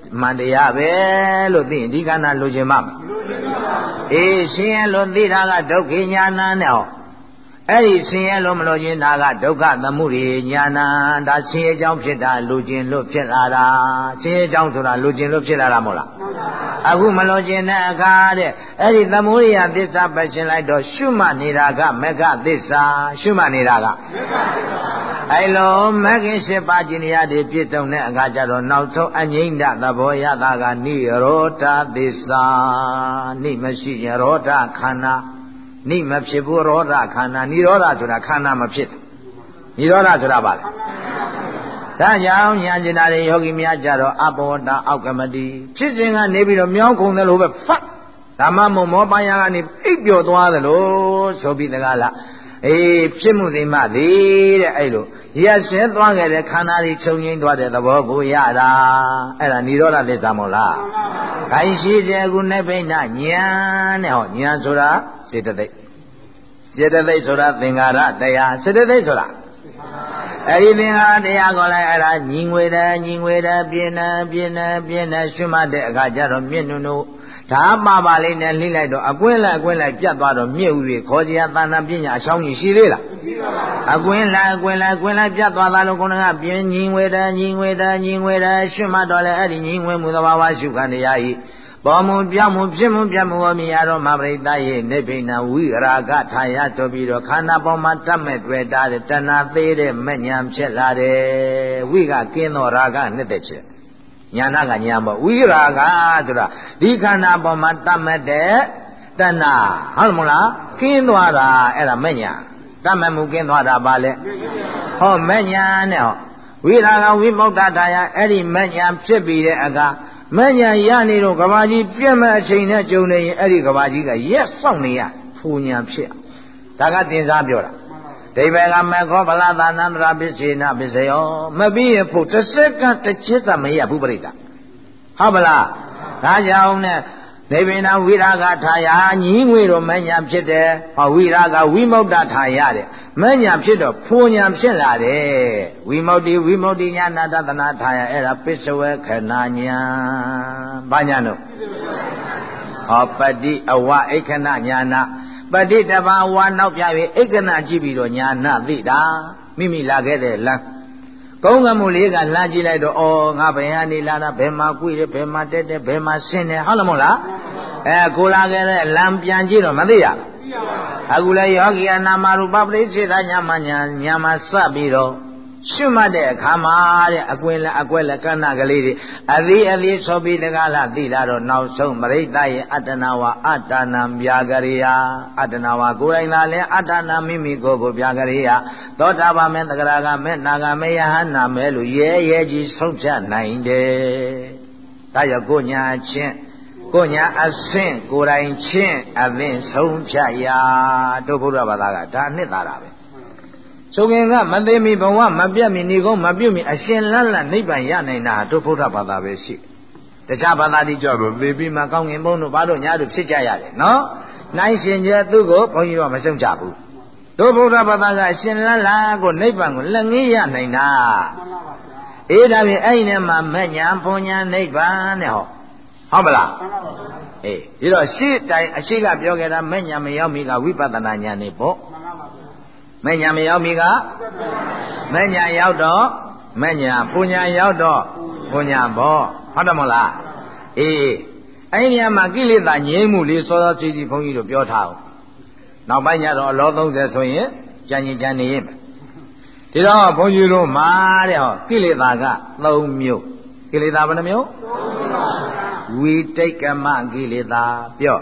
မှန်တရားပဲလို့သိရင်ဒီခန္ဓာလိုချင်မှာမအေးဆင်းရဲလို့သိတာကဒုက္ခညာဏနဲ့ဟောအဲ့ဒီဆင်းရဲလို့မလို့ခြင်းဒါကဒုက္ခသမုဒိညာဏဒါဆင်းရဲကြောင့်ဖြစ်တာလိုချင်လို့ဖြစ်လာတာဆင်းရဲကြောင့်ဆိုတာလိုချင်လို့ဖြစ်လာတာမဟုတ်လားအခုမလို့ခြင်းတဲ့အခါတဲ့အဲ့ဒီသမုဒိယသစ္စာပဲရှင်းလိုက်တော့ရှုမှတ်နေတာကမဂ္ဂသစ္စာရှုမှတ်နေတာကမဂ္ဂသစ္စာအဲ့လိုမဂ္ဂင်၈ပါးကျင့်ရတဲ့ပြည့်စုံတဲ့အခါကျတော့နောက်ဆုံးအငြိမ့်တသဘောရတာကနိရောဓသစ္စာနိမရှိရင်ရောဓခန္ဓာနိမဖြစ်ဘူးရောဓခန္ဓာနိရောဓဆိုတာခန္ဓာမဖြစ်တာနိရောဓဆိုတာဘာလဲဒါကြောင့်ဉာဏ်ကျင်တဲ့ယောဂီများကြတော့အဘောတအောက်ကမတိဖြစ်စဉ်ကနေပြီးတော့မြောင်းခုံတယ်လို့ပဲဖတ်ဓမ္မမုံမောပညာကနေအိပ်ပျော်သွားတယ်လို့ဆိုပြီးတကားလားအေးဖြစ်မှုသိမှသည်တဲ့အဲ့လိုရက်ဆဲသွားခဲ့တဲ့ခန္ဓာကြီးချုပ်ငိမ့်သွားတဲ့သဘောကိုရတာအဲ့ဒါនិရောဓသစ္စာမဟုတ်လားခိုင်းရှိတဲ့အခုနိဗ္ဗိဏဉာဏ်နဲ့ဟောဉာဏ်ဆိုတာစေတသိက်စေတသိက်ဆိုတာသင်္ခါရတရားစေတသိက်ဆိုတာအဲ့ဒီသင်္ခါရတရားကိုလည်းအဲ့ဒါညီငွေတယ်ညီငွေတယ်ပြင်းတယ်ပြင်းတယ်ပြင်းတယ်ရှုမှတ်တဲ့အခါကျတော့မြင့်နုနုဓာပါပါလေးနဲ့လှိလိုက်တော့အကွင်းလိုက်အကွင်းလိုက်ပြတ်သွားတော့မြင့်ဥ၍ခေါ်စရာသာနာပညာအချောင်းကြီးရှိသေးလားအကွင်းလိုက်အကွင်းလိုက်အကွင်းလိုက်ပြတ်သွားတာလို့ခေါင်းကပြင်းညီငွေတယ်ညီငွေတယ်ညီငွေတယ်ရှုမှတ်တော့လေအဲ့ဒီညီငွေမှုသဘာဝရှုခံတရားဤပေါ်မှုပြောင်းမှုဖြစ်မှုပြတ်မှုမြင်ရတော့မပရိသတ်ရဲ့နိဗ္ဗိဏဝိရာဂထာယတော်ပြီးတော့ခန္ဓာပေါ်မှာတတ်မဲ့တွေ့တာတဲ့တဏှာသေးတဲ့မဉ္ဇဉ်ဖြစ်လာတယ်ဝိကကင်းသောရာဂနှစ်သက်ချက်ညာနာကညာပေါ့ဝိရာဂဆိုတာဒီခန္ဓာပေါ်မှာတတ်မဲ့တဲ့တဏှာဟုတ်မလားကင်းသွားတာအဲ့ဒါမဉ္ဇဉ်တတ်မဲ့မှုကင်းသွားတာပါလေဟောမဉ္ဇဉ်နဲ့ဟောဝိရာဂဝိမု ക്ത ထာယအဲ့ဒီမဉ္ဇဉ်ဖြစ်ပြီးတဲ့အခါမဉ္ဇဉ်ရနေတော့ကဘာကြီးပြည့်မဲ့အချိန်နဲ့ကြုံနေရင်အဲ့ဒီကဘာကြီးကရက်ဆောင်နေရဖူညာဖြစ်ဒါကတင်စားပြောတာဒိဗေကမေခောဗလာသာနန္တရာပစ္စေနပစ္စယောမပြီးရဖို့တစ်စက္ကန့်တစ်ချက်သာမရဘူးပြိတ္တာဟုတ်ပါလားဒါကြောင့်နဲ့ဒိဗေနဝိရာဂထာယညီငွေတော့မဉ္ဇဉ်ဖြစ်တယ်ဟောဝိရာဂဝိမု ക്ത ထာယတဲ့မဉ္ဇဉ်ဖြစ်တော့ဖူညာဖြစ်လာတယ်ဝိမု ക്തി ဝိမု ക്തി ညာနာတသနာထာယအဲ့ဒါပစ္စဝေခဏညာဘာညာတော့ဟောပတိအဝအိခဏညာနာပတိတဘာဝနောက်ပြ၍အိခဏကြည့်ပြီးတော့ညာနာသိတာမိမိလာခဲ့တဲ့လမ်းကုန်းကမှုလေးကလှမ်းကြည့်လိုက်တော့အော်ငါဘယ်ဟာနေလာတာဘယ်မှာကွေးတယ်ဘယ်မှာတက်တယ်ဘယ်မှာဆင်းတယ်ဟုတ်လားမဟုတ်လားအဲကိုလာခဲ့တဲ့လမ်းပြန်ကြည့်တော့မသိရဘူးအခုလည်းယောဂီအနာမရူပပရိစ္ဆေဒညာမညာညာမှာစပြီးတော့ရှုမှတ်တဲ့အခါမှာတဲ့အကွင်းလက်အကွက်လက်ကဏ္ဍကလေးတွေအသေးအသေးဆိုပြီးတကားလားသိလာတော့နောက်ဆုံးပရိသတ်ရဲ့အတ္တနာဝအတ္တနာပြာကရိယာအတ္တနာဝကိုယ်တိုင်သာလဲအတ္တနာမိမိကိုယ်ကိုပြာကရိယာသောတာပန်မေတ္တဂရကမေနာဂမေယဟနာမဲလို့ရဲရဲကြီးဆုံးဖြတ်နိုင်တယ်ဒါကြောင့်ကိုညာချင်းကိုညာအဆင့်ကိုယ်တိုင်ချင်းအသင်ဆုံးဖြတ်ရာတို့ဘုရားဘာသာကဒါနှစ်သာတာပဲဆိုခင်ကမသိမီဘဝမပြတ်မီနေကုန်မပြုတ်မီအရှင်လတ်လတ်နိဗ္ဗာန်ရနိုင်တာတို့ဘုရားဘာသာပဲရှိတခြားဘာသာတိကြတော့သေပြီးမှကောင်းငင်ဘုံတို့ဘာတို့ညာတို့ဖြစ်ကြရတယ်နော်နိုင်ရှင်ကျသူကိုဘုန်းကြီးကမရှုံချဘူးတို့ဘုရားဘာသာကအရှင်လတ်လတ်ကိုနိဗ္ဗာန်ကိုလက်ငင်းရနိုင်တာအေးဒါဖြင့်အဲ့ဒီနဲ့မှမညာဘုံညာနိဗ္ဗာန်နဲ့ဟောဟုတ်မလားအေးဒီတော့ရှေ့တိုင်အရှိကပြောခဲ့တာမညာမရောက်မီကဝိပဿနာဉာဏ်နေပေါ့မညာမရောက်မီကမညာရောက်တော့မညာပူညာရောက်တော့ပူညာပေါ့ဟုတ်တယ်မဟုတ်လားအေးအဲ့ဒီနေရာမှာကိလေသာငြိမ်းမှုလေးစောစောစီစီဘုန်းကြီးတို့ပြောထားအောင်နောက်ပိုင်းကျတော့အလောသုံးဆယ်ဆိုရင်ကြံရင်ကြံနေရင်ဒီတော့ဘုန်းကြီးတို့မှာတဲ့ဟောကိလေသာကသုံးမျိုးကိလေသာဘယ်နှမျိုးဝိတိတ်ကမကိလေသာပြော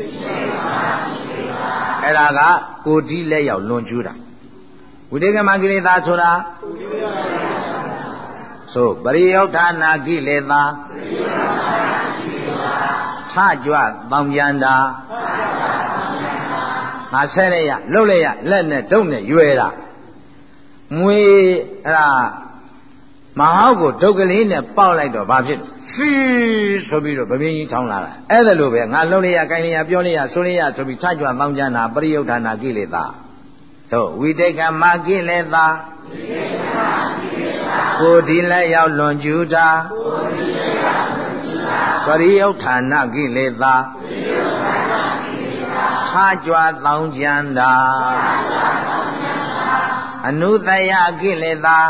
အဲ့ဒါကကိုယ်ဒီလက်ရောက်လွန်ကျူးတာဝိတိတ်ကမကိလေသာဆိုတာဆိုပရိယုဋ္ဌာနာကိလေသာထကြွတောင်ကြံတာငါဆဲရရလှုပ်လိုက်ရလက်နဲ့ဒုတ်နဲ့ရွယ်တာမွေအဲ့ဒါမဟုတ်ကိုဒုတ်ကလေးနဲ့ပေါက်လိုက်တော့ဘာဖြစ်ဖီးဆိုပြီးတော့ဗပင်းကြီးထောင်းလာတာအဲ့ဒါလိုပဲငါလှုပ်လိုက်ရကိုင်းလိုက်ရပြောလိုက်ရဆိုလိုက်ရဆိုပြီးထကြွတောင်ကြံတာပရိယုဋ္ဌာနာကိလေသာသို့ဝိတိတ်ကမကိလေသာကိုယ်ဒီလက်ရောက်လွန်ကျူးတာရိယုဌာနကိလေသာထာကြွားတောင်းကြံတာအနုတယကိလေသာ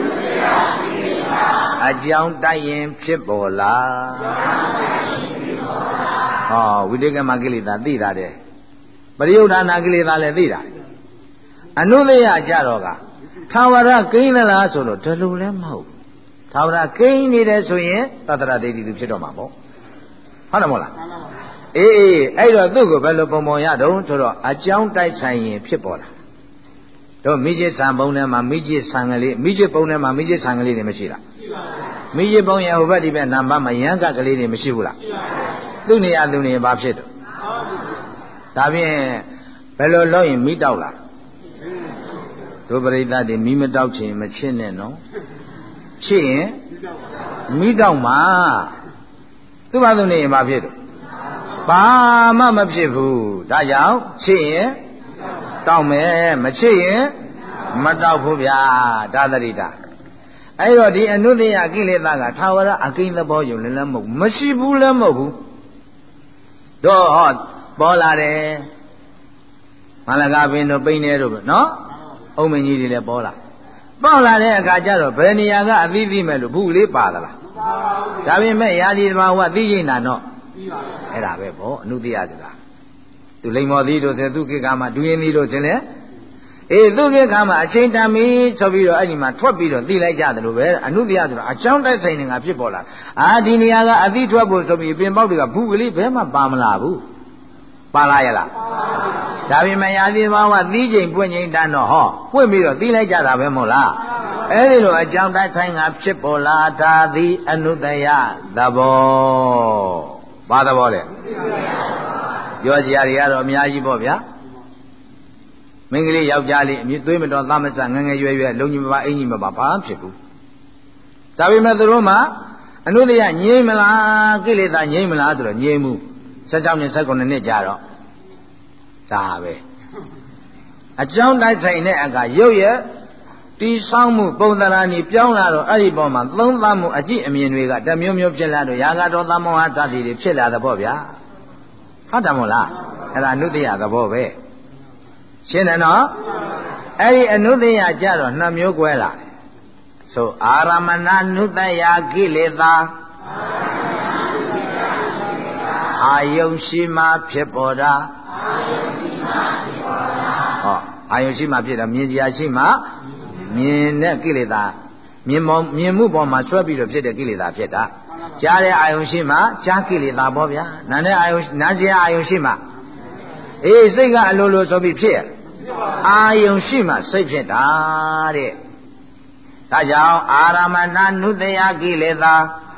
အကြောင်းတိုက်ရင်ဖြစ်ပေါ်လာဟောဝိတေကမကိလေသာသိတာတဲ့ပရိယုဌာဏကိလေသာလည်းသိတာအနုတယကြတော့ကသာဝရကိန်းသလားဆိုတော့ဒီလိုလည်းမဟုတ်သာဝရကိန်းနေတယ်ဆိုရင်သတ္တရဒိဋ္ဌိသူဖြစ်တော့မှာပေါ့ဟုတ်တယ်မဟုတ်လားအေးအေးအဲ့တော့သူ့ကိုဘယ်လိုပုံပုံရတုံးဆိုတော့အကြောင်းတိုက်ဆိုင်ရင်ဖြစ်ပေါ်လာတို့မိจิตဆံပုံထဲမှာမိจิตဆံကလေးမိจิตပုံထဲမှာမိจิตဆံကလေးတွေမရှိလားမိจิตပုံရဲ့ဟိုဘက်ဒီဘက်နံပါတ်မှာရံကကလေးတွေမရှိဘူးလားသူ့နေရာသူ့နေရာဘာဖြစ်တော့ဒါဖြင့်ဘယ်လိုလုပ်ရင်မိတောက်လားတို့ပရိသတ်တွေမိမတောက်ချင်မချစ်နဲ့နော်ချစ်ရင်မိတောက်မှာသူ့ဘာသူနေရင်ဘာဖြစ်တော့ဘာမှမဖြစ်ဘူးဒါကြောင့်ချစ်ရင်တောက်မယ်မချစ်ရင်မတောက်ဘူးဗျာဒါသတိတာအဲ့တော့ဒီအနုတ္တယကိလေသာကသာဝရအကိန်းသဘောယုံလည်းလည်းမဟုတ်မရှိဘူးလည်းမဟုတ်ဘူးတော့ဟောပေါ်လာတယ်မလကားပင်တို့ပိန်းနေတို့နော်အုံမင်းကြီးတွေလည်းပေါ်လာပေါ်လာတဲ့အခါကျတော့ဘယ်နေရာကအသီးသီးမဲ့လို့ဘူးလေးပါသလားဒါပေမဲ့ယာဒီသမာဝသိရင်နာတော့အဲ့ဒါပဲပေါ့အနုတ္တယဆိုတာသူလိမ္မောသီးတို့ဆိုသူကိကမှာဒူရင်သီးတို့ဆိုလဲအေးသူကိကမှာအချိန်တန်ပြီဆိုပြီးတော့အဲ့ဒီမှာထွက်ပြီးတော့သိလိုက်ကြတယ်လို့ပဲအနုတ္တယဆိုတာအကြောင်းတိုက်ဆိုင်နေတာဖြစ်ပေါ်လာအာဒီနေရာကအသီးထွက်ဖို့ဆိုပြီးပင်ပေါက်တွေကဘူးကလေးဘယ်မှပါမလာဘူးပါလာရလားဒါပေမဲ့ယာဒီသမာဝသီးချိန်ပွင့်ချိန်တန်းတော့ဟောပွင့်ပြီးတော့သိလိုက်ကြတာပဲမဟုတ်လားအဲ့ဒီလိုအကြောင်းတိုက်ဆိုင်တာဖြစ်ပေါ်လာတာသည်အနုတ္တယသဘောဘာသဘောလဲပြောစရာတွေကတော့အများကြီးပေါ့ဗျာမင်းကလေးယောက်ျားလေးအမြင့်သွေးမတော်သားမဆငငယ်ရွယ်ရွယ်လုံကြီးမပါအင်ကြီးမပါဘာမှဖြစ်ဘူးဒါပေမဲ့သူတို့မှအနုတ္တယငြိမ့်မလားကိလေသာငြိမ့်မလားဆိုတော့ငြိမ့်မှု၁၆နှစ်၁၉နှစ်ကြာတော့ဒါပဲအကြောင်းတိုက်ဆိုင်တဲ့အခါရုပ်ရဲ့တီဆောင်းမှုပုံသဏ္ဍာန်ကြီးပြောင်းလာတော့အဲ့ဒီပေါ်မှာသုံးသမှုအကြည့်အမြင်တွေကတမျိုးမျိုးဖြစ်လာတော့ရာဂဒေါသမောဟဓာတ်တွေဖြစ်လာတဲ့ပေါ့ဗျာဟုတ်တယ်မို့လားအဲ့ဒါအနုတ္တယသဘောပဲရှင်းတယ်နော်အဲ့ဒီအနုတ္တယကြတော့နှစ်မျိုးကွဲလာတယ်ဆိုအာရမဏနုတ္တယကိလေသာအာယုံရှိမှဖြစ်ပေါ်တာဟောအာယုံရှိမှဖြစ်တာမြင်စရာရှိမှမြင်တဲ့ကိလေသာမြင်မောမြင်မှုပေါ်မှာဆွဲပြီးတော့ဖြစ်တဲ့ကိလေသာဖြစ်တာကြားတဲ့အာယုံရှိမှကြားကိလေသာပေါ့ဗျာနားတဲ့အာယုံနားစရာအာယုံရှိမှအေးစိတ်ကအလိုလိုဆိုပြီးဖြစ်ရအာယုံရှိမှစိတ်ဖြစ်တာတဲ့ဒါကြောင့်အာရမဏနုတ္တယကိလေသာ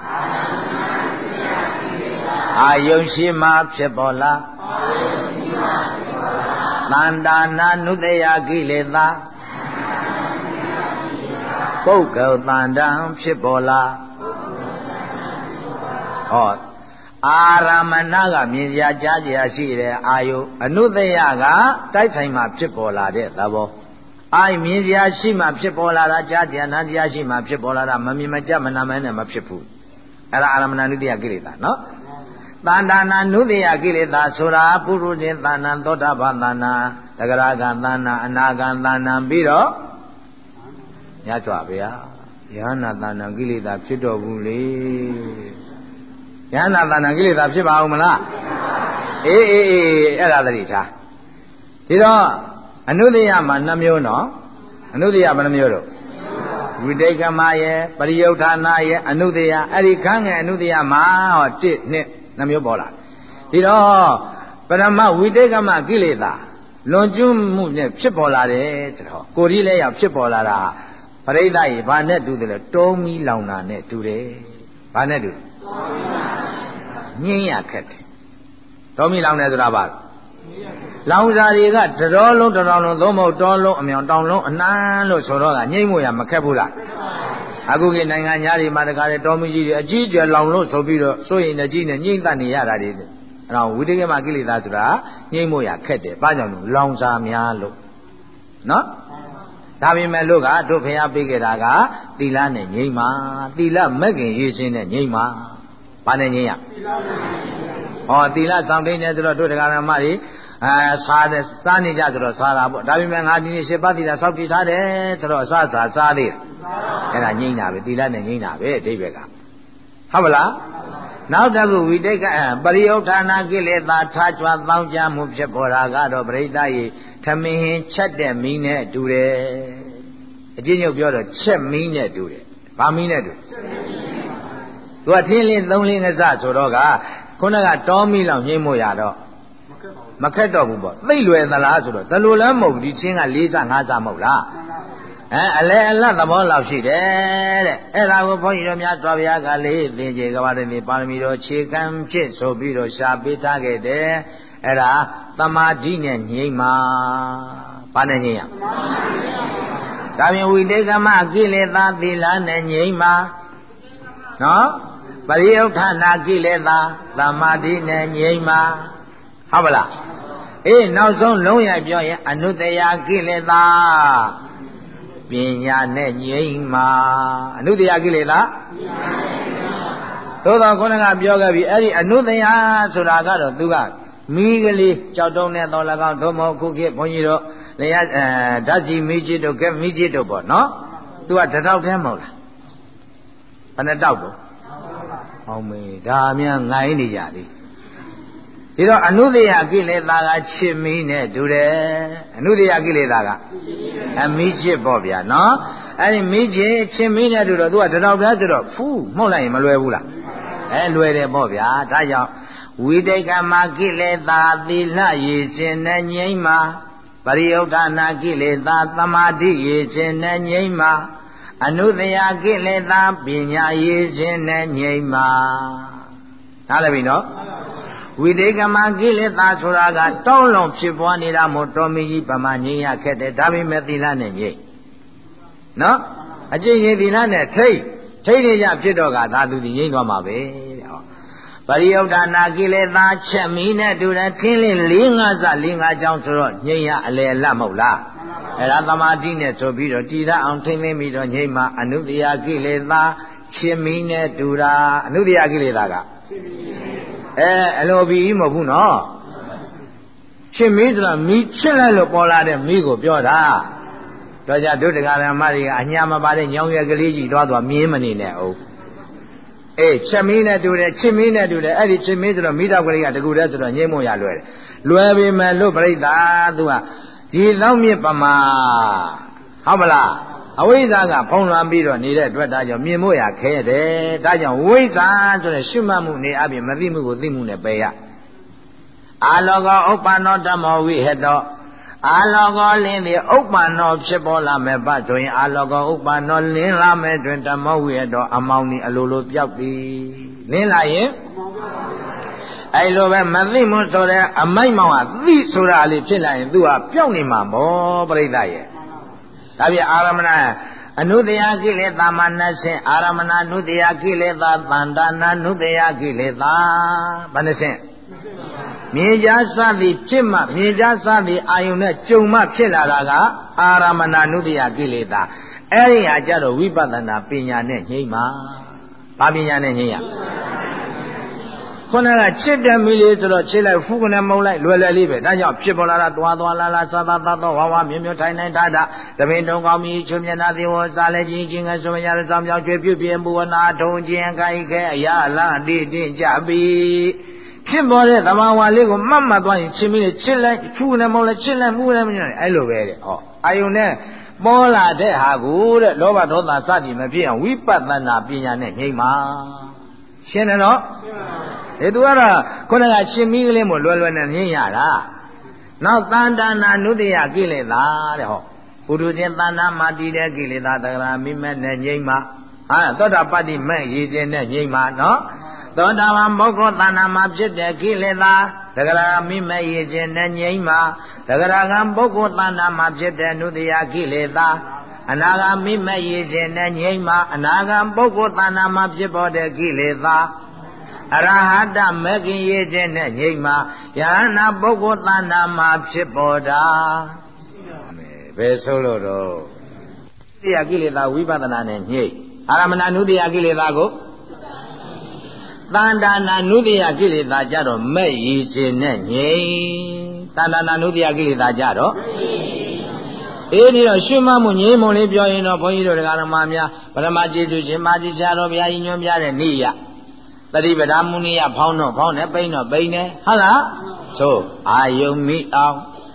အာယုံရှိမှဖြစ်ပေါ်လာသန္တာနာနုတ္တယကိလေသာပုဂ္ဂိုလ်တန်တံဖြစ်ပေါ်လာဟောအာရမဏကမြင်ကြကြားကြရှိတဲ့အာယုအနုတ္တယကတိုက်ဆိုင်မှဖြစ်ပေါ်လာတဲ့သဘောအာမြင်ကြရှိမှဖြစ်ပေါ်လာတာကြားကြနာကြရှိမှဖြစ်ပေါ်လာတာမမြင်မကြမနာမဲနဲ့မဖြစ်ဘူးအဲ့ဒါအာရမဏနုတ္တယကိလေသာနော်သန္တာနာနုတ္တယကိလေသာဆိုတာပုရုဇဉ်သဏ္ဍာန်သောတာပန်သဏ္ဍာန်တဂရကသဏ္ဍာန်အနာဂံသဏ္ဍာန်ပြီးတော့ညကြွပါဗျာယဟနာသဏ္ဍာန်ကိလေသာဖြစ်တော်ဘူးလေယဟနာသဏ္ဍာန်ကိလေသာဖြစ်ပါဦးမလားအေးအေးအေးအဲ့ဒါသတိထားဒီတော့အနုတ္တယမှာနှမျိုးနော်အနုတ္တယဘယ်နှမျိုးတော့ဝိတေကမရဲ့ပရိယုဌာဏရဲ့အနုတ္တယအဲ့ဒီခန်းငယ်အနုတ္တယမှာဟောတစ်နှစ်နှမျိုးပေါ်လာဒီတော့ပရမဝိတေကမကိလေသာလွန်ကျွမှုနဲ့ဖြစ်ပေါ်လာတယ်ဆိုတော့ကိုယ်ကြီးလည်းရောက်ဖြစ်ပေါ်လာတာပရိသတ်ကြီးဘာနဲ့တူတယ်လဲတုံးမီလောင်တာနဲ့တူတယ်ဘာနဲ့တူညင်းရခက်တယ်တုံးမီလောင်တယ်ဆိုတာဘာလောင်စာတွေကတတော်လုံးတတော်လုံးသုံးမဟုတ်တောလုံးအမြောင်တောင်လုံးအနှမ်းလို့ဆိုတော့ကညှိမ့်မှုရမခက်ဘူးလားအခုကနိုင်ငံညာတွေမှာတကားတဲ့တောမကြီးတွေအကြီးကျယ်လောင်လို့ဆိုပြီးတော့စိုးရင်လည်းကြီးနေညှိမ့်တတ်နေရတာတွေအဲ့တော့ဝိတကေမကိလေသာဆိုတာညှိမ့်မှုရခက်တယ်ဘာကြောင့်လဲလောင်စာများလို့နော်ဒါပေမဲ့လို့ကတို့ဖျားပေးခဲ့တာကသီလနဲ့ငြိမ့်မှာသီလမက်ခင်ရေးရှင်းနဲ့ငြိမ့်မှာဘဘာနဲ့ငြိမ်းရဟောသီလဆောင်တိန်နဲ့ဆိုတော့တို့တရားဓမ္မတွေအဲစားတယ်စားနေကြဆိုတော့စားတာပေါ့ဒါပေမဲ့ငါဒီနေ့ရှစ်ပါးသီလစောင့်တည်ထားတယ်ဆိုတော့အစားစားစားသေးတယ်အဲ့ဒါငြိမ်းတာပဲသီလနဲ့ငြိမ်းတာပဲအဓိပ္ပာယ်ကဟုတ်ပါလားနောက်တစ်ခုဝိတိတ်ကပရိယုဌာနာကိလေသာထားကြွသောင်းကြမှုဖြစ်ပေါ်တာကတော့ပရိသတ်ကြီးထမင်းဟင်းချက်တဲ့မီးနဲ့တူတယ်အကျဉ်းချုပ်ပြောတော့ချက်မီးနဲ့တူတယ်ဘာမီးနဲ့တူသူကထင်းလေးသုံးလေးငစဆိုတော့ကခုနကတောမီးလောက်ငြိမ်းမို့ရတော့မခက်တော့ဘူးပေါ့သိလွယ်သလားဆိုတော့ဒါလိုလည်းမဟုတ်ဘူးဒီချင်းက၄စ၅စမဟုတ်လားအဲအလဲအလတ်သဘောလောက်ရှိတယ်တဲ့အဲ့ဒါကိုဘုန်းကြီးတို့များတော်ဗျာကလေးသင်္ကြန်ကဘာတည်းပါရမီတော်ခြေကံဖြစ်ဆိုပြီးတော့ရှားပေးထားခဲ့တယ်အဲ့ဒါသမာဓိနဲ့ငြိမ်းမှာဘာနဲ့ငြိမ်းရဒါပြင်ဝိတေကမကိလေသာသီလနဲ့ငြိမ်းမှာနော်ပရိယုဌာနာကိလေသာသမာဓိနဲ့ငြိမ်းမှာဟုတ်ပါလားအေးနောက်ဆုံးလုံးရပြောရင်အနုတ္တရာကိလေသာပညာနဲ့ငြိမ်းမှာအနုတ္တရာကိလေသာသို့တော်ခုနကပြောခဲ့ပြီအဲ့ဒီအနုတ္တရာဆိုတာကတော့သူကမီးကလေးကြောက်တုံးနဲ့တော်၎င်းသို့မဟုတ်ခုခေတ်ဘုန်းကြီးတို့လျှက်အဲဓာတ်ကြီးမီးကြီးတို့ကဲမီးကြီးတို့ပေါ့နော်သူကတတောက်တည်းမဟုတ်လားဘယ်နှတောက်တော့ဟောင်းမေဒါများငိုင်းနေကြသည်ဒီတော့အနုတ္တယကိလေသာကချစ်မီးနဲ့တူတယ်အနုတ္တယကိလေသာကအမီးချစ်ပေါ့ဗျာနော်အဲ့ဒီမီးချစ်ချစ်မီးနဲ့တူတော့သူကတတောက်ပြားဆိုတော့ဖူးမှုတ်လိုက်ရင်မလွယ်ဘူးလားအဲလွယ်တယ်ပေါ့ဗျာဒါကြောင့်ဝိတိတ်ကမကိလေသာသီလရည်ခြင်းနဲ့ငြိမ်းမှာပရိယုဌာနာကိလေသာသမာဓိရည်ခြင်းနဲ့ငြိမ်းမှာအနုတ္တယကိလေသာပညာရည်ခြင်းနဲ့ငြိမ်းမှာနားလည်ပြီနော်ဝိတေကမကိလေသာဆိုတာကတောင်းလုံးဖြစ်ပွားနေတာမို့တော်မီကြီးဗမာငြိမ်းရခက်တယ်ဒါပေမဲ့သီလနဲ့ငြိမ်းနော်အကျင့်ရင်သီလနဲ့ထိတ်ထိတ်နေကြဖြစ်တော့ကသာသူဒီငြိမ်းသွားမှာပဲတဲ့ဟောပရိယုဌာနာကိလေသာချက်မီနဲ့တူတယ်ထင်းလင်း၄၅စ၄၅ကြောင်းဆိုတော့ငြိမ်းရအလယ်လတ်မဟုတ်လားအဲ့ဒါသမာဓိနဲ့ဆိုပြီးတော့တည်ရအောင်ထိမ့်သိမ့်ပြီးတော့ငြိမ်းမှာအနုတ္တရာကိလေသာချက်မီနဲ့တူတာအနုတ္တရာကိလေသာကအဲအလိုပြီးမဟုတ်ဘူးနော်ချစ်မီးဆိုတာမီးချစ်လိုက်လို့ပေါ်လာတဲ့မီးကိုပြောတာတော့ကြဒုဒကာရမတွေကအညာမပါတဲ့ညောင်ရွက်ကလေးကြီးသွားသွားမြင်းမနေနဲ့အောင်အေးချက်မီးနဲ့တူတယ်ချစ်မီးနဲ့တူတယ်အဲ့ဒီချစ်မီးဆိုတော့မိတော့ကလေးကတကူတည်းဆိုတော့ငြိမ်းမို့ရလွယ်တယ်လွယ်ပေမဲ့လို့ပြိဿာသူကဒီလောက်မြင့်ပမာဟုတ်မလားအဝိဇ္ဇာကဖုံးလွှမ်းပြီးတော့နေတဲ့အတွက်ဒါကြောင့်မြင်မို့ရခဲတယ်ဒါကြောင့်ဝိဇ္ဇာဆိုတဲ့ရှုမှတ်မှုနေအပြင်မသိမှုကိုသိမှုနဲ့ပယ်ရအာလောကောဥပ္ပန္နောဓမ္မောဝိဟတောအာလောကောလင်းသည်ဥပ္ပန္နောဖြစ်ပေါ်လာမဲ့ပတ်ဆိုရင်အာလောကောဥပ္ပန္နောလင်းလာမဲ့တွင်ဓမ္မောဝိဟတောအမောင်သည်အလိုလိုပြောက်သည်လင်းလာရင်အဲ့လိုပဲမသိမှုဆိုတဲ့အမိုက်မောင်ကသိဆိုတာလေးဖြစ်လာရင်သူကပြောက်နေမှာပေါ့ပြိဿရဲ့ဒါပြအာရမဏအနုတ္တယကိလေသာမနဆင်အာရမဏနုတ္တယကိလေသာသန္တာနာနုတ္တယကိလေသာဘယ်နှဆင်မြင်ကြားစသည်ဖြစ်မှမြင်ကြားစသည်အာယုန်နဲ့ကြုံမှဖြစ်လာတာကအာရမဏနုတ္တယကိလေသာအဲ့ဒီဟာကြတော့ဝိပဿနာပညာနဲ့ညှိမှာဘာပညာနဲ့ညှိရခုနကချစ်တယ်မီလေးဆိုတော့ချစ်လိုက်ဖူးကနေမုံလိုက်လွယ်လွယ်လေးပဲဒါကြောင့်ဖြစ်ပေါ်လာတာသွားသွားလာလာသာသာသာသောဝါဝါမြင်မြထိုင်နိုင်တာတာတပင်တုံကောင်းမြည်ချွမျက်နာသေးဝစားလဲချင်းချင်းကဆိုမရတဲ့ဆောင်ပြောင်းကျွေးပြုပြင်းပူဝနာထုံခြင်းခိုင်ခဲအရာလားတိတင်ကြပြီဖြစ်ပေါ်တဲ့သဘာဝလေးကိုမှတ်မှတ်သွားရင်ချင်းမီလေးချစ်လိုက်ဖူးကနေမုံလိုက်ချစ်လိုက်မှုလည်းမညနဲ့အဲ့လိုပဲတဲ့ဟောအာယုန်နဲ့ပေါ်လာတဲ့ဟာကိုတဲ့လောဘဒေါသစသည်မဖြစ်အောင်ဝိပဿနာပညာနဲ့ညှိမှာရှင်းတယ်နော်ဒီသူကတော့ခုနကရှင်မီးကလေးမို့လွယ်လွယ်နဲ့မြင်ရတာနောက်တန်တနာနုတ္တယကိလေသာတဲ့ဟောဘုဒ္ဓချင်းတဏ္ဍာမှာတည်တဲ့ကိလေသာတဂရမိမဲ့နဲ့ငြိမ့်မှာဟာသောတာပတ္တိမဲ့ရည်ခြင်းနဲ့ငြိမ့်မှာနော်သောတာပန်မောက္ခတဏ္ဍာမှာဖြစ်တဲ့ကိလေသာတဂရမိမဲ့ရည်ခြင်းနဲ့ငြိမ့်မှာတဂရကံပုဂ္ဂိုလ်တဏ္ဍာမှာဖြစ်တဲ့နုတ္တယကိလေသာအနာဂမိမဲ့ရည်ခြင်းနဲ့ငြိမ့်မှာအနာဂံပုဂ္ဂိုလ်တဏ္ဍာမှာဖြစ်ပေါ်တဲ့ကိလေသာအရဟတမဂ္ဂင်ရည်ခြင်းနဲ့ငြိမ့်မှာယဟနာပုဂ္ဂိုလ်တဏ္ဍာမှာဖြစ်ပေါ်တာဘယ်ဆိုလို့တော့တရားကိလေသာဝိပဿနာနဲ့ညှိအာရမဏနုတ္တယကိလေသာကိုတန်တာနာနုတ္တိယကိလေသာကြတော့မဲ့ရည်စင်နဲ့ငြိမ်တန်တာနာနုတ္တိယကိလေသာကြတော့အေးဒီတော့ရှုမှတ်မှုငြိမ်မုံလေးပြောရင်တော့ဘုန်းကြီးတို့တရားတော်မှာများပရမကျေတုရှင်မာတိချာတော်ဘုရားကြီးညွှန်ပြတဲ့နေ့ရတတိပဒမုနိယဖောင်းတော့ဖောင်းတယ်ပိန်းတော့ပိန်းတယ်ဟုတ်လားသို့အာယုံမိအောင်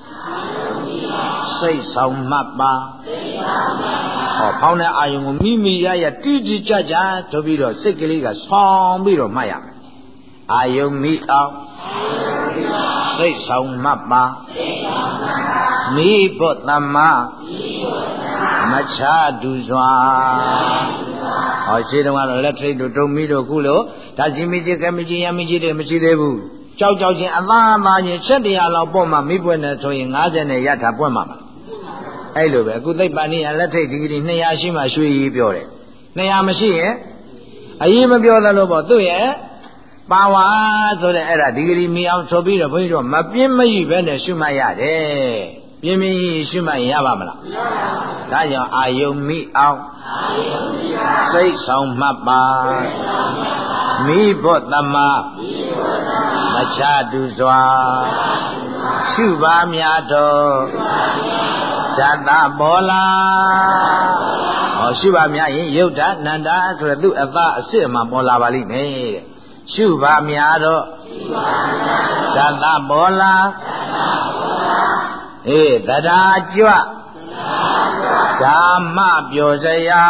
စိတ်ဆောင်မှတ်ပါဟောဖောင်းတဲ့အာယုံကိုမိမိရရတိတိကျကျတို့ပြီးတော့စိတ်ကလေးကဆောင်းပြီးတော့မှတ်ရမယ်အာယုံမိအောင်စိတ်ဆောင်မှတ်ပါမိဖို့တမမချတူစွာဟောရှိတော့ကတော့လက်ထိတ်တို့တုံမီတို့ခုလို့ဒါစီမီကြီးကမကြီးရမကြီးတွေမရှိသေးဘူးကြောက်ကြောက်ချင်းအသားအသားချင်းချက်တရားလောက်ပေါ့မှမိပွင့်နေဆိုရင်၅၀နဲ့ရထားပွင့်မှာမလားအဲ့လိုပဲအခုသိပ္ပံနည်းလက်ထိတ်ဒီဂရီ၂၀၀ရှိမှရွှေကြီးပြောတယ်၂၀၀မရှိရင်အရင်မပြောသလိုပေါ့သူ့ရဲ့ပါဝါဆိုတဲ့အဲ့ဒါဒီဂရီမီအောင်ဆိုပြီးတော့ဘုန်းကြီးတို့မပြင်းမရပဲနဲ့ရှုမှတ်ရတယ်ပြင်းပြင်းကြီးရှုမှတ်ရင်ရပါမလားမရပါဘူးဒါကြောင့်အာယုံမိအောင်အာယုံမိအောင်စိတ်ဆောင်မှတ်ပါမိဖို့တမမိဖို့တမမချတူစွာရှုပါများတော့ဓာတဘောလာဟောရှုပါများရင်ယုတ်ဓာနန္ဒာဆိုတဲ့သူ့အသားအစစ်မှပေါ်လာပါလိမ့်မယ်တဲ့ရှုပါများတော့ဓာတဘောလာအေးတရားကြွဓမ္မပြောစရာ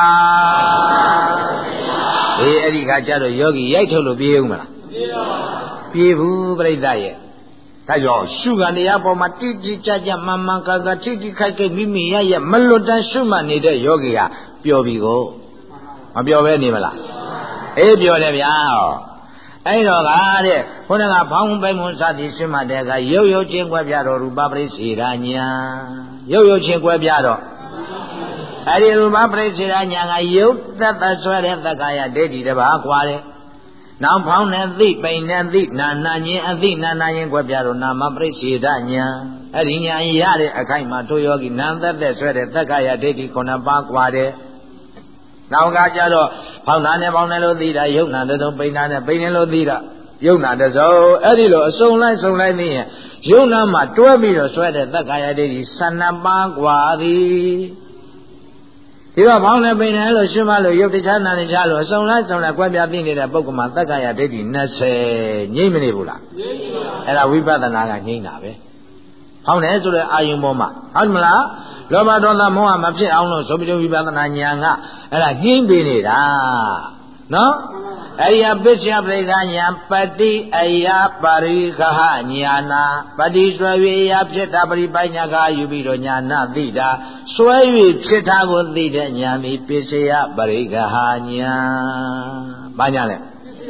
အေးအဲ့ဒီခါကျတော့ယောဂီရိုက်ထုတ်လို့ပြေးဦးမလားပြေးဘူးပြိဿရဲ့ဒါကြောင့်ရှုခံတရားပေါ်မှာတိတိကျကျမှန်မှန်ကန်ကန်ထိထိခိုက်ခိုက်မိမိရရမလွတ်တမ်းရှုမှတ်နေတဲ့ယောဂီဟာပျော်ပြီကိုမပျော်ပဲနေမလားအေးပျော်တယ်ဗျာအဲ့တော့ကတဲ့ခေါင်းကဖောင်းပိန်မွန်စသည်ရှုမှတ်တဲ့ကရုပ်ရုပ်ချင်းကွဲပြတော့ရူပပရိစ္ဆေရာညာရုပ်ရုပ်ချင်းကွဲပြတော့အဲ့ဒီရူပပရိစ္ဆေရာညာကရုပ်သက်သက်ဆွဲတဲ့သက္ကာယဒိဋ္ဌိတစ်ပါးကွာတယ်နောက်ဖောင်းနဲ့သိပိန်နဲ့သိနာနာခြင်းအသိနာနာခြင်းကွဲပြတော့နာမပရိစ္ဆေဒညာအဲ့ဒီညာရတဲ့အခိုက်မှာတို့ယောဂီနာသက်သက်ဆွဲတဲ့သက္ကာယဒိဋ္ဌိခုနှစ်ပါးကွာတယ်နောက်ကကြတော့ဖောင်းနာနဲ့ဖောင်းတယ်လို့သိတာယုံနာတဲ့ဆုံးပိန်နာနဲ့ပိန်တယ်လို့သိတာယုံနာတဲ့ဆုံးအဲ့ဒီလိုအစုံလိုက်စုံလိုက်သိရင်ယုံနာမှာတွဲပြီးတော့ဆွဲတဲ့သက္ကာယဒိဋ္ဌိဆန္နပါးကွာသည်ဒီတော့ဖောင်းနဲ့ပိန်တယ်လို့ရှင်းမလို့ယုတ်တခြားနာနေချလို့အစုံလိုက်စုံလိုက်ကွဲပြားသိနေတဲ့ပုဂ္ဂိုလ်မှာသက္ကာယဒိဋ္ဌိ၂၀ငြိမ့်မနေဘူးလားငြိမ့်ပါဘူးအဲ့ဒါဝိပဿနာကငြိမ့်တာပဲဖောင်းတယ်ဆိုတဲ့အာယုံပေါ်မှာဟုတ်မလားလောဘဒေါသမောဟမဖြစ်အောင်လို့ဆိုပြီးဝိပဿနာဉာဏ်ကအဲ့ဒါညှင်းပေးနေတာနော်အယပစ္စယပရိက္ခညာပတိအယပါရိခဟညာနာပတိဆွဲ၍အယဖြစ်တာပရိပညာကယူပြီးတော့ညာနာသိတာဆွဲ၍ဖြစ်တာကိုသိတဲ့ညာမီပစ္စယပရိက္ခညာဘာညာလဲ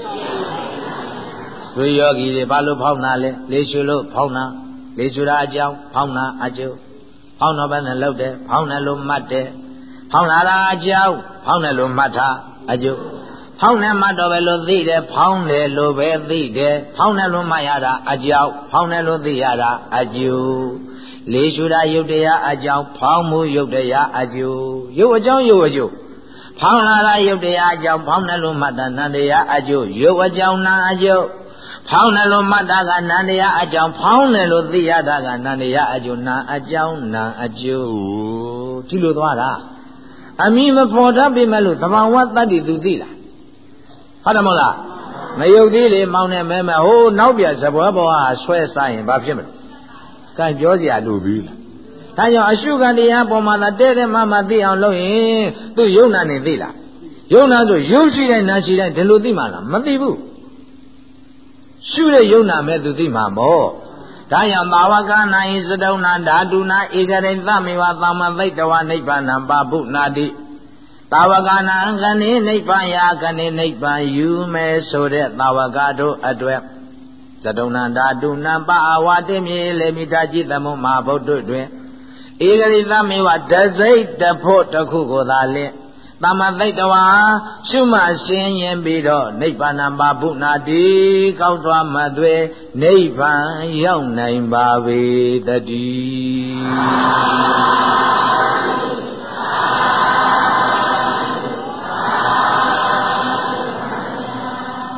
ဝိယောဂီတွေဘာလို့ဖောင်းတာလဲလေးရှုလို့ဖောင်းတာလေးရှုတာအကြောင်းဖောင်းတာအကျိုးဖောင်းတော့ဘယ်နဲ့လောက်တယ်ဖောင်းတယ်လို့မှတ်တယ်ဖောင်းလာတာအကြောင်းဖောင်းတယ်လို့မှတ်တာအကျိုးဖောင်းတယ်မှတ်တော့ပဲလို့သိတယ်ဖောင်းတယ်လို့ပဲသိတယ်ဖောင်းတယ်လို့မှတ်ရတာအကြောင်းဖောင်းတယ်လို့သိရတာအကျိုးလေးရှုတာယုတ်တရားအကြောင်းဖောင်းမှုယုတ်တရားအကျိုးယုတ်အကြောင်းယုတ်အကျိုးဖောင်းလာတာယုတ်တရားအကြောင်းဖောင်းတယ်လို့မှတ်တာနန္တရားအကျိုးယုတ်အကြောင်းနာအကျိုးဖောင်းတယ်လို့မှတ်တာကနန္တရားအကြောင်းဖောင်းတယ်လို့သိရတာကနန္တရားအကျိုးနာအကြောင်းနာအကျိုးဒီလိုသွားတာအမိမဖော်တတ်ပြီမဲ့လို့သဘာဝတ္တိသူသိလားဟုတ်တယ်မဟုတ်လားမယုတ်သေးလေမောင်းနေမဲမဲဟိုးနောက်ပြစပွဲပေါ်ဟာဆွဲစားရင်ဘာဖြစ်မလဲကဲပြောစရာလိုပြီလားဒါကြောင့်အရှုခံတရားပေါ်မှာတဲ့တဲ့မှမှသိအောင်လုပ်ရင်သူယုံနာနေသိလားယုံနာဆိုယုံရှိတဲ့နာရှိတဲ့ဒီလိုသိမှလားမသိဘူးရှုတဲ့ယုံနာမဲ့သူသိမှာမို့ဒါကြောင့်သာဝကနာဟိစတုံနာဓာတုနာဧကရိသမေဝသမ္မသိတဝနိဗ္ဗာနံပါပုနာတိသာဝကနာခဏိနိဗ္ဗာန်ယာခဏိနိဗ္ဗာန်ယူမယ်ဆိုတဲ့သာဝကတို့အတွက်စတုံနာဓာတုနာပအဝတိမြေလေမိတာจิตသမုမဟာဗုဒ္ဓတွင်ဧကရိသမေဝတစိတ်တဖို့တစ်ခုကိုသာလင်းသမ္မသိတဝါရှုမှဆင်းရင်ပြီးတော့နိဗ္ဗာန်ပါပုနာတိကောက်သွားမှသွေနိဗ္ဗာန်ရောက်နိုင်ပါပေတည်းစု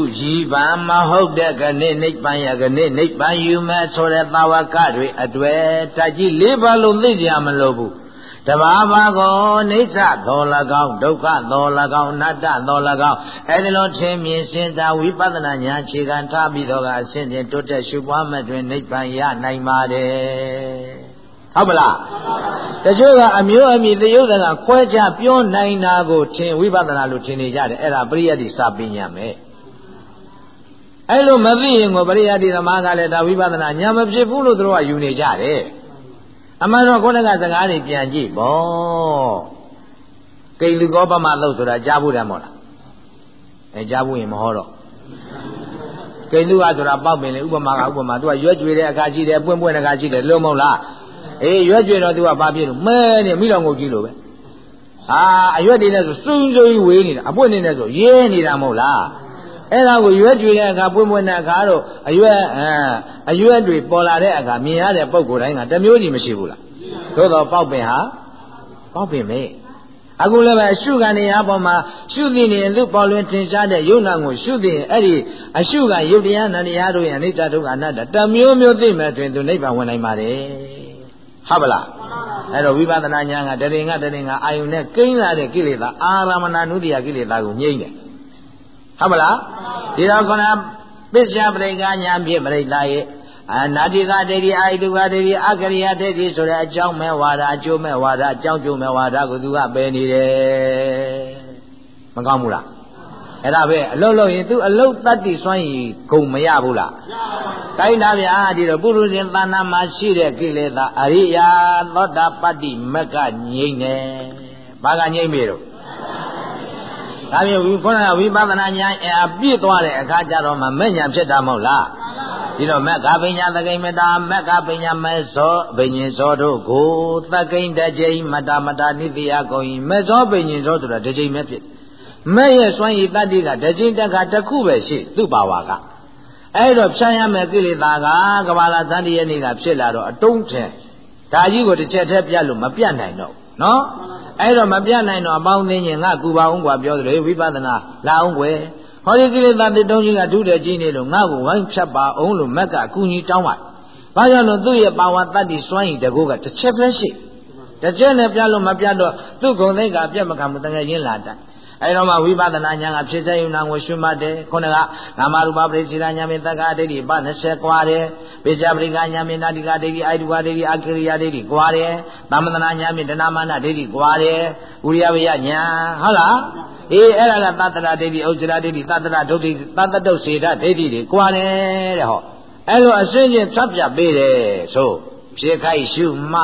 ကြီးပံမဟုတ်တဲ့ကနေ့နိဗ္ဗာန်ရကနေ့နိဗ္ဗာန်ယူမဲ့ဆိုတဲ့သာဝကတွေအတွေ့ဓာတ်ကြီးလေးပါလုံးသိကြမလို့ဘူးတဘာဘာကိုအိဋ္ဌသော၎င်းဒုက္ခသော၎င်းအနတ္တသော၎င်းအဲဒီလိုထင်မြင်စဉ်းစားဝိပဿနာဉာဏ်အခြေခံထားပြီးတော့ကအစဉ်စဉ်တိုးတက်ရှုပွားမဲ့တွင်နိဗ္ဗာန်ရနိုင်ပါတယ်ဟုတ်ပလားတချို့ကအမျိုးအမည်သရုပ်ကခွဲခြားပြောနိုင်တာကိုထင်ဝိပဿနာလို့ထင်နေကြတယ်အဲ့ဒါပရိယတ်တိစပညာမယ်အဲ့လိုမသိရင်ကိုပရိယတ်တိသမားကလည်းဒါဝိပဿနာညာမဖြစ်ဘူးလို့သူတို့ကယူနေကြတယ်အမှန်တော့ခုနကစကားတွေပြန်ကြည့်ပေါ့ကိလူကောပမသုတ်ဆိုတာကြားဖို့တယ်မို့လားအဲကြားဖို့ရင်မဟောတော့ကိလူကဆိုတာပေါက်ပင်လေဥပမာကဥပမာ तू ကရွက်ကြွေတဲ့အခါရှိတယ်ပွင့်ပွင့်တဲ့အခါရှိတယ်လုံးမဟုတ်လားအေးရွက်ကြွေတော့ तू ကဘာဖြစ်လို့မဲနေမိတော်ငုတ်ကြီးလို့ပဲဟာအရွက်တွေနဲ့ဆိုစုံစုံကြီးဝေးနေတာအပွင့်နေနဲ့ဆိုရဲနေတာမဟုတ်လားအဲ့ဒါကိုရွက်ကြွေတဲ့အခါပွင့်ပွင့်တဲ့အခါတော့အရွက်အဲအရွက်တွေပေါ်လာတဲ့အခါမြင်ရတဲ့ပုံကိုယ်တိုင်းကတစ်မျိုးကြီးမရှိဘူးလားသို့တော့ပေါက်ပင်ဟာပေါက်ပင်ပဲအခုလည်းပဲအရှုခံနေရပေါ်မှာရှုသိနေရင်သူ့ပေါ်လွင်ထင်ရှားတဲ့ယုံနာကိုရှုသိရင်အဲ့ဒီအရှုခံယုတ်တရားနန္တရားတို့ရဲ့အနိစ္စဒုက္ခအနတ္တတစ်မျိုးမျိုးသိမဲ့တွင်သူနိဗ္ဗာန်ဝင်နိုင်ပါတယ်ဟုတ်ပါလားအဲ့တော့ဝိပဿနာဉာဏ်ကတရင်ကတရင်ကအာယုန်နဲ့ကိန်းလာတဲ့ကိလေသာအာရမဏနုတ္တိယကိလေသာကိုငြိမ့်တယ်ဟုတ်ပါလားဒီတော့ခန္ဓာပစ္စယပရိက္ခဉာဏ်ဖြင့်ပရိစ္ဆာရဲ့အနာတိကဒိဋ္ဌိအာယတုကဒိဋ္ဌိအကရိယဒိဋ္ဌိဆိုတဲ့အကြောင်းမဲ့ဝါဒအကျိုးမဲ့ဝါဒအကြောင်းကျိုးမဲ့ဝါဒကိုသူကပယ်နေတယ်မကောင်းဘူးလားအဲ့ဒါပဲအလုံးလုံးရင်သူအလုံးတတ္တိစွမ်းရည်ဂုံမရဘူးလားတိုင်းတာဗျာဒီတော့ပုရုဇဉ်သဏ္ဍာန်မှာရှိတဲ့ကိလေသာအရိယာသောတာပတ္တိမကငြိမ့်နေဘာကငြိမ့်ပြီတော့ဒါမျိုးဝိခုနကဝိပဿနာဉာဏ်အပြည့်သွားတဲ့အခါကျတော့မှမဲ့ဉာဏ်ဖြစ်တာမဟုတ်လားဒီတော့မက္ခပညာသကိမတာမက္ခပညာမဲဇောဘိညာဉ်ဇောတို့ကိုသကိတကြိမ်မတာမတာနိတိယကုန်၏မဲဇောဘိညာဉ်ဇောဆိုတာတစ်ကြိမ်ပဲဖြစ်မဲ့ရဲ့စွမ်းရည်တတ္တိကတစ်ကြိမ်တစ်ခါတစ်ခုပဲရှိသူ့ပါဝါကအဲ့တော့ဖြန့်ရမယ်ကိလေသာကကဘာလာသတ္တိယနေ့ကဖြစ်လာတော့အတုံးထဲဒါကြီးကိုတစ်ချက်တည်းပြတ်လို့မပြတ်နိုင်တော့နော်အဲ့တော့မပြတ်နိုင်တော့အပေါင်းသိရင်ငါကူပါအောင်กว่าပြောတယ်ဝိပဿနာလာအောင်ွယ်ဟောဒီကိလေသာတစ်တုံးကြီးကဒုတဲ့ကြီးနေလို့ငါ့ကိုဝိုင်းဖြတ်ပါအောင်လို့မက်ကအကူကြီးတောင်းပါတယ်။ဘာကြောင့်လို့သူ့ရဲ့ပါဝါတတ္တိစွမ်းရည်တကူကတစ်ချက်ပဲရှိတစ်ချက်နဲ့ပြလို့မပြတော့သူ့ဂုဏ်သိက္ခာပြတ်မခံမှုတကယ်ရင်းလာတယ်။အဲတော့မှဝိပဿနာဉာဏ်ကဖြစ်စေယူနာကိုရှုမှတ်တယ်ခုနကနာမရူပပရိစ္ဆေဒဉာဏ်ဖြင့်သက္ကာဒိဋ္ဌိပနှစ်ဆယ်ကွာတယ်ပိစ္ဆပရိက္ခဉာဏ်ဖြင့်နာတိကဒိဋ္ဌိအိုက်တုကဒိဋ္ဌိအကိရိယာဒိဋ္ဌိကွာတယ်သမ္မတနာဉာဏ်ဖြင့်ဒနာမနာဒိဋ္ဌိကွာတယ်ဥရိယဝယဉာဏ်ဟုတ်လားအေးအဲ့ဒါကသတ္တရဒိဋ္ဌိဥစ္စရဒိဋ္ဌိသတ္တရဒုဋ္ဌိသတ္တတုစေတဒိဋ္ဌိတွေကွာတယ်တဲ့ဟောအဲ့လိုအစင်းချင်းဖြတ်ပြပေးတယ်ဆိုဖြစ်ခိုက်ရှုမှ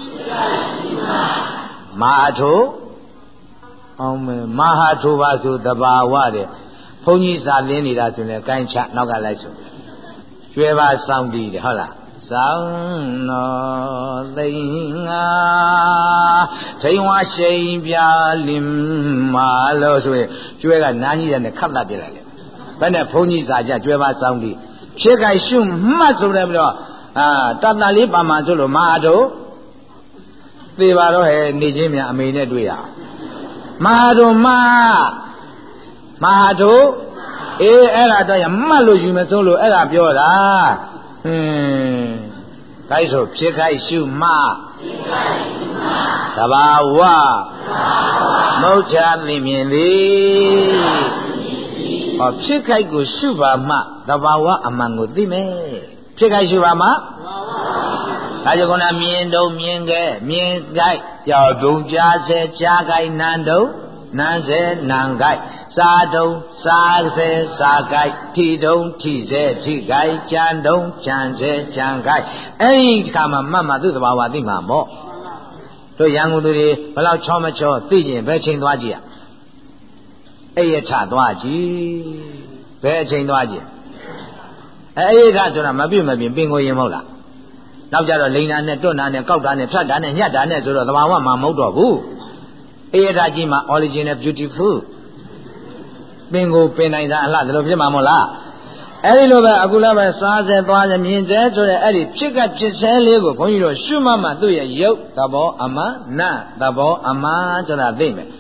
မဟာထိုအောင်မယ်မဟာထိုပါဆိုတဘာဝတဲ့ဘုန်းကြီးစာသင်နေတာဆိုရင်ကိုင်းချနောက်ကလိုက်ဆိုကျွဲပါစောင်းတည်တယ်ဟုတ်လားစောင်းတော်သိငါထိန်ဝါရှိန်ပြလင်မာလို့ဆိုရင်ကျွဲကနားကြီးတဲ့နဲ့ခတ်တတ်ပြလိုက်လေဘယ်နဲ့ဘုန်းကြီးစာကြကျွဲပါစောင်းတည်ဖြစ်ခိုက်ရှုမှတ်ဆိုတယ်ပြီးတော့အာတတလေးပါမှဆိုလို့မဟာတို့သေပါတော့ဟဲ့နေချင်းမြန်အမေနဲ့တွေ့ရမဟာတို့မမဟာတို့အေးအဲ့ဒါတော့ရမှတ်လို့ယူမယ်ဆိုလို့အဲ့ဒါပြောတာဟင်းဒါဆိုဖြစ်ခိုက်ရှုမှဖြစ်ခိုက်ရှုမှတဘာဝမௌချာသိမြင်သည်ဟောဖြစ်ခိုက်ကိုရှုပါမှတဘာဝအမှန်ကိုသိမယ်ဖြစ်ခိုက်ရှုပါမှဒါကြောင့်ကမြင်တော့မြင်ခဲ့မြင်ကြိုက်ကြောက်တုံကြားစေကြားကြိုက်နန်းတော့နန်းစေနန်းကြိုက်စားတုံစားစေစားကြိုက်ထီတုံထီစေထီကြိုက်ကြံတုံကြံစေကြံကြိုက်အဲ့ဒီခါမှာမှတ်မှသူ့သဘာဝသိမှာပေါ့တို့ရန်ကုန်သူတွေဘယ်လောက်ချောမချောသိရင်ဘယ်ချိန်သွားကြည့်ရအဲ့ရထသွားကြည့်ဘယ်အချိန်သွားကြည့်အဲ့ရထဆိုတာမပြည့်မပြင်းပင်ကိုရင်မဟုတ်လားနောက်ကြတော့လိန်နာနဲ့တွတ်နာနဲ့ကောက်တာနဲ့ဖြတ်တာနဲ့ညှက်တာနဲ့ဆိုတော့သဘာဝမှာမဟုတ်တော့ဘူးအေးဒါကြီးမှာ original beautiful ပင်ကိုပင်နိုင်တာအလှဒါလိုဖြစ်မှာမဟုတ်လားအဲ့ဒီလိုပဲအခုလည်းပဲစားစေသွားစေမြင်စေဆိုတဲ့အဲ့ဒီဖြစ်ကဖြစ်စေလေးကိုဘုန်းကြီးတို့ရှုမှတ်မှသူ့ရဲ့ရုပ်သဘောအမှန်နတ်သဘောအမှန်ဆိုတာသိမယ်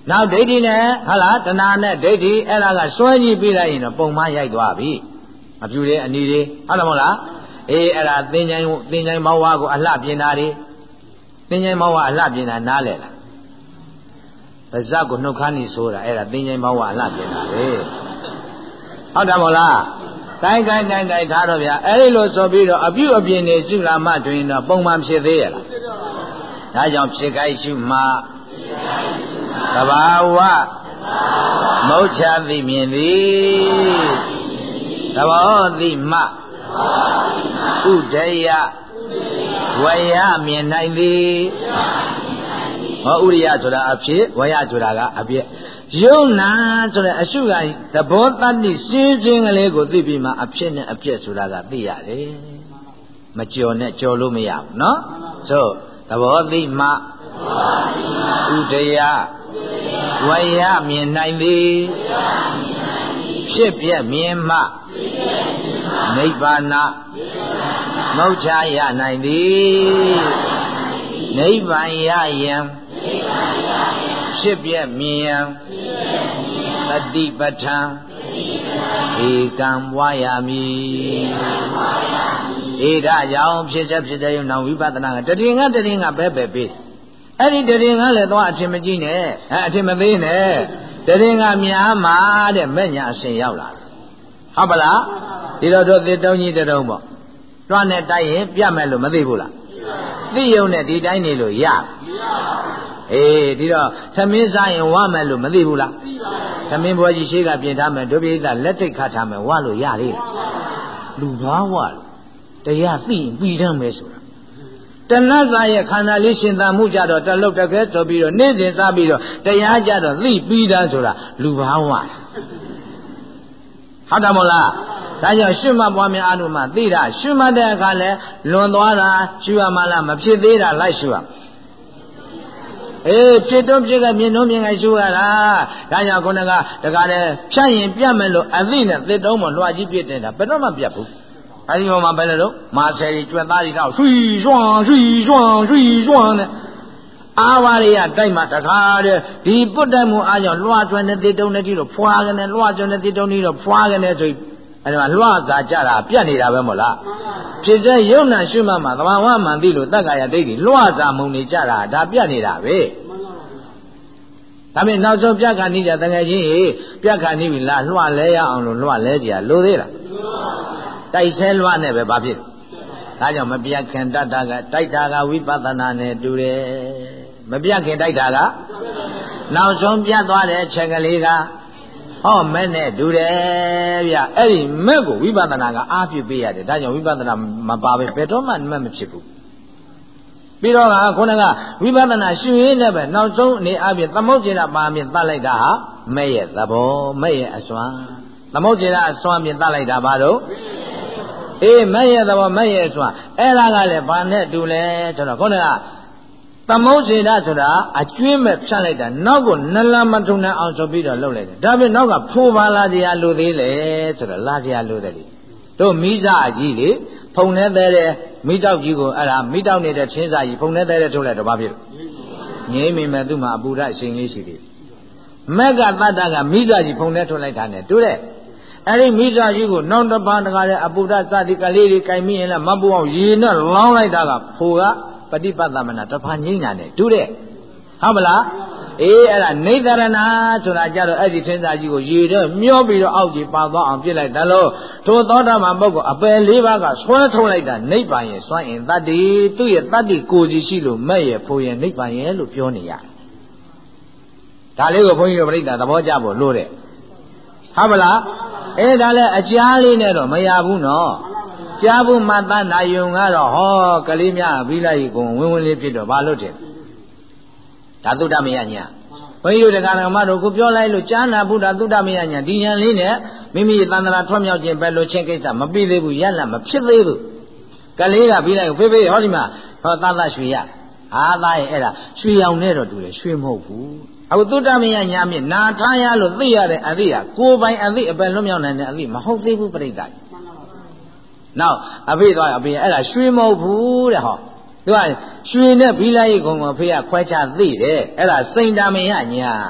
နောက်ဒိဋ္ဌိနဲ့ဟာလားတဏှာနဲ့ဒိဋ္ဌိအဲ့ဒါကစွဲကြည့်ပြီးလိုက်ရင်တော့ပုံမှန်ရိုက်သွားပြီအဖြူတွေအနီတွေဟုတ်တယ်မဟုတ်လားအေးအဲ့ဒါသင်္ချိုင်းသင်္ချိုင်းမောဝါကိုအလှပြင်တာတွေသင်္ချိုင်းမောဝါအလှပြင်တာနားလဲလားပါဇက်ကိုနှုတ်ခမ်းနေဆိုတာအဲ့ဒါသင်္ချိုင်းမောဝါအလှပြင်တာလေဟုတ်တယ်မဟုတ်လားကိုင်းကိုင်းကိုင်းကိုင်းထားတော့ဗျာအဲ့ဒီလိုဆိုပြီးတော့အပြုအပြင်နေရှုလာမှတွင်တော့ပုံမှန်ဖြစ်သေးရဲ့လားဒါကြောင့်ဖြစ်ခိုင်းရှုမှသဘာဝမုတ်ချသိမြင်သည်သဘောသိမှဥဒယဝယမြင်နိုင်သည်ဟောဥရိယဆိုတာအဖြစ်ဝယဆိုတာကအပြည့်ယုံနာဆိုတဲ့အရှုကသဘောတတ္တိရှင်းခြင်းကလေးကိုသိပြီးမှအဖြစ်နဲ့အပြည့်ဆိုတာကသိရတယ်မကြော်နဲ့ကြော်လို့မရဘူးเนาะဆိုသဘောသိမှဥဒယဝယမြင်နိုင်သည်ဖြစ်ပြမြင်မှနိဗ္ဗာန်မုတ်ချရနိုင်သည်နိဗ္ဗာန်ရယံဖြစ်ပြမြင်ယံတတိပဋ္ဌာန်ဧကံပွားရမည်ဧဒါကြောင့်ဖြစ်ချက်ဖြစ်တဲ့ယုံနာဝိပဿနာကတတိငါတတိငါပဲပဲပေးအဲ့ဒီတတိငါလည်းသွားအထင်မကြီးနဲ့အဲအထင်မသေးနဲ့တတိငါများမှာတဲ့မဲ့ညာအရှင်ရောက်လာတယ်ဟုတ်ပါလားဒီတော့တို့သစ်တုံးကြီးတုံးပေါ့တွန်းနဲ့တိုက်ရင်ပြတ်မယ်လို့မသိဘူးလားသိယုံနဲ့ဒီတိုင်းနေလို့ရအေးဒီတော့သမင်းစားရင်ဝမယ်လို့မသိဘူးလားသမင်းဘွယ်ကြီးရှိကပြင်ထားမယ်ဒုပိဋကလက်ထိတ်ခတ်ထားမယ်ဝလို့ရသေးလားလူသားဝလို့တရားသိရင်ပြီးတမ်းမယ်ဆိုတာတဏှာစာရဲ့ခန္ဓာလေးရှင်သန်မှုကြတော့တလုတ်တကဲဆိုပြီးတော့နေ့စဉ်စားပြီးတော့တရားကြတော့သိပြီးတမ်းဆိုတာလူဘာဝဟုတ်တယ်မို့လားဒါကြောင့်ရှုမှတ်ပွားများအားလို့မှသိတာရှုမှတ်တဲ့အခါလဲလွန်သွားတာရှုရမှလားမဖြစ်သေးတာလိုက်ရှုရအေးဖြစ်တော့ဖြစ်ကမြင်တော့မြင်ကရှုရတာဒါကြောင့်ခုနကတကားလဲဖြတ်ရင်ပြတ်မယ်လို့အသိနဲ့သစ်တုံးမလွှာကြီးပြစ်တင်တာဘယ်တော့မှပြတ်ဘူးအဲဒီမှာဘယ်လိုလုပ်မာဆယ်ကြီးကျွတ်သားကြီးတော့ရွှီရွှွန်ရွှီရွှွန်ရွှီရွှွန်နဲ့အာဝါရိယတိုက်မှာတခါတည်းဒီပုတ်တက်မှုအားကြောင့်လွှာကျွမ်းတဲ့သစ်တုံးနဲ့ကြည့်လို့ဖွာကနေလွှာကျွမ်းတဲ့သစ်တုံးကြီးတော့ဖွာကနေဆိုအဲဒီမှာလွှာသာကြတာပြတ်နေတာပဲမို့လားဖြစ်စေယုံနာရှုမှတ်မှာသဘာဝမှန်သိလို့တက္ကရာဒိဋ္ဌိလွှာသာမုံနေကြတာဒါပြတ်နေတာပဲဒါပေမဲ့နောက်ဆုံးပြတ်ခါနေတဲ့တကယ်ကြီးပြတ်ခါနေပြီလားလွှာလဲရအောင်လို့လွှာလဲကြလိုသေးလားတိုက်ဆဲလွှာနဲ့ပဲဘာဖြစ်ဒါကြောင့်မပြတ်ခင်တတ်တာကတိုက်တာကဝိပဿနာနဲ့တူတယ်မပြတ်ခင်တိုက်တာကနောက်ဆုံးပြတ်သွားတဲ့အချက်ကလေးကဟောမဲ့နဲ့တူတယ်ဗျအဲ့ဒီမဲ့ကိုဝိပဿနာကအားပြုပေးရတယ်ဒါကြောင့်ဝိပဿနာမပါပဲဘယ်တော့မှမဲ့မဖြစ်ဘူးပြီးတော့ကခုနကဝိပဿနာရှုရင်းနဲ့ပဲနောက်ဆုံးအနေအချင်းသမုတ်ကျေတာပါမြင်သတ်လိုက်တာဟာမဲ့ရဲ့သဘောမဲ့ရဲ့အစွမ်းသမုတ်ကျေတာအစွမ်းမြင်သတ်လိုက်တာဘာလို့အေးမဲ့ရဲ့သဘောမဲ့ရဲ့အစွမ်းအဲ့ဒါကလည်းဘာနဲ့တူလဲဆိုတော့ခုနကသမုတ်စေတာဆိုတာအကျွင်းမဲ့ဖြတ်လိုက်တာနောက်ကိုနလမထုံနဲ့အောင်ဆိုပြီးတော့လှုပ်လိုက်တယ်ဒါပြင်နောက်ကဖိုးပါလာတရားလိုသေးလေဆိုတော့လာတရားလိုတယ်လေတို့မိစားအကြီးလေဖုံနေတဲ့တဲ့မိတောက်ကြီးကိုအဲ့ဒါမိတောက်နေတဲ့ချင်းစာကြီးဖုံနေတဲ့တဲ့ထုတ်လိုက်တော့ဘာဖြစ်လဲငြိမ့်မိမဲ့သူ့မှာအပူဓာတ်အရှင်လေးရှိသေးတယ်မက်ကတတ္တကမိစားကြီးဖုံနေထုတ်လိုက်တာနဲ့တူတဲ့အဲ့ဒီမိစားကြီးကိုနောက်တစ်ပါးတကားတဲ့အပူဓာတ်စသည်ကလေးတွေကင်မိရင်လည်းမပူအောင်ရေနဲ့လောင်းလိုက်တာကဖိုကပฏิပတ်သမနာတဖာငိမ့်တာနဲ့တူတဲ့ဟုတ်မလားအေးအဲ့ဒါနေသရဏဆိုတာကြတော့အဲ့ဒီထင်းစာကြီးကိုရေတော့မျောပြီးတော့အောက်ကြီးပါသွားအောင်ပြစ်လိုက်တယ်လို့ထိုသောတာပန်ပုဂ္ဂိုလ်အပယ်လေးပါးကဆွဲထုတ်လိုက်တာနိဗ္ဗာန်ရဲ့စွန့်ရင်တတ္တိသူ့ရဲ့တတ္တိကိုယ်စီရှိလို့မဲ့ရဲ့ဖို့ရဲ့နိဗ္ဗာန်ရဲ့လို့ပြောနေရတယ်ဒါလေးကိုဘုန်းကြီးတို့ပြိဿသဘောကျဖို့လို့တဲ့ဟုတ်မလားအေးဒါလည်းအကြားလေးနဲ့တော့မရဘူးနော်ကြားဘူးမှတ်သားနိုင်ုံကတော့ဟောကလေးများပြီးလိုက်ကုန်ဝင်းဝင်းလေးဖြစ်တော့ဘာလို့တဲ့ဒါသုတ္တမယညာဘုန်းကြီးတို့တရားတော်မတို့ကိုပြောလိုက်လို့ကြားနာဘုရားသုတ္တမယညာဒီညာလေးနဲ့မိမိရဲ့သန္တရာထွတ်မြောက်ခြင်းပဲလို့ချင်းကိစ္စမပြီးသေးဘူးရလမဖြစ်သေးဘူးကလေးကပြီးလိုက်ဖေးဖေးဟောဒီမှာဟောသားသားရွှေရအာသားရဲ့အဲ့ဒါရွှေရောင်နဲ့တော့တူတယ်ရွှေမဟုတ်ဘူးအခုသုတ္တမယညာမြင့်နာထားရလို့သိရတဲ့အသိဟာကိုယ်ပိုင်အသိအပယ်လွတ်မြောက်နိုင်တဲ့အသိမဟုတ်သေးဘူးပြိတ္တာနောက်အဖေသွားအဖေအဲ့ဒါရွှေမဟုတ်ဘူးတဲ့ဟောသူကရွှေနဲ့ဘီလိုက်ကုံကိုဖေကခွဲခြားသိတယ်အဲ့ဒါစိန်တမယညာ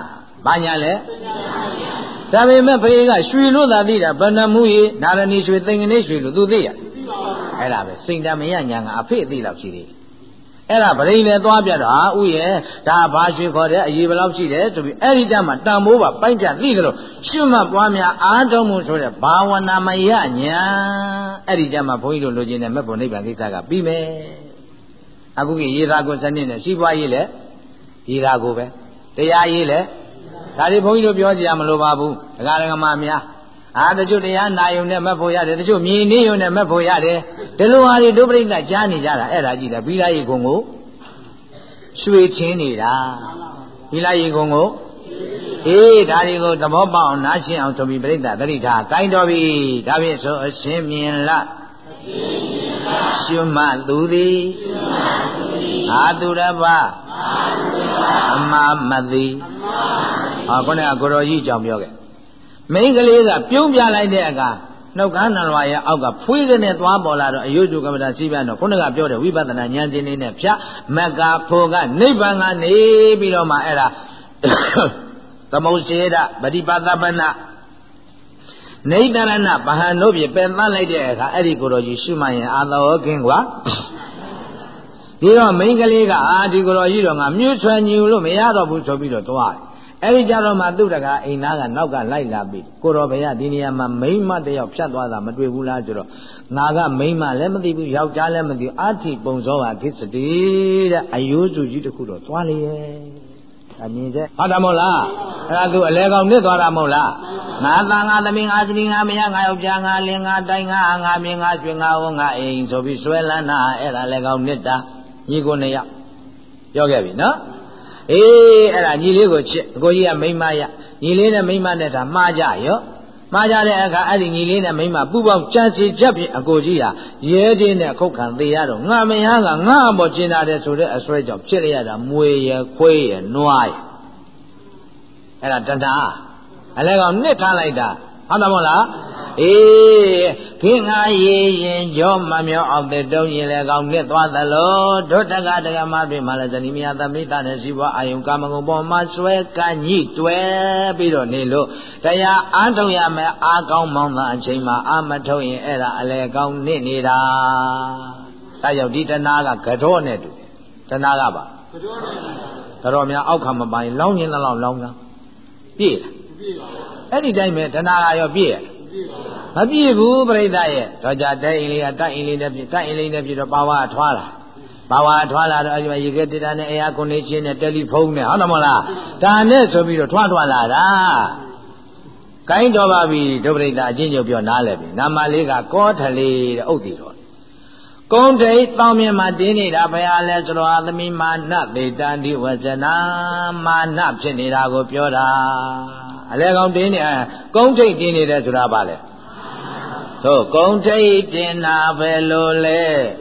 ဘာညာလဲဒါပေမဲ့ဖေကရွှေလို့သာသိတာဗန္ဓမူကြီးနာရဏီရွှေသင်္ကနေ့ရွှေလို့သူသိရအဲ့ဒါပဲစိတ်တမယညာကအဖေသိလောက်ရှိသေးအဲ့ဒါဗရိန်နဲ့သွားပြတော့ဟာဥရဲ့ဒါဘာရွှေခေါ်တဲ့အရေးဘယ်လောက်ရှိတယ်ဆိုပြီးအဲ့ဒီကြမှာတန်မိုးပါပိုက်ပြသိသလိုရှုမှတ်ပွားများအားထုတ်မှုဆိုတဲ့ဘာဝနာမယညာအဲ့ဒီကြမှာဘုန်းကြီးတို့လိုချင်တဲ့မက်ဖို့နိဗ္ဗာန်ကိစ္စကပြီးမယ်အခုကရေးသားကိုစနစ်နဲ့စီးပွားရေးလဲရေးသားကိုပဲတရားရေးလဲဒါတွေဘုန်းကြီးတို့ပြောကြရမလို့ပါဘူးဒကာဒကမများအာတချို့တရားနာယုံနဲ့မက်ဖို့ရတယ်တချို့မြင်နေယုံနဲ့မက်ဖို့ရတယ်ဒီလိုဟာတွေဒုပရိသကြားနေကြတာအဲ့ဒါကြည့်တယ်ဘီလာရေကုံကိုရွှေချင်းနေတာဘီလာရေကုံကိုအေးဒါတွေကိုသဘောပေါက်အောင်နားရှင်းအောင်ဆိုပြီးပရိသသတိထားကိုင်းတော်ပြီဒါဖြင့်ဆိုအရှင်းမြင်လားရှုမှတ်သူသည်အာသူရပအမမသိဟောခုနကကိုတော်ကြီးကြောင့်ပြောခဲ့မိန်းကလေးကပြုံးပြလိုက်တဲ့အခါနှုတ်ခမ်းနလွာရဲ့အောက်ကဖွေးကနေသွားပေါ်လာတော့အယုဇုကမ္မတာစီးပြန်တော့ခုနကပြောတဲ့ဝိပဿနာဉာဏ်တင်နေတဲ့ဖြတ်မက္ကာဖို့ကနိဗ္ဗာန်ကနေပြီးတော့မှအဲ့ဒါသမုတ်စေဒပฏิပါဒပနနေတရဏဗဟန်တို့ပြေပယ်သတ်လိုက်တဲ့အခါအဲ့ဒီကိုတော်ကြီးရှုမှတ်ရင်အာသောကင်းကွာဒီတော့မိန်းကလေးကအာဒီကိုတော်ကြီးတော့ငါမြွတ်ဆွဲညူလို့မရတော့ဘူးဆိုပြီးတော့သွားတယ်အဲ့ဒီကြတော့မှသူ့တကားအိမ်သားကနောက်ကလိုက်လာပြီးကိုတော်ဘုရားဒီနေရာမှာမိန်းမတယောက်ဖြတ်သွားတာမတွေ့ဘူးလားဆိုတော့ငါကမိန်းမလည်းမသိဘူးယောက်ျားလည်းမသိဘူးအာတိပုံစောပါကိစ္စတိတဲ့အယိုးစုကြီးတစ်ခုတော့သွားလေရဲ့အမြင်တဲ့ဟုတ်တယ်မဟုတ်လားအဲ့ဒါသူအလဲကောင်နစ်သွားတာမဟုတ်လားငါသားငါသမီးငါစနီးငါမယားငါယောက်ျားငါလင်းငါတိုင်းငါငါမြင်ငါကျွင်ငါဝငါအိမ်ဆိုပြီးဆွဲလန်းတာအဲ့ဒါလဲကောင်နစ်တာညီကိုနှစ်ယောက်ပြောခဲ့ပြီနော်အေးအဲ့ဒါညီလေးကိုချစ်အကိုကြီးကမိန်းမရညီလေးနဲ့မိန်းမနဲ့ဒါမှားကြရောမှားကြတဲ့အခါအဲ့ဒီညီလေးနဲ့မိန်းမပူပေါင်းကြံစီချက်ဖြင့်အကိုကြီးဟာရဲခြင်းနဲ့ခုတ်ခံသေးရတော့ငါမယားကငါအပေါ်ကျင်လာတယ်ဆိုတဲ့အစွဲကြောင့်ဖြစ်ရတာမွေရခွေးရနွားရအဲ့ဒါတဏှာအလဲကောင်နှစ်ထားလိုက်တာဟုတ်တယ်မဟုတ်လားအေးခင်ငါရေရင်ကြောမမြောက်အောင်တဲ့တုံးရင်လေကောင်နှစ်သွားသလိုဒုတကတကမတွေမှာလည်းဇနီးမယားသမိတနဲ့စီးပွားအာယုံကာမဂုဏ်ပေါ်မှာဆွဲကညှိတွဲပြီးတော့နေလို့တရားအားထုတ်ရမယ်အားကောင်းမောင်းတာအချိန်မှာအာမထုတ်ရင်အဲ့ဒါအလေကောင်နစ်နေတာဒါကြောင့်ဒီတဏှာကကြောနဲ့တူတဏှာကပါကြောနဲ့ကြောများအောက်ခံမပိုင်လောင်းရင်တော့လောင်းကပြည့်လားပြည့်ပါဘူးအဲ့ဒီတိုင်းပဲတဏှာကရောပြည့်ရမပြည့်ဘူးပြိဿရဲ့တော့ကြတဲ့အိမ်လေးကတိုက်အိမ်လေးနဲ့ပြတိုက်အိမ်လေးနဲ့ပြတော့ပါဝါထွားလာပါဝါထွားလာတော့အဲဒီမှာရေခဲတေတာနဲ့အေယာကွန်ဒီရှင်းနဲ့တယ်လီဖုန်းနဲ့ဟုတ်တယ်မဟုတ်လားဒါနဲ့ဆိုပြီးတော့ထွားထွားလာတာကိုင်းတော်ပါပြီဒုပရိသအချင်းချုပ်ပြောနားလဲပြီနာမလေးကကောထလေးတဲ့ဥဒ္တိတော်ကုန်းထိပ်တောင်းမြင်မှာတင်းနေတာဘယ်ဟာလဲဆိုတော့သမီးမာနသေတံဒီဝဇနာမာနဖြစ်နေတာကိုပြောတာအလဲကောင်တင်းနေကုန်းထိပ်တင်းနေတယ်ဆိုတာဘာလဲသို့ကုန်းထိပ်တင်းတာပဲလို့လဲ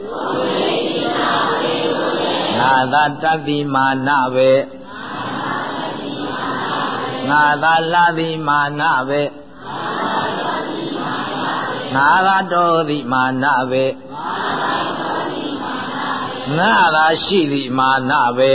ငါသာတတိမာနပဲငါသာလာတိမာနပဲငါသာတော်တိမာနပဲငါသာရှိတိမာနပဲ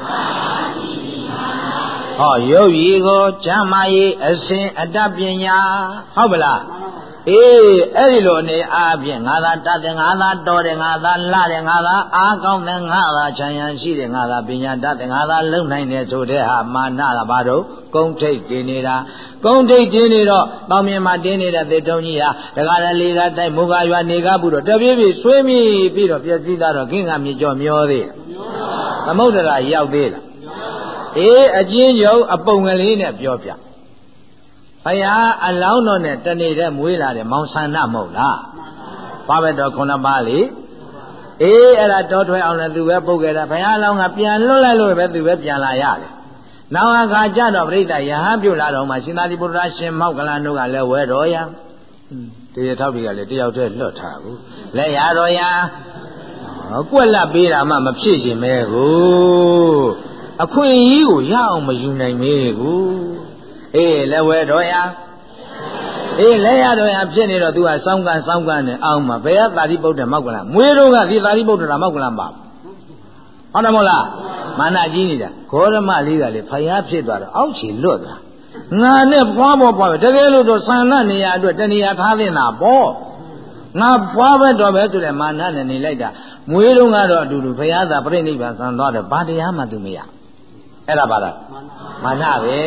ဟောရုပ်ရည်ကိုကျမ်းမာရေးအစဉ်အတတ်ပညာဟုတ်ပလားအေးအဲ့ဒီလိုအနေအားဖြင့်ငါသာတတ်တယ်ငါသာတော်တယ်ငါသာလှတယ်ငါသာအားကောင်းတယ်ငါသာချမ်းရန်ရှိတယ်ငါသာပညာတတ်တယ်ငါသာလုံနိုင်တယ်ဆိုတဲ့ဟာမာနကဘာတော့ကုန်းထိပ်တင်နေတာကုန်းထိပ်တင်နေတော့တောင်းမြင်မှာတင်းနေတဲ့သေတုံးကြီးဟာတကားလည်းလေးကတိုက်မူကရွာနေကားဘူးတော့တပြေးပြေးဆွေးမိပြီးတော့ပြည့်စည်တာတော့ခင်းကမြေကျော်မျောသေးသမုဒ္ဒရာရောက်သေးလားအေးအချင်းယုံအပုံကလေးနဲ့ပြောပြဘုရားအလောင်းတော်နဲ့တနေတဲ့မွေးလာတဲ့မောင်ဆန္ဒမဟုတ်လားဘာပဲတော့ခုနပါလေအေးအဲ့ဒါတောထွက်အောင်လည်းသူပဲပုတ်ခဲ့တာဘုရားအလောင်းကပြန်လွတ်လိုက်လို့ပဲသူပဲပြန်လာရတယ်နောက်အခါကျတော့ပြိဿယဟန်ပြုတ်လာတော့မှရှင်သာရိပုတ္တရာရှင်မောက္ကလန်တို့ကလည်းဝဲတော်ရတရထောက်တွေကလည်းတယောက်တည်းလွတ်ထားဘူးလက်ရတော်ရကွက်လက်ပေးတာမှမဖြစ်ရှင်မဲကိုအခွင့်အရေးကိုရအောင်မယူနိုင်မေးကိုအေးလက်ဝဲတော်ရအေးလက်ရတော်ရဖြစ်နေတော့ तू ကစောင်းကန်စောင်းကန်နဲ့အောင်မှာဘယ်ကသာရိပုတ္တမောက္ကလန်မွေးတော့ကဒီသာရိပုတ္တရာမောက္ကလန်ပါဟုတ်တယ်မဟုတ်လားမာနကြီးနေတာဂေါရမလေးကလေဖယားဖြစ်သွားတော့အောက်ခြေလွတ်သွားငါနဲ့ဖွားပေါ်ပွားပဲတကယ်လို့တော့ဆန္ဒနေရာအတွက်တဏှာထားတင်တာပေါ့ငါဖွားပဲတော့ပဲဆိုတဲ့မာနနဲ့နေလိုက်တာမွေးတော့ကတော့အတူတူဘုရားသာပြိဋိဘံဆံသွားတယ်ဘာတရားမှသူမရအဲ့ဒါပါလားမာနပဲ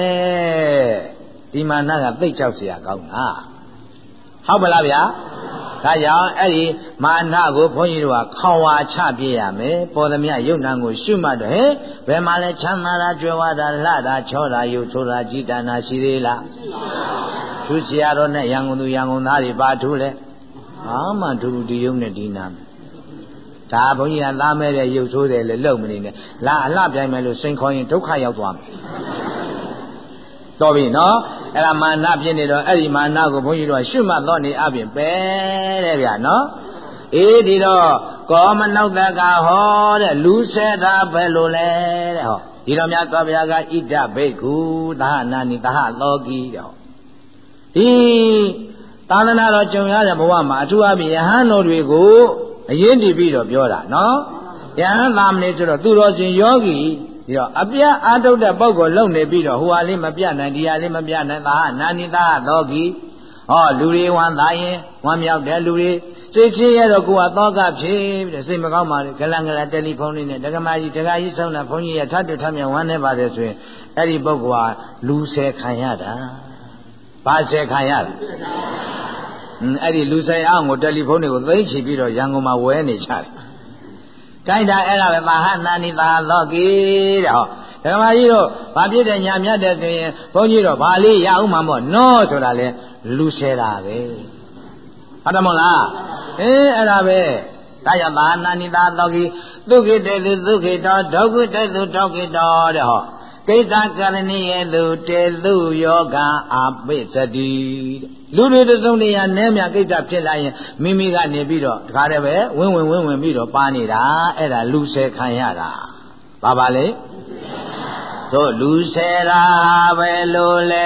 ဒီမာနကသိချောက်เสียကောင်းတာဟုတ်ပါလားဗျာဒါကြောင့်အဲ့ဒီမာနကိုဘုန်းကြီးတို့ကခေါဝါချပြရမယ်ပေါ်သမျှယုတ်နံကိုရှုမှတ်တော့ဟဲ့ဘယ်မှာလဲချမ်းသာတာကြွယ်ဝတာလှတာချောတာယုတ်ဆိုတာကြည်တနာရှိသေးလားသူဆရာတော်နဲ့ရန်ကုန်သူရန်ကုန်သားတွေပါထူးလဲဘာမှထူးထူးဒီယုံနဲ့ဒီနာဒါဘုန်းကြီးကသားမဲတဲ့ရုပ်ဆိုးတယ်လေလုံမနေနဲ့လာအလှပြိုင်မယ်လို့စိန်ခေါ်ရင်ဒုက္ခရောက်သွားမယ်တော်ပြီနော်အဲ့ဒါမာနဖြစ်နေတော့အဲ့ဒီမာနကိုဘုန်းကြီးတို့ကရှုမှတ်တော့နေအပြင်ပဲတဲ့ဗျာနော်အေးဒီတော့ကောမနုဿကဟောတဲ့လူဆဲတာပဲလို့လဲတဲ့ဟောဒီတော့မြတ်စွာဘုရားကဣဒဘိက္ခုသဟနာနိသဟလောကီတဲ့ဟောဒီသာသနာတော်ကြုံရတဲ့ဘဝမှာအထူးအဖြင့်ယဟန်တော်တွေကိုအရင်တည်ပြီးတော့ပြောတာနော်ယဟန်သာမဏေဆိုတော့သူတော်ချင်းယောဂီဒီတော့အပြတ်အာထုတ်တဲ့ပုဂ္ဂိုလ်လုံနေပြီးတော့ဟိုဟာလေးမပြနိုင်ဒီဟာလေးမပြနိုင်သာနာနိသာသောကီဟောလူတွေဝမ်းသာရင်ဝမ်းမြောက်တယ်လူတွေစိတ်ချင်းရတော့ကိုယ်ကသောကဖြစ်ပြီးတော့စိတ်မကောင်းပါလေဂလန်ဂလန်တယ်လီဖုန်းလေးနဲ့ဒကမာကြီးဒကာကြီးဆုံးတာဘုန်းကြီးရထတ်တူထမြောင်ဝမ်းနေပါတယ်ဆိုရင်အဲ့ဒီပုဂ္ဂိုလ်ကလူဆယ်ခံရတာဘာဆယ်ခံရတာအဲ့ဒီလူဆိုင်အောင်ကိုတယ်လီဖုန်းတွေကိုသိမ်းချပြီးတော့ရန်ကုန်မှာဝဲနေချတယ်။ကြိုက်တာအဲ့ဒါပဲသာဟနာနိသာသောကိတဲ့ဟောဓမ္မကြီးတို့ဘာဖြစ်တဲ့ညာမြတ်တဲ့ဆိုရင်ဘုန်းကြီးတို့ဘာလေးရအောင်မှာမို့နောဆိုတာလေလူဆဲတာပဲ။ဟုတ်တယ်မို့လား။အေးအဲ့ဒါပဲဒါကြောင့်သာဟနာနိသာသောကိဒုက္ခိတေသူဒုက္ခိတောဒုက္ခိတေသူဒုက္ခိတောတဲ့ဟောကိစ္စကရဏိယေသူတေသူယောဂအာပိစတိလူတွေတစုံနေရနဲမြကိစ္စဖြစ်လာရင်မိမိကနေပြီးတော့တခါတည်းပဲဝင်းဝင်ဝင်းဝင်ပြီးတော့ပါနေတာအဲ့ဒါလူဆယ်ခံရတာဘာပါလဲတို့လူဆယ်တာပဲလို့လဲ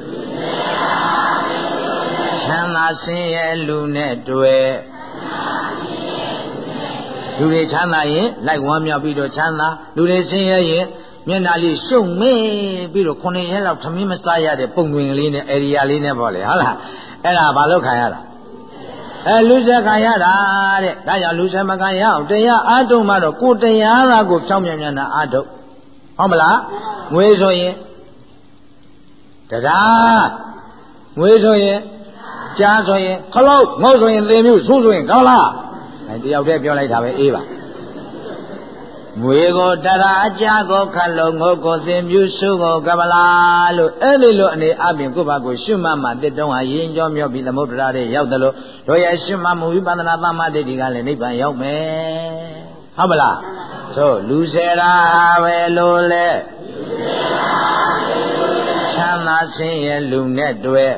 ချမ်းသာဆင်းရဲလူနဲ့တွေ့လူတွေချမ်းသာရင်လိုက်ဝမ်းမြောက်ပြီးတော့ချမ်းသာလူတွေဆင်းရဲရင်မျက်နှာလေးရှုံမေးပြီးတော့ခုနှစ်ရက်လောက်ထမင်းမစားရတဲ့ပုံတွင်ကလေးနဲ့အေရီယာလေးနဲ့ပေါ့လေဟုတ်လားအဲ့ဒါဘာလို့ခံရတာအဲလူဆက်ခံရတာတဲ့ဒါကြောင့်လူဆက်မခံရအောင်တရားအားထုတ်မှတော့ကိုတရားသာကိုဖြောင်းမြန်မြန်နာအားထုတ်ဟုတ်မလားငွေဆိုရင်တရားငွေဆိုရင်ကြားဆိုရင်ခလုတ်ငုတ်ဆိုရင်သေမျိုးဆိုးဆိုရင်ကောင်းလားအဲတယောက်တည်းပြောလိုက်တာပဲအေးပါငွေကိုတရာအကြကိုခတ်လို့ငုတ်ကိုသင်မြူစုကိုကပလာလို့အဲ့ဒီလိုအနေအပြင်ကိုယ့်ဘာကိုရှုမှတ်မှတစ်တုံးဟာရင်ကြောမြော့ပြီးသမုဒ္ဒရာတွေရောက်တယ်လို့တို့ရဲ့ရှုမှတ်မှုဝိပဿနာသမ္မာဒိဋ္ဌိကလည်းနိဗ္ဗာန်ရောက်မယ်ဟုတ်ပလားဆိုလူဆယ်ရာပဲလို့လဲချမ်းသာဆင်းရဲလူနဲ့တွေ့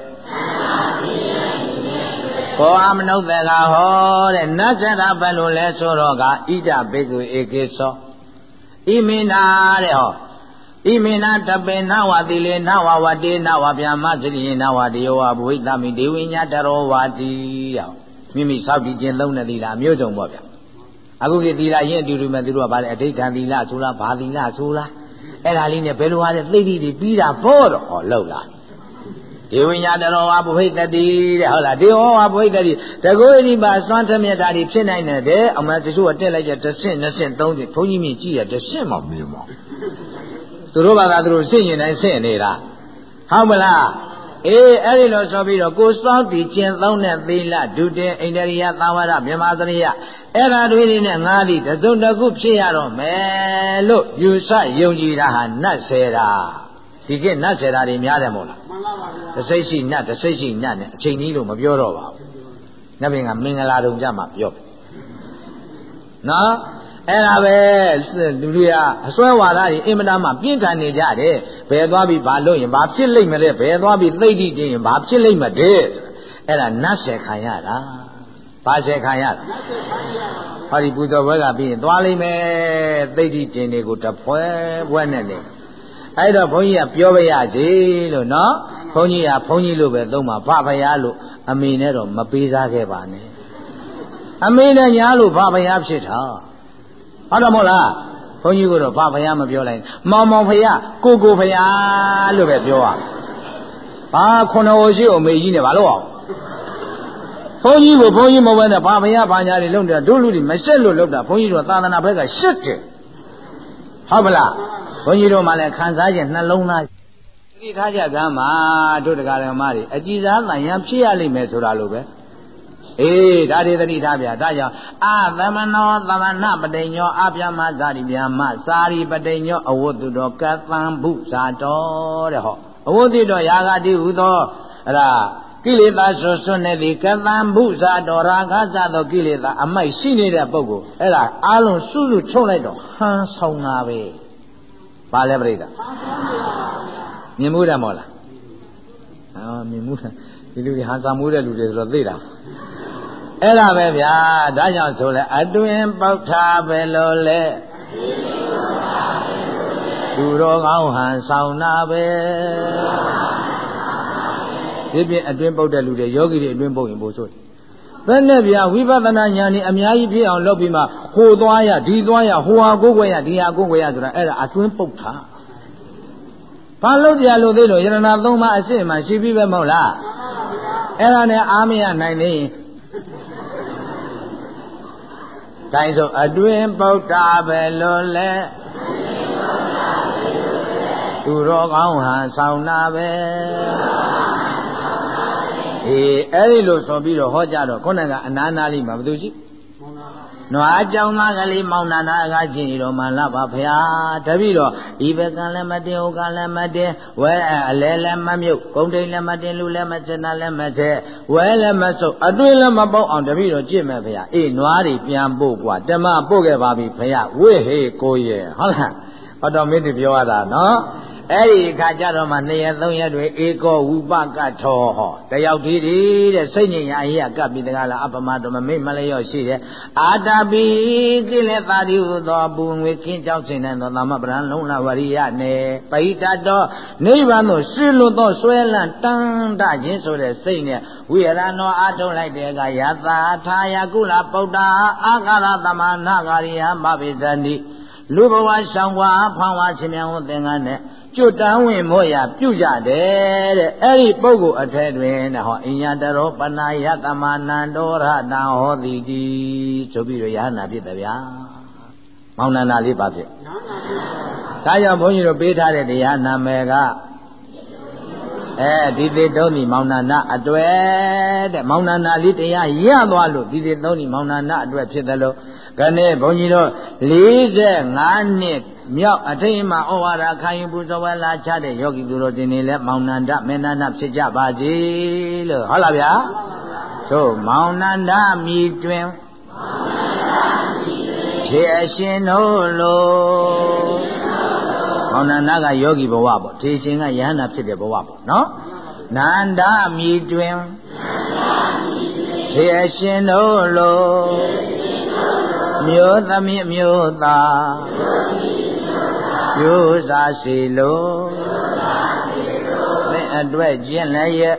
ဘောအမနုဿကဟောတဲ့နတ်ဆရာဘယ်လိုလဲဆိုတော့ကဣဒဘိက္ခုဧကေသောဣမိနာတဲ့ဟောဣမိနာတပေနဝတိလေနဝဝတေနဝဗျာမသတိနဝတေယောဝဘဝိတမိဒေဝိညာတရောဝတိတဲ့မိမိစောက်ပြီးခြင်းသုံးတဲ့သီလမျိုးစုံပေါ့ဗျအခုကသီလရင်အတူတူမဲ့သူတို့ကဗါတဲ့အဋိဋ္ဌံသီလဆိုလားဘာသီလဆိုလားအဲ့ဒါလေးနဲ့ဘယ်လိုဟာတဲ့သိတိတွေပြီးတာဖို့တော့ဟောလောက်လားဒေဝိညာတရောဝဘဝိတတိတဲ့ဟုတ်လားဒေဝဝဘဝိတတိတကောဣတိပါစွမ်းထမြတ်တာတွေဖြစ်နိုင်တယ်တဲ့အမှန်တချို့ကတက်လိုက်ကြတစ်ဆင့်နှစ်ဆင့်သုံးဆင့်ဘုန်းကြီးမြင်ကြည့်ရတစ်ဆင့်မှမမြင်ပါသူတို့ဘာသာသူတို့ဆင့်ရင်တိုင်းဆင့်နေတာဟုတ်မလားအေးအဲ့ဒီလိုဆိုပြီးတော့ကိုစောင့်တည်ကျင့်သုံးတဲ့သီလဒုတေအိန္ဒရိယသာဝရမြမသရိယအဲ့ဓာတွေနဲ့ငါးသည်တစုံတစ်ခုဖြစ်ရတော့မယ်လို့ယူဆယုံကြည်တာဟာနတ်ဆယ်တာဒီကနတ်ဆယ်တာတွေများတယ်မို့လားမှန်ပါပါဗျာတစိတ်ရှိနတ်တစိတ်ရှိနတ်နဲ့အချိန်ကြီးလို့မပြောတော့ပါဘူးနတ်ဘင်ကမင်္ဂလာတုံကြမှာပြောနော်အဲ့ဒါပဲလူတွေကအစွဲဝါဒကြီးအင်မတန်မှပြင်းထန်နေကြတယ်ဘယ်သွားပြီးဘာလို့ရင်ဘာဖြစ်လိမ့်မလဲဘယ်သွားပြီးသိတိတင်းရင်ဘာဖြစ်လိမ့်မတဲ့အဲ့ဒါနတ်ဆယ်ခံရတာဘာဆယ်ခံရတာဟောဒီပူဇော်ဘွဲကပြီးရင်သွားလိမ့်မယ်သိတိတင်းတွေကိုတဖွဲဘွဲနဲ့နေအဲ့တော့ဘုန်းကြီးကပြောပြရစီလို့နော်ဘုန်းကြီးကဘုန်းကြီးလို့ပဲသုံးပါဖဖရားလို့အမေနဲ့တော့မပေးစားခဲ့ပါနဲ့အမေနဲ့ညာလို့ဖဖရားဖြစ်တာဟုတ်တယ်မို့လားဘုန်းကြီးကတော့ဘာဖယားမပြောလိုက်မောင်မောင်ဖယားကိုကိုဖယားလို့ပဲပြောရဘာခုနဟိုရှိအမေကြီးနဲ့ဘာလို့အောင်ဘုန်းကြီးကိုဘုန်းကြီးမဟုတ်ဘဲနဲ့ဘာဖယားဘာညာတွေလုပ်တယ်တို့လူတွေမရှက်လို့လုပ်တာဘုန်းကြီးတို့သာသနာဘက်ကရှက်တယ်ဟုတ်ပလားဘုန်းကြီးတို့မှလည်းခံစားချက်နှလုံးသားသတိထားကြကမ်းမှာတို့တရားဓမ္မတွေအကြည်စားတန်ရန်ဖြစ်ရလိမ့်မယ်ဆိုတာလိုပဲအေးဒါတွေသတိထားဗျာဒါကြောင့်အာသမနောသမဏပတိညောအပြမဇာတိဗျာမစာရိပတိညောအဝတ္တုတော်ကသံဘုဇာတော်တဲ့ဟောအဝတ္တုတော်ယာဂတိဟုသောအဲ့ဒါကိလေသာဆွဆွနဲ့ဒီကသံဘုဇာတော်ရာဂဇသောကိလေသာအမိုက်ရှိနေတဲ့ပုဂ္ဂိုလ်အဲ့ဒါအလုံးစုစုချုပ်လိုက်တော့ဟန်ဆောင်တာပဲဘာလဲပြိတ္တာမြင်မှုတယ်မဟုတ်လားအော်မြင်မှုတယ်ဒီလူတွေဟန်ဆောင်မှုတဲ့လူတွေဆိုတော့သိတာအဲ့ဒါပဲဗျာဒါကြောင့်ဆိုလဲအတွင်ပေါက်ထားပဲလို့လဲသူတော်ကောင်းဟန်ဆောင်တာပဲဒီပြင်အတွင်ပုတ်တဲ့လူတွေယောဂီတွေအတွင်ပုတ်ရင်ဘို့ဆိုဘယ်နဲ့ဗျာဝိပဿနာဉာဏ်นี่အများကြီးဖြစ်အောင်လုပ်ပြီးမှဟိုသွားရဒီသွားရဟိုဟာကိုယ်ွယ်ရဒီဟာကိုယ်ွယ်ရဆိုတာအဲ့ဒါအတွင်ပုတ်တာဘာလို့ကြလို့သိလို့ယရဏသုံးပါးအစစ်မှရှိပြီးပဲမဟုတ်လားအဲ့ဒါနဲ့အားမရနိုင်နေရင်ဒါဆိုအတွင်ပုတ်တာပဲလို့လဲသူတော်ကောင်းဟန်ဆောင်တာပဲအေးအဲ့ဒီလိုဆိုပြီးတော့ဟောကြတော့ခုနကအနာနာလေးမှာဘယ်သူရှိနွားကြောင်သားကလေးမောင်နာနာကချင်းဤတော်မှလာပါဖျားတပည့်တော်ဤဘကလည်းမတင်ဟိုကလည်းမတင်ဝဲအလဲလည်းမမြုပ်ဂုံတိန်လည်းမတင်လူလည်းမစနာလည်းမထဲဝဲလည်းမစုပ်အတွင်းလည်းမပေါက်အောင်တပည့်တော်ကြည့်မယ်ဖျားအေးနွားတွေပြန်ပို့กว่าဓမ္မပို့ခဲ့ပါပြီဖျားဝိဟေကိုရဲ့ဟုတ်လားဟောတော်မင်းတို့ပြောရတာနော်အဲ့ဒီအခါကျတော့မှနှစ်ရက်သုံးရက်တွေဧကောဝုပကထောဟောတယောက်တည်းတည်းတဲ့စိတ်ညင်ရအရေးကပ်ပြီးတကားလားအပမတော်မမိတ်မလျော့ရှိတယ်အာတာပိကိလေသာတိဟုသောပူငွေခင်းကြောက်ခြင်းနဲ့သောသမပရံလုံးလဝရိယနဲ့ပိတတော်နိဗ္ဗာန်သို့ရှင်းလို့သောဆွဲလန့်တန်းတခြင်းဆိုတဲ့စိတ်နဲ့ဝိရဏောအားထုတ်လိုက်တဲ့အခါယသာထာယကုလပုတ္တာအာဃာရသမနာဂရိယမဘိဇဏိလူဘဝရှောင်ကွာဖောင်းဝါခြင်းများဟောသင်္ကန်းနဲ့ကျွတ်တန်းဝင်မောရပြုကြတယ်တဲ့အဲ့ဒီပုဂ္ဂိုလ်အထက်တွင်တဲ့ဟောအညတရောပနာယသမနန္တောရတံဟောတိတိဆိုပြီးတော့ယဟနာဖြစ်တယ်ဗျာမောင်နန္ဒာလေးပါဖြစ်ဒါကြောင့်ဘုန်းကြီးတို့ပေးထားတဲ့တရားနာမည်ကအဲဒီသေတုံးဒီမောင်နန္ဒအတွေ့တဲ့မောင်နန္ဒာလေးတရားရသွားလို့ဒီသေတုံးဒီမောင်နန္ဒအတွေ့ဖြစ်တယ်လို့ခနဲ့ဘုန်းကြီးတို့လေးဆယ်ငါးနှစ်မြောက်အထိမ်းမှာဩဝါဒခံယူပူဇော်ဝဲလာချတဲ့ယောဂီသူတို့တင်နေလဲမောင်နန္ဒမေနန္ဒဖြစ်ကြပါစေလို့ဟုတ်လားဗျာသို့မောင်နန္ဒမြည်တွင်ထေအရှင်တို့လိုမောင်နန္ဒကယောဂီဘဝပေါ့ထေရှင်ကယဟန္တာဖြစ်တဲ့ဘဝပေါ့နော်နန္ဒမြည်တွင်ထေအရှင်တို့လိုမျိုးသမီးမျိုးသားမျိုးစားစီလို့သင်အတွက်ကျင့်လည်းရဲ့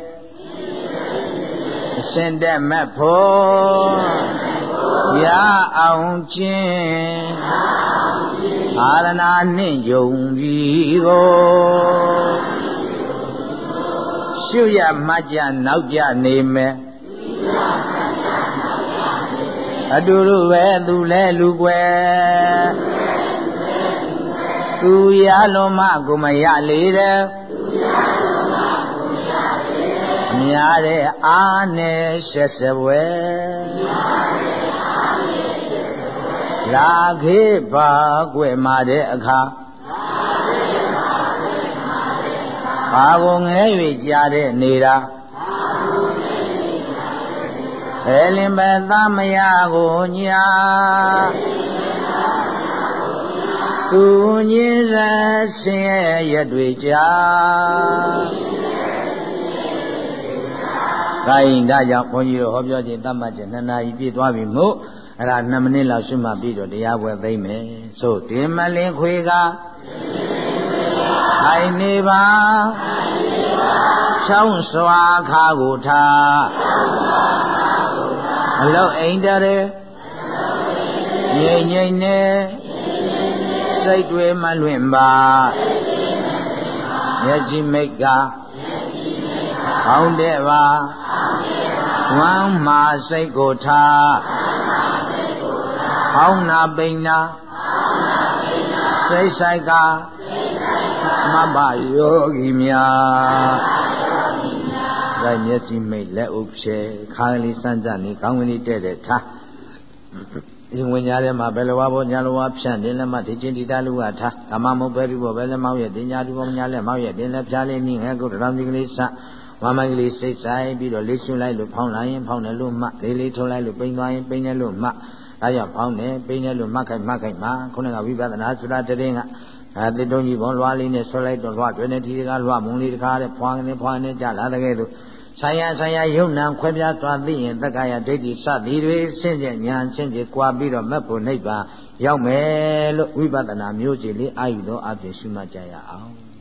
အရှင်တက်မဲ့ဖို့ရအောင်ကျင့်အာရဏနှင့်ယုံကြည်ကိုရှုရမှကြနောက်ကြနေမယ်အတူတူပဲသူလဲလူွယ်သူရလုံးမကိုမရလေတဲ့အများတဲ့အာနဲ့ရှက်စပွဲလာခေပါကွယ်မာတဲ့အခါဘာကိုငဲ၍ကြားတဲ့နေတာအဲလင်ပဲသားမယားကိုညာသူညင်းစဆင်းရဲရတွေကြာဒါရင်ဒါကြောင့်ဘုန်းကြီးတို့ဟောပြောခြင်းတတ်မှတ်ခြင်းနှစ်နာရီပြည့်သွားပြီမို့အဲ့ဒါနှစ်မိနစ်လောက်ရှုမှတ်ပြီးတော့တရားပွဲသိမ့်မယ်ဆိုတင်မလင်းခွေကထိုင်နေပါချောင်းစွာခါကိုထားအလုတ်အိမ်တရေငြိမ်ငြိမ်နဲ့စိတ်တွေမလွင့်ပါမျက်စိမိတ်ကကောင်းတဲ့ပါဝမ်းမှာစိတ်ကိုထားဟောင်းနာပိန်နာစိတ်ဆိုင်ကမဘယောဂီများဒါမျက်စိမိတ်လက်ဥဖြဲခါကလေးစမ်းကြနေကောင်းကလေးတဲ့တဲ့ထားဒီဝင်ညာထဲမှာဘယ်လိုဝါဘောညာလိုဝါဖြန့်တင်လက်မဒီချင်းဒီတာလူကထားကမမုတ်ပဲဒီဘောပဲလက်မောက်ရဲ့တင်ညာဒီဘောညာလက်မောက်ရဲ့တင်လက်ဖြားလေးနိငယ်ကုတ်တော်ဒီကလေးစဝမ်းမကလေးစိတ်ဆိုင်ပြီးတော့လေးဆွလိုက်လို့ဖောင်းလာရင်ဖောင်းတယ်လို့မှလေးလေးထုံးလိုက်လို့ပိန်သွားရင်ပိန်တယ်လို့မှဒါကြောင့်ဖောင်းတယ်ပိန်တယ်လို့မှတ်ခိုက်မှတ်ခိုက်မှခုနကဝိပဿနာဆိုတာတရင်ကအဲတိတုံးကြီးဘောလွားလေးနဲ့ဆွလိုက်တော့လွားတွင်နေဒီကလွားမုံလေးတခါတဲ့ဖွာနေဖွာနေကြလာတဲ့ကဲသို့ဆိုင်ရဆိုင်ရယုံနာခွဲပြားသွားသိရင်တက္ကရာဒိဋ္ဌိစသည်တွေရှင်းတဲ့ညာရှင်းတဲ့ကြွားပြီးတော့မက်ဖို့နိဗ္ဗာန်ရောက်မယ်လို့ဝိပဿနာမျိုးကြီးလေးအာယူသောအဖြစ်ရှုမှတ်ကြရအောင်